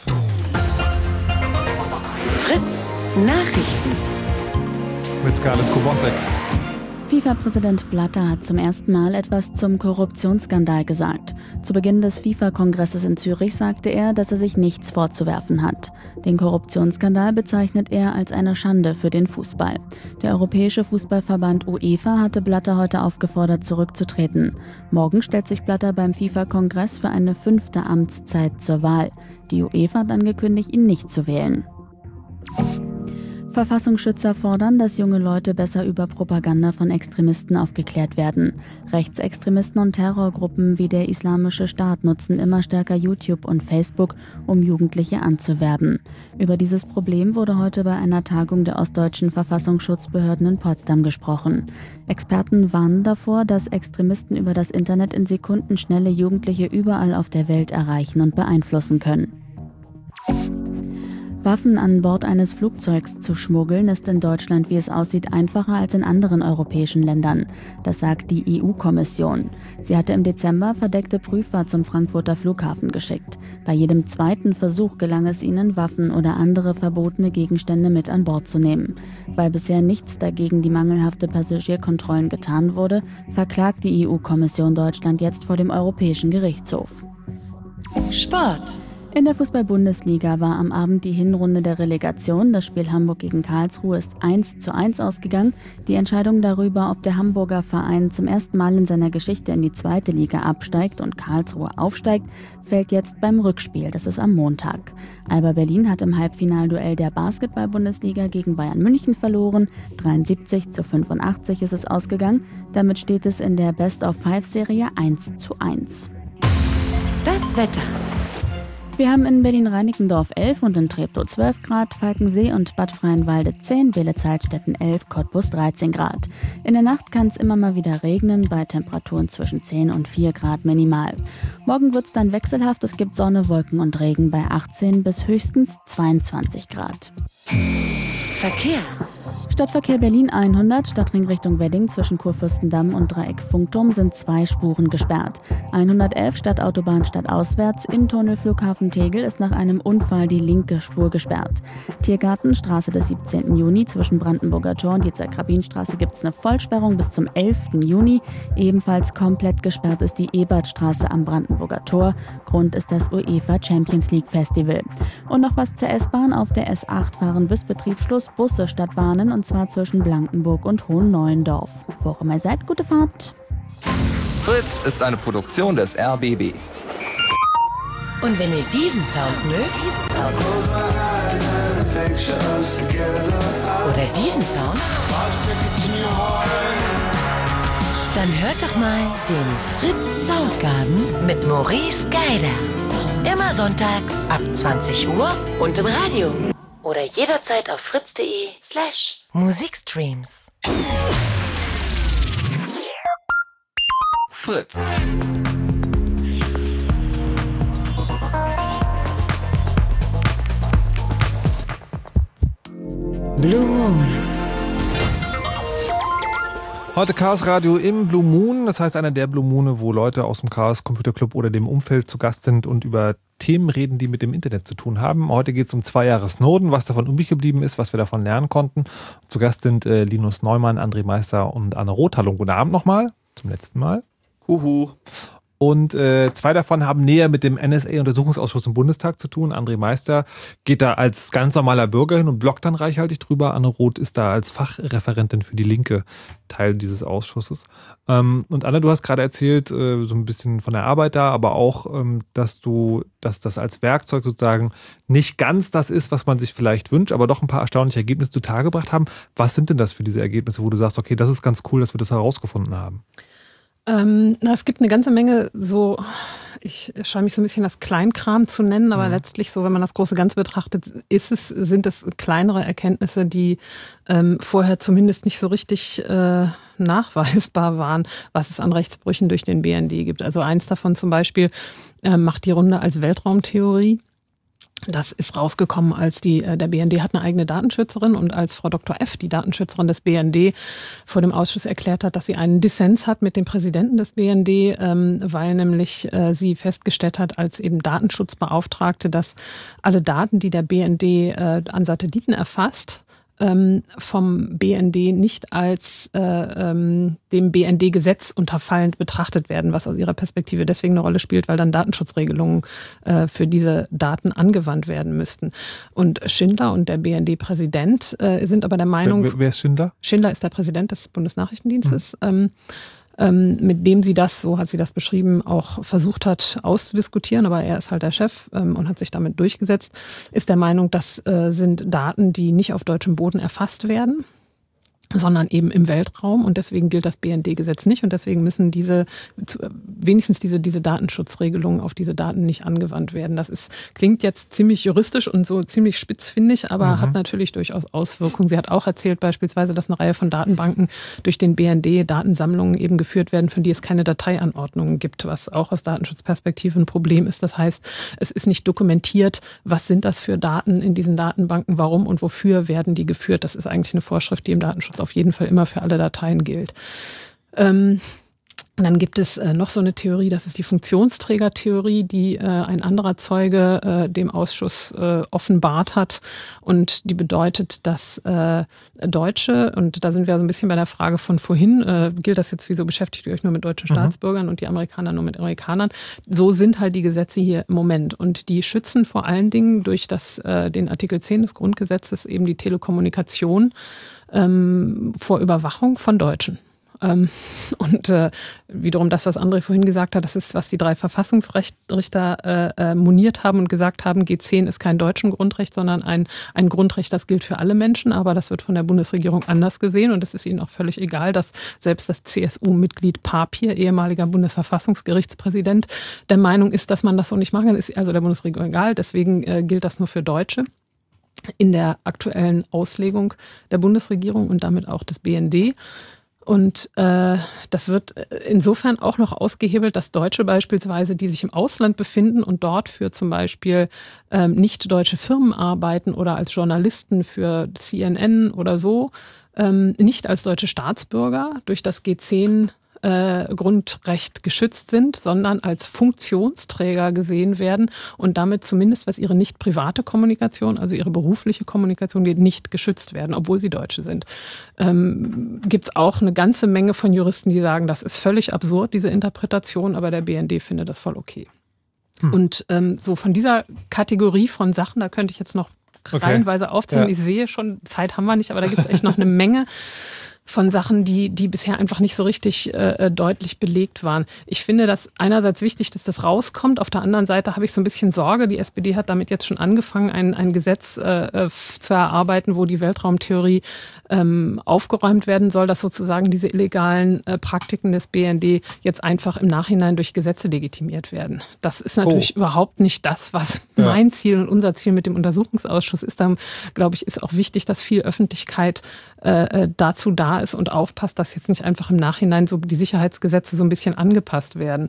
Fritz Nachrichten. Mit Scarlett Kowalczyk. FIFA-Präsident Blatter hat zum ersten Mal etwas zum Korruptionsskandal gesagt. Zu Beginn des FIFA-Kongresses in Zürich sagte er, dass er sich nichts vorzuwerfen hat. Den Korruptionsskandal bezeichnet er als eine Schande für den Fußball. Der Europäische Fußballverband UEFA hatte Blatter heute aufgefordert, zurückzutreten. Morgen stellt sich Blatter beim FIFA-Kongress für eine 5. Amtszeit zur Wahl. Die UEFA hat angekündigt, ihn nicht zu wählen. Verfassungsschützer fordern, dass junge Leute besser über Propaganda von Extremisten aufgeklärt werden. Rechtsextremisten und Terrorgruppen wie der Islamische Staat nutzen immer stärker YouTube und Facebook, um Jugendliche anzuwerben. Über dieses Problem wurde heute bei einer Tagung der ostdeutschen Verfassungsschutzbehörden in Potsdam gesprochen. Experten warnen davor, dass Extremisten über das Internet in Sekundenschnelle Jugendliche überall auf der Welt erreichen und beeinflussen können. Waffen an Bord eines Flugzeugs zu schmuggeln, ist in Deutschland, wie es aussieht, einfacher als in anderen europäischen Ländern. Das sagt die EU-Kommission. Sie hatte im Dezember verdeckte Prüfer zum Frankfurter Flughafen geschickt. Bei jedem zweiten Versuch gelang es ihnen, Waffen oder andere verbotene Gegenstände mit an Bord zu nehmen. Weil bisher nichts dagegen die mangelhafte Passagierkontrollen getan wurde, verklagt die EU-Kommission Deutschland jetzt vor dem Europäischen Gerichtshof. Sport. In der Fußball-Bundesliga war am Abend die Hinrunde der Relegation. Das Spiel Hamburg gegen Karlsruhe ist 1:1 ausgegangen. Die Entscheidung darüber, ob der Hamburger Verein zum ersten Mal in seiner Geschichte in die zweite Liga absteigt und Karlsruhe aufsteigt, fällt jetzt beim Rückspiel. Das ist am Montag. Alba Berlin hat im Halbfinalduell der Basketball-Bundesliga gegen Bayern München verloren. 73:85 ist es ausgegangen. Damit steht es in der Best-of-5-Serie 1:1. Das Wetter. Wir haben in Berlin-Reinickendorf 11 und in Treptow 12 Grad, Falkensee und Bad Freienwalde 10, Beelitz-Heilstätten 11, Cottbus 13 Grad. In der Nacht kann es immer mal wieder regnen, bei Temperaturen zwischen 10 und 4 Grad minimal. Morgen wird es dann wechselhaft, es gibt Sonne, Wolken und Regen bei 18 bis höchstens 22 Grad. Verkehr. Stadtverkehr Berlin 100, Stadtring Richtung Wedding zwischen Kurfürstendamm und Dreieck Funkturm sind 2 Spuren gesperrt. 111 Stadtautobahn stadtauswärts im Tunnel Flughafen Tegel ist nach einem Unfall die linke Spur gesperrt. Tiergarten, Straße des 17. Juni zwischen Brandenburger Tor und Jezer-Krabin-Straße gibt es eine Vollsperrung bis zum 11. Juni. Ebenfalls komplett gesperrt ist die Ebertstraße am Brandenburger Tor. Grund ist das UEFA Champions League Festival. Und noch was zur S-Bahn. Auf der S8 fahren bis Betriebsschluss Busse statt Bahnen, und zwar zwischen Blankenburg und Hohenneuendorf. Wo auch immer ihr seid, gute Fahrt. Fritz ist eine Produktion des RBB. Und wenn ihr diesen Sound mögt, oder diesen Sound, dann hört doch mal den Fritz Soundgarden mit Maurice Geider. Immer sonntags ab 20 Uhr und im Radio. Oder jederzeit auf fritz.de/Musikstreams. Fritz. Blue Moon. Heute Chaos Radio im Blue Moon, das heißt einer der Blue Moone, wo Leute aus dem Chaos Computer Club oder dem Umfeld zu Gast sind und über Themen reden, die mit dem Internet zu tun haben. Heute geht es um 2 Jahre Snowden, was davon übrig geblieben ist, was wir davon lernen konnten. Zu Gast sind Linus Neumann, André Meister und Anne Roth. Hallo, guten Abend nochmal, zum letzten Mal. Huhu. Und 2 davon haben näher mit dem NSA-Untersuchungsausschuss im Bundestag zu tun. André Meister geht da als ganz normaler Bürger hin und bloggt dann reichhaltig drüber. Anne Roth ist da als Fachreferentin für die Linke Teil dieses Ausschusses. Und Anne, du hast gerade erzählt, so ein bisschen von der Arbeit da, aber auch, dass das als Werkzeug sozusagen nicht ganz das ist, was man sich vielleicht wünscht, aber doch ein paar erstaunliche Ergebnisse zutage gebracht haben. Was sind denn das für diese Ergebnisse, wo du sagst, okay, das ist ganz cool, dass wir das herausgefunden haben? Es gibt eine ganze Menge so, ich scheue mich so ein bisschen das Kleinkram zu nennen, aber letztlich so, wenn man das große Ganze betrachtet, sind es kleinere Erkenntnisse, die vorher zumindest nicht so richtig nachweisbar waren, was es an Rechtsbrüchen durch den BND gibt. Also eins davon zum Beispiel macht die Runde als Weltraumtheorie. Das ist rausgekommen, als der BND hat eine eigene Datenschützerin und als Frau Dr. F., die Datenschützerin des BND, vor dem Ausschuss erklärt hat, dass sie einen Dissens hat mit dem Präsidenten des BND, weil nämlich sie festgestellt hat, als eben Datenschutzbeauftragte, dass alle Daten, die der BND an Satelliten erfasst, vom BND nicht als dem BND-Gesetz unterfallend betrachtet werden, was aus ihrer Perspektive deswegen eine Rolle spielt, weil dann Datenschutzregelungen für diese Daten angewandt werden müssten. Und Schindler und der BND-Präsident sind aber der Meinung... Wer ist Schindler? Schindler ist der Präsident des Bundesnachrichtendienstes. Mit dem sie das, so hat sie das beschrieben, auch versucht hat auszudiskutieren, aber er ist halt der Chef und hat sich damit durchgesetzt, ist der Meinung, das sind Daten, die nicht auf deutschem Boden erfasst werden. sondern eben im Weltraum und deswegen gilt das BND-Gesetz nicht und deswegen müssen wenigstens diese Datenschutzregelungen auf diese Daten nicht angewandt werden. Klingt jetzt ziemlich juristisch und so ziemlich spitzfindig, aber hat natürlich durchaus Auswirkungen. Sie hat auch erzählt beispielsweise, dass eine Reihe von Datenbanken durch den BND Datensammlungen eben geführt werden, für die es keine Dateianordnungen gibt, was auch aus Datenschutzperspektive ein Problem ist. Das heißt, es ist nicht dokumentiert, was sind das für Daten in diesen Datenbanken, warum und wofür werden die geführt. Das ist eigentlich eine Vorschrift, die im Datenschutz auf jeden Fall immer für alle Dateien gilt. Dann gibt es noch so eine Theorie, das ist die Funktionsträgertheorie, die ein anderer Zeuge dem Ausschuss offenbart hat. Und die bedeutet, dass Deutsche, und da sind wir so ein bisschen bei der Frage von vorhin, gilt das jetzt, wieso beschäftigt ihr euch nur mit deutschen Staatsbürgern und die Amerikaner nur mit Amerikanern? So sind halt die Gesetze hier im Moment. Und die schützen vor allen Dingen durch den Artikel 10 des Grundgesetzes eben die Telekommunikation vor Überwachung von Deutschen. Und wiederum das, was André vorhin gesagt hat, das ist, was die 3 Verfassungsrichter moniert haben und gesagt haben, G10 ist kein deutschen Grundrecht, sondern ein Grundrecht, das gilt für alle Menschen, aber das wird von der Bundesregierung anders gesehen und es ist ihnen auch völlig egal, dass selbst das CSU-Mitglied Papier, ehemaliger Bundesverfassungsgerichtspräsident, der Meinung ist, dass man das so nicht machen kann, ist also der Bundesregierung egal, deswegen gilt das nur für Deutsche. In der aktuellen Auslegung der Bundesregierung und damit auch des BND. Und das wird insofern auch noch ausgehebelt, dass Deutsche beispielsweise, die sich im Ausland befinden und dort für zum Beispiel nicht deutsche Firmen arbeiten oder als Journalisten für CNN oder so, nicht als deutsche Staatsbürger durch das G10 Grundrecht geschützt sind, sondern als Funktionsträger gesehen werden und damit zumindest, was ihre nicht private Kommunikation, also ihre berufliche Kommunikation geht, nicht geschützt werden, obwohl sie Deutsche sind. Gibt es auch eine ganze Menge von Juristen, die sagen, das ist völlig absurd, diese Interpretation, aber der BND findet das voll okay. Und so von dieser Kategorie von Sachen, da könnte ich jetzt noch reihenweise aufzählen. Ja. Ich sehe schon, Zeit haben wir nicht, aber da gibt es echt noch eine Menge von Sachen, die bisher einfach nicht so richtig deutlich belegt waren. Ich finde das einerseits wichtig, dass das rauskommt. Auf der anderen Seite habe ich so ein bisschen Sorge. Die SPD hat damit jetzt schon angefangen, ein Gesetz zu erarbeiten, wo die Weltraumtheorie aufgeräumt werden soll, dass sozusagen diese illegalen Praktiken des BND jetzt einfach im Nachhinein durch Gesetze legitimiert werden. Das ist natürlich überhaupt nicht das, was mein Ziel und unser Ziel mit dem Untersuchungsausschuss ist. Da, glaube ich, ist auch wichtig, dass viel Öffentlichkeit dazu da ist und aufpasst, dass jetzt nicht einfach im Nachhinein so die Sicherheitsgesetze so ein bisschen angepasst werden.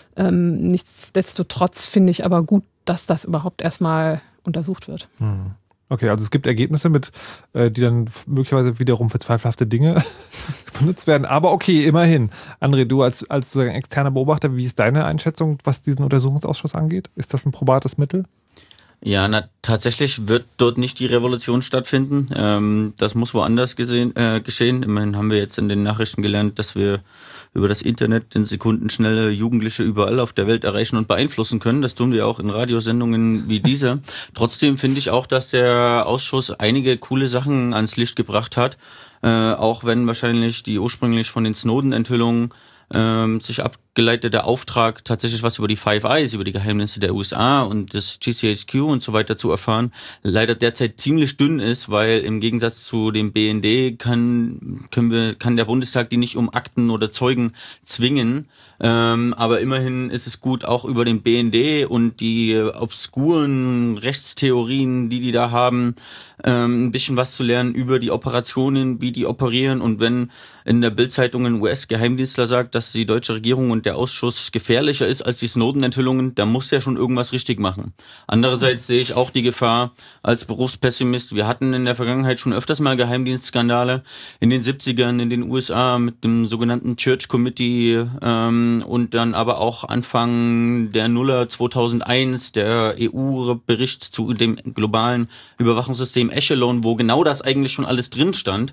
Nichtsdestotrotz finde ich aber gut, dass das überhaupt erstmal untersucht wird. Okay, also es gibt Ergebnisse, die dann möglicherweise wiederum für zweifelhafte Dinge benutzt werden. Aber okay, immerhin. André, du als sozusagen externer Beobachter, wie ist deine Einschätzung, was diesen Untersuchungsausschuss angeht? Ist das ein probates Mittel? Ja, tatsächlich wird dort nicht die Revolution stattfinden. Das muss woanders geschehen. Immerhin haben wir jetzt in den Nachrichten gelernt, dass wir über das Internet in Sekundenschnelle Jugendliche überall auf der Welt erreichen und beeinflussen können. Das tun wir auch in Radiosendungen wie dieser. Trotzdem finde ich auch, dass der Ausschuss einige coole Sachen ans Licht gebracht hat. Auch wenn wahrscheinlich die ursprünglich von den Snowden-Enthüllungen sich abgeleitete Auftrag, tatsächlich was über die Five Eyes, über die Geheimnisse der USA und das GCHQ und so weiter zu erfahren, leider derzeit ziemlich dünn ist, weil im Gegensatz zu dem BND kann der Bundestag die nicht um Akten oder Zeugen zwingen. Aber immerhin ist es gut, auch über den BND und die obskuren Rechtstheorien, die da haben, ein bisschen was zu lernen über die Operationen, wie die operieren. Und wenn in der Bild-Zeitung ein US-Geheimdienstler sagt, dass die deutsche Regierung und der Ausschuss gefährlicher ist als die Snowden-Enthüllungen, dann muss der schon irgendwas richtig machen. Andererseits sehe ich auch die Gefahr als Berufspessimist. Wir hatten in der Vergangenheit schon öfters mal Geheimdienstskandale in den 70ern in den USA mit dem sogenannten Church Committee und dann aber auch Anfang der Nuller 2001 der EU-Bericht zu dem globalen Überwachungssystem Echelon, wo genau das eigentlich schon alles drin stand.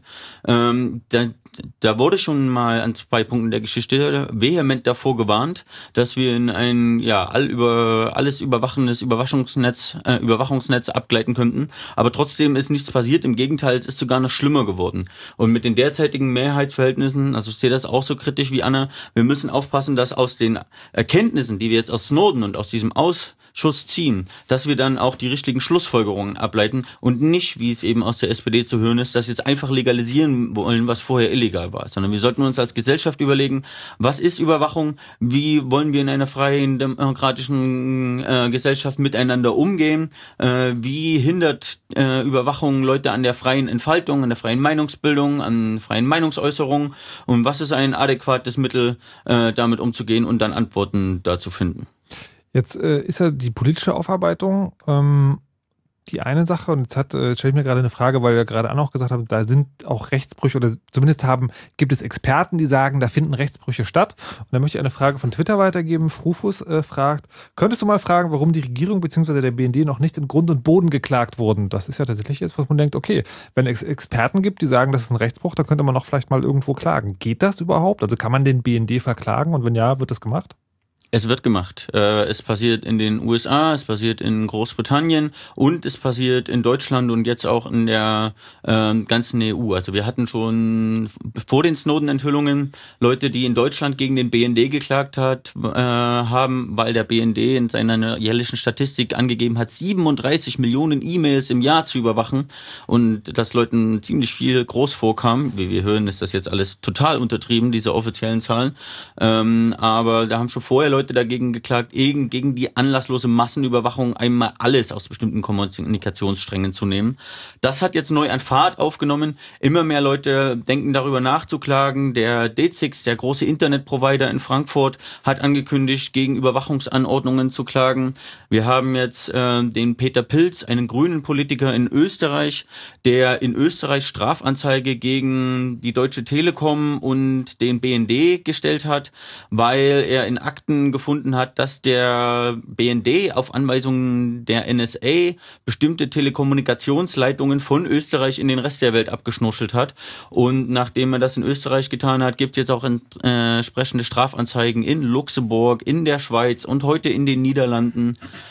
Da wurde schon mal an 2 Punkten der Geschichte vehement davor gewarnt, dass wir in ein alles überwachendes Überwachungsnetz abgleiten könnten. Aber trotzdem ist nichts passiert. Im Gegenteil, es ist sogar noch schlimmer geworden. Und mit den derzeitigen Mehrheitsverhältnissen, also ich sehe das auch so kritisch wie Anna, wir müssen aufpassen, dass aus den Erkenntnissen, die wir jetzt aus Snowden und aus diesem Schuss ziehen, dass wir dann auch die richtigen Schlussfolgerungen ableiten und nicht, wie es eben aus der SPD zu hören ist, dass jetzt einfach legalisieren wollen, was vorher illegal war, sondern wir sollten uns als Gesellschaft überlegen, was ist Überwachung, wie wollen wir in einer freien, demokratischen Gesellschaft miteinander umgehen, wie hindert Überwachung Leute an der freien Entfaltung, an der freien Meinungsbildung, an freien Meinungsäußerungen und was ist ein adäquates Mittel, damit umzugehen und dann Antworten dazu finden. Jetzt ist ja die politische Aufarbeitung die eine Sache, und jetzt stelle ich mir gerade eine Frage, weil wir gerade auch gesagt haben, da sind auch Rechtsbrüche oder zumindest gibt es Experten, die sagen, da finden Rechtsbrüche statt. Und da möchte ich eine Frage von Twitter weitergeben. Frufus fragt, könntest du mal fragen, warum die Regierung bzw. der BND noch nicht in Grund und Boden geklagt wurden? Das ist ja tatsächlich jetzt, was man denkt, okay, wenn es Experten gibt, die sagen, das ist ein Rechtsbruch, dann könnte man noch vielleicht mal irgendwo klagen. Geht das überhaupt? Also kann man den BND verklagen und wenn ja, wird das gemacht? Es wird gemacht. Es passiert in den USA, es passiert in Großbritannien und es passiert in Deutschland und jetzt auch in der ganzen EU. Also wir hatten schon vor den Snowden-Enthüllungen Leute, die in Deutschland gegen den BND geklagt haben, weil der BND in seiner jährlichen Statistik angegeben hat, 37 Millionen E-Mails im Jahr zu überwachen und dass Leuten ziemlich viel groß vorkam. Wie wir hören, ist das jetzt alles total untertrieben, diese offiziellen Zahlen. Aber da haben schon vorher Leute dagegen geklagt, gegen die anlasslose Massenüberwachung einmal alles aus bestimmten Kommunikationssträngen zu nehmen. Das hat jetzt neu an Fahrt aufgenommen. Immer mehr Leute denken darüber nachzuklagen. Der D6, der große Internetprovider in Frankfurt, hat angekündigt, gegen Überwachungsanordnungen zu klagen. Wir haben jetzt den Peter Pilz, einen grünen Politiker in Österreich, der in Österreich Strafanzeige gegen die Deutsche Telekom und den BND gestellt hat, weil er in Akten gefunden hat, dass der BND auf Anweisungen der NSA bestimmte Telekommunikationsleitungen von Österreich in den Rest der Welt abgeschnuschelt hat. Und nachdem er das in Österreich getan hat, gibt es jetzt auch entsprechende Strafanzeigen in Luxemburg, in der Schweiz und heute in den Niederlanden.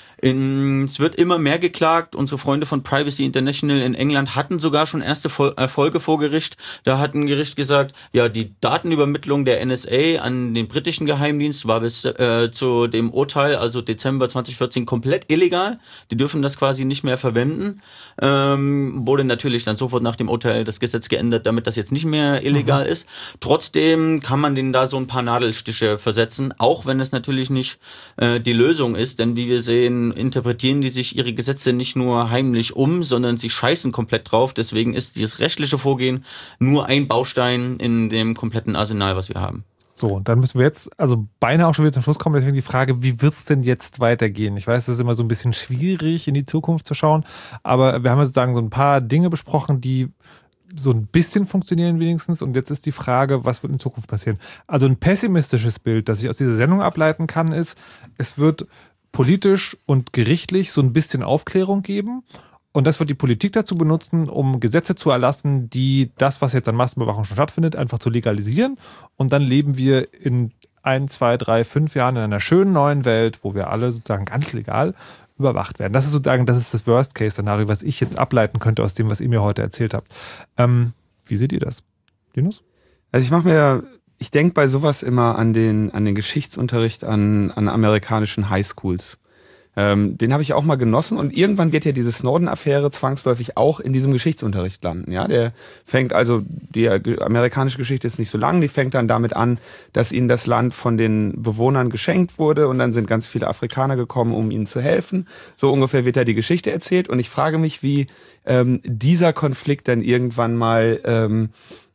Es wird immer mehr geklagt. Unsere Freunde von Privacy International in England hatten sogar schon erste Erfolge vor Gericht. Da hat ein Gericht gesagt, ja, die Datenübermittlung der NSA an den britischen Geheimdienst war bis zu dem Urteil, also Dezember 2014, komplett illegal. Die dürfen das quasi nicht mehr verwenden. Wurde natürlich dann sofort nach dem Urteil das Gesetz geändert, damit das jetzt nicht mehr illegal ist. Trotzdem kann man denen da so ein paar Nadelstiche versetzen, auch wenn es natürlich nicht die Lösung ist. Denn wie wir sehen, interpretieren die sich ihre Gesetze nicht nur heimlich sondern sie scheißen komplett drauf. Deswegen ist dieses rechtliche Vorgehen nur ein Baustein in dem kompletten Arsenal, was wir haben. So, dann müssen wir jetzt also beinahe auch schon wieder zum Schluss kommen. Deswegen die Frage, wie wird es denn jetzt weitergehen? Ich weiß, es ist immer so ein bisschen schwierig, in die Zukunft zu schauen, aber wir haben ja sozusagen so ein paar Dinge besprochen, die so ein bisschen funktionieren wenigstens. Und jetzt ist die Frage, was wird in Zukunft passieren? Also ein pessimistisches Bild, das ich aus dieser Sendung ableiten kann, ist, es wird politisch und gerichtlich so ein bisschen Aufklärung geben. Und das wird die Politik dazu benutzen, um Gesetze zu erlassen, die das, was jetzt an Massenüberwachung schon stattfindet, einfach zu legalisieren. Und dann leben wir in 1, 2, 3, 5 Jahren in einer schönen neuen Welt, wo wir alle sozusagen ganz legal überwacht werden. Das ist sozusagen, das ist das Worst-Case-Szenario, was ich jetzt ableiten könnte aus dem, was ihr mir heute erzählt habt. Wie seht ihr das? Linus? Also ich denke bei sowas immer an den Geschichtsunterricht an amerikanischen Highschools. Den habe ich auch mal genossen und irgendwann wird ja diese Snowden-Affäre zwangsläufig auch in diesem Geschichtsunterricht landen. Ja, der fängt also, die amerikanische Geschichte ist nicht so lang, die fängt dann damit an, dass ihnen das Land von den Bewohnern geschenkt wurde und dann sind ganz viele Afrikaner gekommen, um ihnen zu helfen. So ungefähr wird da die Geschichte erzählt und ich frage mich, wie dieser Konflikt dann irgendwann mal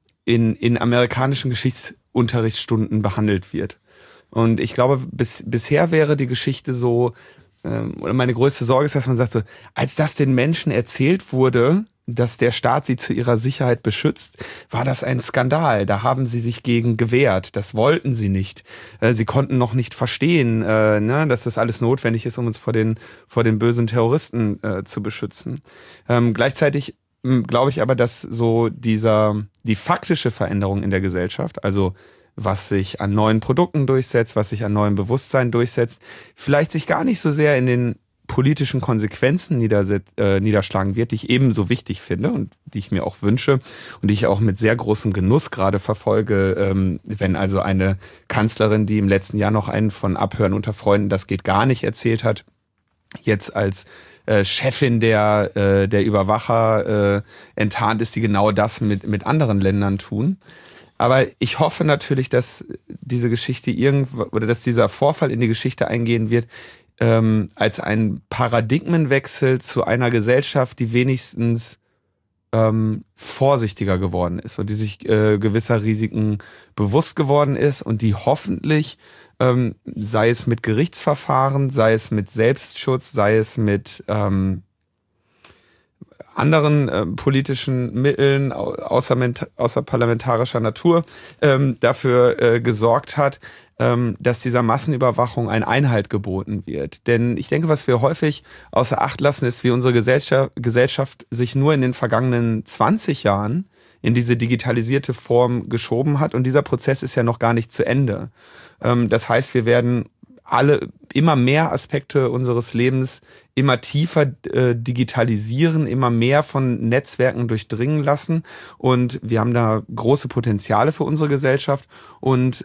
in amerikanischen Geschichtsunterrichtsstunden behandelt wird. Und ich glaube, bisher wäre die Geschichte so, oder meine größte Sorge ist, dass man sagt so, als das den Menschen erzählt wurde, dass der Staat sie zu ihrer Sicherheit beschützt, war das ein Skandal. Da haben sie sich gegen gewehrt. Das wollten sie nicht. Sie konnten noch nicht verstehen, dass das alles notwendig ist, um uns vor den bösen Terroristen zu beschützen. Gleichzeitig glaube ich aber, dass so die faktische Veränderung in der Gesellschaft, also was sich an neuen Produkten durchsetzt, was sich an neuem Bewusstsein durchsetzt, vielleicht sich gar nicht so sehr in den politischen Konsequenzen niederschlagen wird, die ich ebenso wichtig finde und die ich mir auch wünsche und die ich auch mit sehr großem Genuss gerade verfolge, wenn also eine Kanzlerin, die im letzten Jahr noch einen von Abhören unter Freunden, das geht gar nicht, erzählt hat, jetzt als Chefin der Überwacher enttarnt ist, die genau das mit anderen Ländern tun. Aber ich hoffe natürlich, dass diese Geschichte oder dass dieser Vorfall in die Geschichte eingehen wird, als ein Paradigmenwechsel zu einer Gesellschaft, die wenigstens vorsichtiger geworden ist und die sich gewisser Risiken bewusst geworden ist und die hoffentlich, sei es mit Gerichtsverfahren, sei es mit Selbstschutz, sei es mit anderen politischen Mitteln außerparlamentarischer Natur dafür gesorgt hat, dass dieser Massenüberwachung ein Einhalt geboten wird. Denn ich denke, was wir häufig außer Acht lassen, ist, wie unsere Gesellschaft sich nur in den vergangenen 20 Jahren in diese digitalisierte Form geschoben hat. Und dieser Prozess ist ja noch gar nicht zu Ende. Das heißt, wir werden immer mehr Aspekte unseres Lebens immer tiefer digitalisieren, immer mehr von Netzwerken durchdringen lassen. Und wir haben da große Potenziale für unsere Gesellschaft und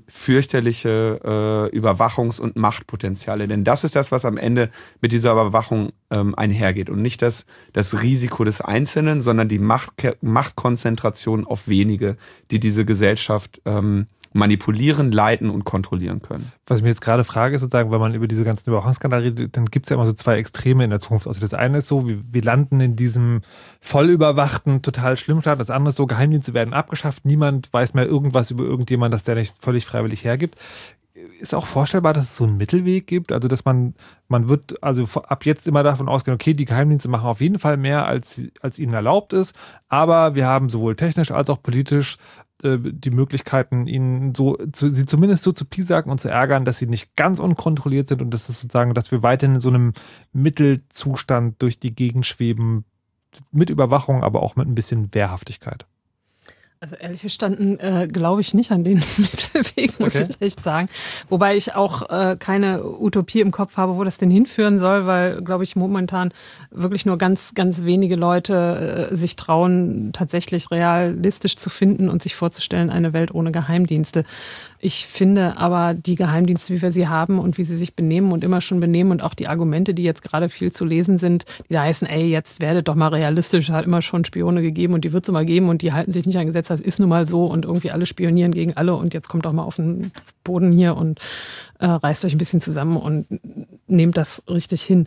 fürchterliche Überwachungs- und Machtpotenziale. Denn das ist das, was am Ende mit dieser Überwachung einhergeht. Und nicht das Risiko des Einzelnen, sondern die Machtkonzentration auf wenige, die diese Gesellschaft manipulieren, leiten und kontrollieren können. Was ich mir jetzt gerade frage, ist sozusagen, wenn man über diese ganzen Überwachungsskandale redet, dann gibt es ja immer so zwei Extreme in der Zukunft. Also das eine ist so, wir landen in diesem voll überwachten, total schlimmen Staat. Das andere ist so, Geheimdienste werden abgeschafft. Niemand weiß mehr irgendwas über irgendjemanden, das der nicht völlig freiwillig hergibt. Ist auch vorstellbar, dass es so einen Mittelweg gibt? Also dass man wird also ab jetzt immer davon ausgehen, okay, die Geheimdienste machen auf jeden Fall mehr, als ihnen erlaubt ist. Aber wir haben sowohl technisch als auch politisch die Möglichkeiten, ihnen sie zumindest so zu piesacken und zu ärgern, dass sie nicht ganz unkontrolliert sind und das ist sozusagen, dass wir weiterhin in so einem Mittelzustand durch die Gegend schweben, mit Überwachung, aber auch mit ein bisschen Wehrhaftigkeit. Also ehrlich gestanden glaube ich nicht an den Mittelweg, muss ich echt sagen. Wobei ich auch keine Utopie im Kopf habe, wo das denn hinführen soll, weil, glaube ich, momentan wirklich nur ganz, ganz wenige Leute sich trauen, tatsächlich realistisch zu finden und sich vorzustellen, eine Welt ohne Geheimdienste. Ich finde aber die Geheimdienste, wie wir sie haben und wie sie sich benehmen und immer schon benehmen und auch die Argumente, die jetzt gerade viel zu lesen sind, die da heißen, jetzt werdet doch mal realistisch, es hat immer schon Spione gegeben und die wird es immer geben und die halten sich nicht an Gesetze, das ist nun mal so und irgendwie alle spionieren gegen alle und jetzt kommt doch mal auf den Boden hier und reißt euch ein bisschen zusammen und nehmt das richtig hin.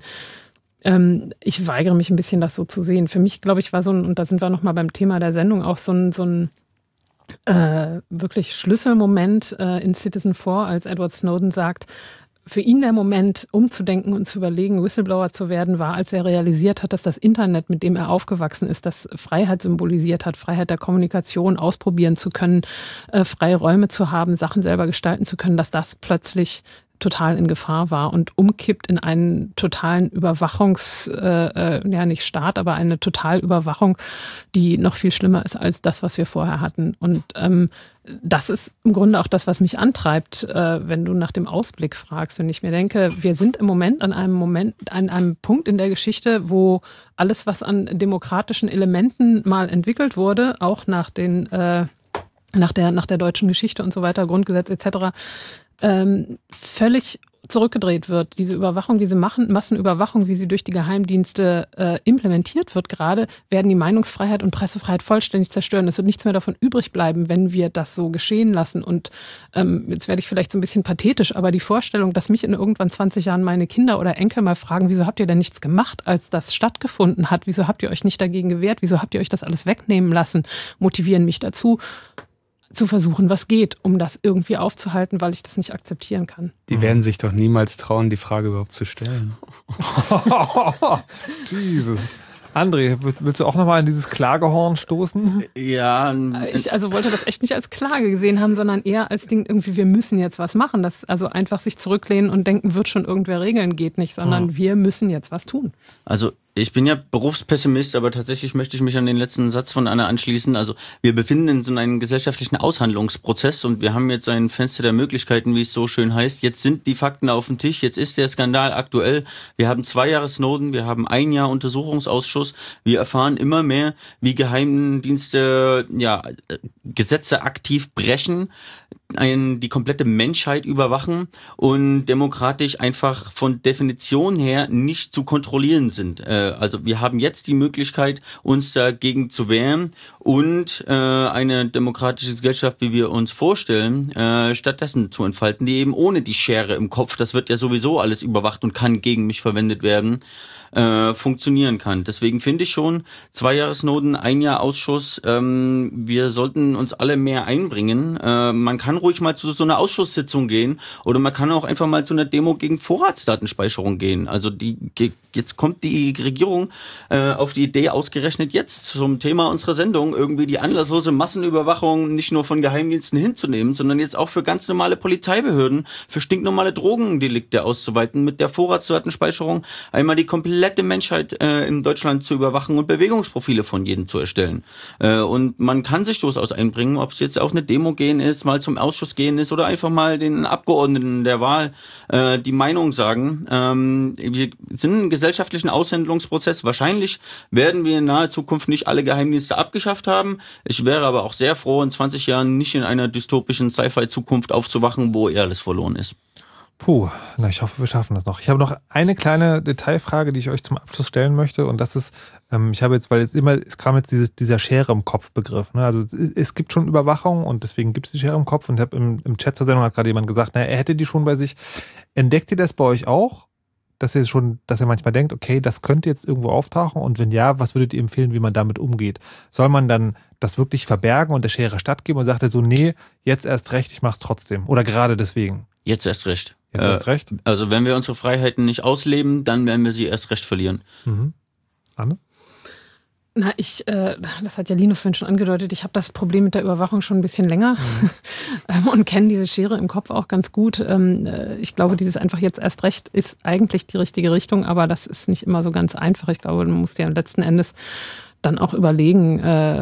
Ich weigere mich ein bisschen, das so zu sehen. Für mich, glaube ich, war so ein, und da sind wir nochmal beim Thema der Sendung, auch so ein wirklich Schlüsselmoment in Citizen4, als Edward Snowden sagt, für ihn der Moment, umzudenken und zu überlegen, Whistleblower zu werden, war, als er realisiert hat, dass das Internet, mit dem er aufgewachsen ist, das Freiheit symbolisiert hat, Freiheit der Kommunikation, ausprobieren zu können, freie Räume zu haben, Sachen selber gestalten zu können, dass das plötzlich total in Gefahr war und umkippt in einen totalen nicht Staat, aber eine Totalüberwachung, die noch viel schlimmer ist als das, was wir vorher hatten. Und das ist im Grunde auch das, was mich antreibt, wenn du nach dem Ausblick fragst. Wenn ich mir denke, wir sind im Moment an einem Punkt in der Geschichte, wo alles, was an demokratischen Elementen mal entwickelt wurde, auch nach der deutschen Geschichte und so weiter, Grundgesetz etc., völlig zurückgedreht wird. Diese Überwachung, diese Massenüberwachung, wie sie durch die Geheimdienste implementiert wird gerade, werden die Meinungsfreiheit und Pressefreiheit vollständig zerstören. Es wird nichts mehr davon übrig bleiben, wenn wir das so geschehen lassen. Und jetzt werde ich vielleicht so ein bisschen pathetisch, aber die Vorstellung, dass mich in irgendwann 20 Jahren meine Kinder oder Enkel mal fragen, wieso habt ihr denn nichts gemacht, als das stattgefunden hat? Wieso habt ihr euch nicht dagegen gewehrt? Wieso habt ihr euch das alles wegnehmen lassen? Motivieren mich dazu, zu versuchen, was geht, um das irgendwie aufzuhalten, weil ich das nicht akzeptieren kann. Die werden sich doch niemals trauen, die Frage überhaupt zu stellen. Jesus. André, willst du auch nochmal in dieses Klagehorn stoßen? Ja. Ich wollte das echt nicht als Klage gesehen haben, sondern eher als Ding, irgendwie, wir müssen jetzt was machen. Das, also einfach sich zurücklehnen und denken, wird schon irgendwer regeln, geht nicht, sondern wir müssen jetzt was tun. Also Ich bin ja Berufspessimist, aber tatsächlich möchte ich mich an den letzten Satz von Anna anschließen. Also wir befinden uns in einem gesellschaftlichen Aushandlungsprozess und wir haben jetzt ein Fenster der Möglichkeiten, wie es so schön heißt. Jetzt sind die Fakten auf dem Tisch, jetzt ist der Skandal aktuell. Wir haben 2 Jahre Snowden, wir haben 1 Jahr Untersuchungsausschuss. Wir erfahren immer mehr, wie Geheimdienste Gesetze aktiv brechen, die komplette Menschheit überwachen und demokratisch einfach von Definition her nicht zu kontrollieren sind. Also wir haben jetzt die Möglichkeit, uns dagegen zu wehren und eine demokratische Gesellschaft, wie wir uns vorstellen, stattdessen zu entfalten, die eben ohne die Schere im Kopf, das wird ja sowieso alles überwacht und kann gegen mich verwendet werden, funktionieren kann. Deswegen finde ich schon, 2 Jahre Snowden, 1 Jahr Ausschuss, wir sollten uns alle mehr einbringen. Man kann ruhig mal zu so einer Ausschusssitzung gehen oder man kann auch einfach mal zu einer Demo gegen Vorratsdatenspeicherung gehen. Also jetzt kommt die Regierung auf die Idee, ausgerechnet jetzt zum Thema unserer Sendung irgendwie die anlasslose Massenüberwachung nicht nur von Geheimdiensten hinzunehmen, sondern jetzt auch für ganz normale Polizeibehörden, für stinknormale Drogendelikte auszuweiten, mit der Vorratsdatenspeicherung einmal die komplette Menschheit in Deutschland zu überwachen und Bewegungsprofile von jedem zu erstellen. Und man kann sich durchaus einbringen, ob es jetzt auf eine Demo gehen ist, mal zum Ausschuss gehen ist oder einfach mal den Abgeordneten der Wahl die Meinung sagen. Wir sind im gesellschaftlichen Aushändelungsprozess. Wahrscheinlich werden wir in naher Zukunft nicht alle Geheimdienste abgeschafft haben. Ich wäre aber auch sehr froh, in 20 Jahren nicht in einer dystopischen Sci-Fi-Zukunft aufzuwachen, wo alles verloren ist. Puh, na, ich hoffe, wir schaffen das noch. Ich habe noch eine kleine Detailfrage, die ich euch zum Abschluss stellen möchte. Und das ist, ich habe jetzt, weil es kam jetzt dieser Schere im Kopf-Begriff. Ne? Also es gibt schon Überwachung und deswegen gibt es die Schere im Kopf. Und ich habe im Chat zur Sendung hat gerade jemand gesagt, er hätte die schon bei sich. Entdeckt ihr das bei euch auch? Dass ihr manchmal denkt, okay, das könnte jetzt irgendwo auftauchen und wenn ja, was würdet ihr empfehlen, wie man damit umgeht? Soll man dann das wirklich verbergen und der Schere stattgeben und sagt er so, nee, jetzt erst recht, ich mach's trotzdem oder gerade deswegen? Jetzt erst recht. Jetzt erst recht? Also wenn wir unsere Freiheiten nicht ausleben, dann werden wir sie erst recht verlieren. Mhm. Anne? Na, das hat ja Linus vorhin schon angedeutet, ich habe das Problem mit der Überwachung schon ein bisschen länger und kenne diese Schere im Kopf auch ganz gut. Ich glaube, dieses einfach jetzt erst recht ist eigentlich die richtige Richtung, aber das ist nicht immer so ganz einfach. Ich glaube, man muss ja letzten Endes dann auch überlegen,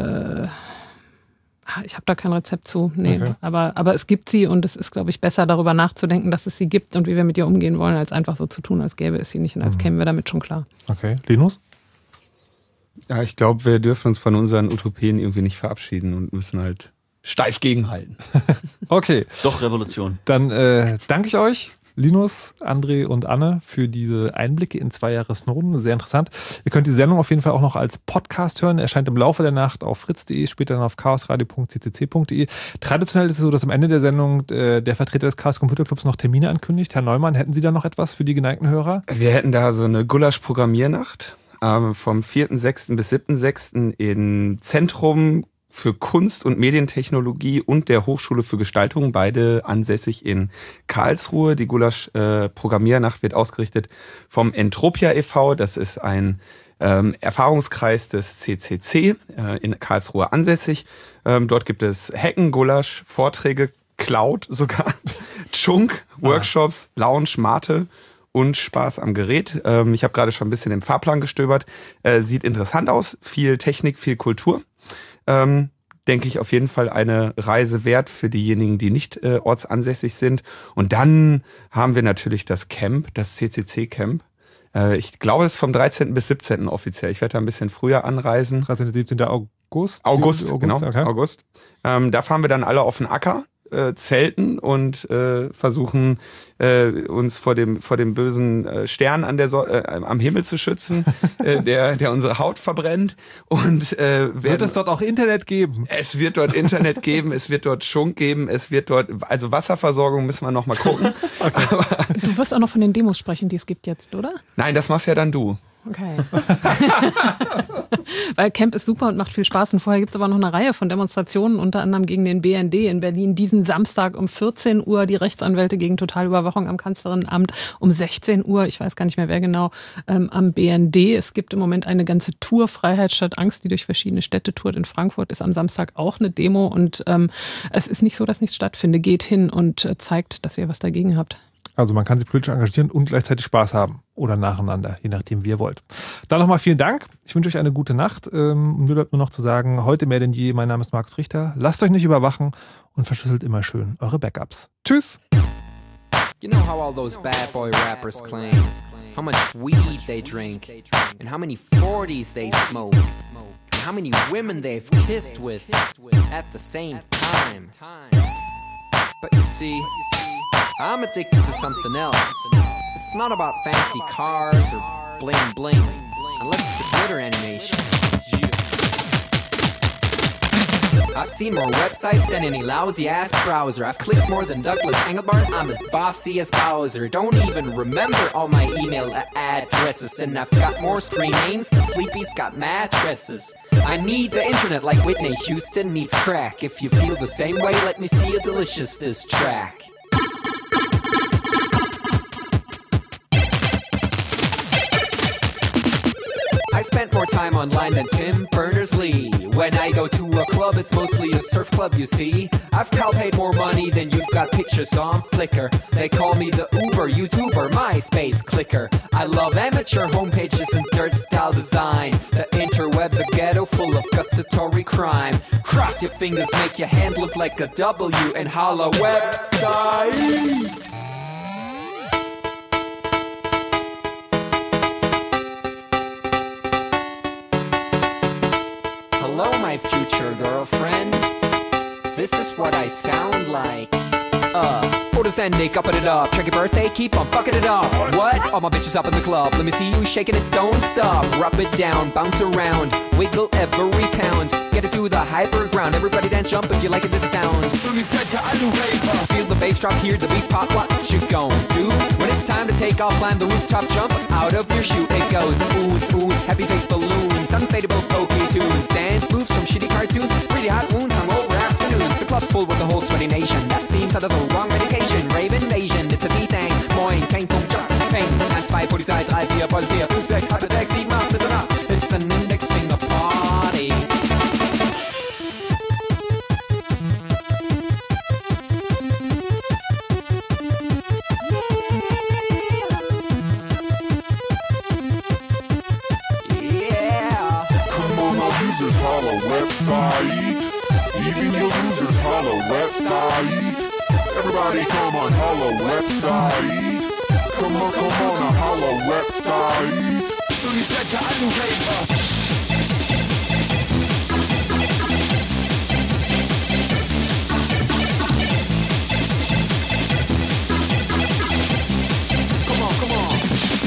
ich habe da kein Rezept zu, nee, okay. aber es gibt sie und es ist, glaube ich, besser darüber nachzudenken, dass es sie gibt und wie wir mit ihr umgehen wollen, als einfach so zu tun, als gäbe es sie nicht und als kämen wir damit schon klar. Okay, Linus? Ja, ich glaube, wir dürfen uns von unseren Utopien irgendwie nicht verabschieden und müssen halt steif gegenhalten. Okay. Doch, Revolution. Dann danke ich euch, Linus, André und Anne, für diese Einblicke in 2 Jahre Snowden. Sehr interessant. Ihr könnt die Sendung auf jeden Fall auch noch als Podcast hören. Erscheint im Laufe der Nacht auf fritz.de, später dann auf chaosradio.ccc.de. Traditionell ist es so, dass am Ende der Sendung der Vertreter des Chaos Computer Clubs noch Termine ankündigt. Herr Neumann, hätten Sie da noch etwas für die geneigten Hörer? Wir hätten da so eine Gulasch-Programmiernacht vom 4.6. bis 7.6. im Zentrum für Kunst- und Medientechnologie und der Hochschule für Gestaltung, beide ansässig in Karlsruhe. Die Gulasch-Programmiernacht wird ausgerichtet vom Entropia e.V., das ist ein Erfahrungskreis des CCC in Karlsruhe ansässig. Dort gibt es Hacken, Gulasch, Vorträge, Cloud sogar, Chunk, Workshops, Lounge, Mate und Spaß am Gerät. Ich habe gerade schon ein bisschen im Fahrplan gestöbert. Sieht interessant aus. Viel Technik, viel Kultur. Denke ich auf jeden Fall eine Reise wert für diejenigen, die nicht ortsansässig sind. Und dann haben wir natürlich das Camp, das CCC-Camp. Ich glaube, es ist vom 13. bis 17. offiziell. Ich werde da ein bisschen früher anreisen. 13. 17. August? August, genau. Okay. August. Da fahren wir dann alle auf den Acker. Zelten und versuchen uns vor dem bösen Stern an der am Himmel zu schützen, der unsere Haut verbrennt. Und wird es dort auch Internet geben? Es wird dort Internet geben, es wird dort Schunk geben, es wird dort, also Wasserversorgung müssen wir noch mal gucken. Okay. Du wirst auch noch von den Demos sprechen, die es gibt jetzt, oder? Nein, das machst ja dann du. Okay. Weil Camp ist super und macht viel Spaß. Und vorher gibt es aber noch eine Reihe von Demonstrationen, unter anderem gegen den BND in Berlin. Diesen Samstag um 14 Uhr die Rechtsanwälte gegen Totalüberwachung am Kanzlerinnenamt. Um 16 Uhr, ich weiß gar nicht mehr wer genau, am BND. Es gibt im Moment eine ganze Tour Freiheit statt Angst, die durch verschiedene Städte tourt. In Frankfurt ist am Samstag auch eine Demo. Und es ist nicht so, dass nichts stattfindet. Geht hin und zeigt, dass ihr was dagegen habt. Also man kann sich politisch engagieren und gleichzeitig Spaß haben. oder nacheinander, je nachdem, wie ihr wollt. Dann nochmal vielen Dank. Ich wünsche euch eine gute Nacht. Mir bleibt nur noch zu sagen, heute mehr denn je, mein Name ist Markus Richter. Lasst euch nicht überwachen und verschlüsselt immer schön eure Backups. Tschüss! You know how all those bad boy rappers claim how much weed they drink and how many 40s they smoke and how many women they've kissed with at the same time. But you see, I'm addicted to something else. It's not about fancy cars or bling bling, unless it's a glitter animation. I've seen more websites than any lousy-ass browser. I've clicked more than Douglas Engelbart. I'm as bossy as Bowser. Don't even remember all my email addresses. And I've got more screen names than Sleepy Scott mattresses. I need the internet like Whitney Houston needs crack. If you feel the same way, let me see a delicious diss track. I spent more time online than Tim Berners-Lee. When I go to a club, it's mostly a surf club, you see. I've paid more money than you've got pictures on Flickr. They call me the Uber YouTuber, MySpace clicker. I love amateur homepages and dirt style design. The interweb's a ghetto full of gustatory crime. Cross your fingers, make your hand look like a W and holla website. Hello, my future girlfriend. This is what I sound like. Orders ending, upping it up. Check your birthday, keep on fucking it up. What? All my bitches up in the club. Let me see you shaking it, don't stop. Rub it down, bounce around, wiggle every pound. Get it to the hyper ground. Everybody dance, jump if you like it, this sound. Feel the bass drop, hear the beat pop. What you gon' do? When it's time to take off, climb the rooftop, jump out of your shoe. It goes oohs, oohs, happy face balloons, unfadable pokey tunes, dance moves from shitty cartoons, pretty hot wounds, hungover afternoons. The club's full with the whole sweaty nation. That seems out of the wrong medication. Rave Invasion, it's a D-Thing. Moin, kein Punkt, Jump, Peng. 1, 2, Polizei, 3, 4, Polizei, 5, 6, halbe 6, 7, 8, Mitternacht. It's an Index Finger Party. Yeah. Come on, my users, holla website. Even your losers, holla website. Everybody come on, holla website. Come on, now holla website. Come on, come on.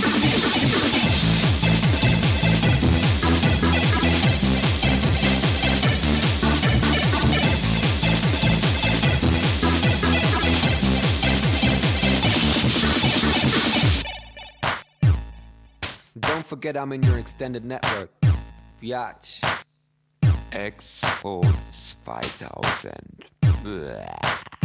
Don't forget I'm in your extended network. Biatch. Export 2000. Blah.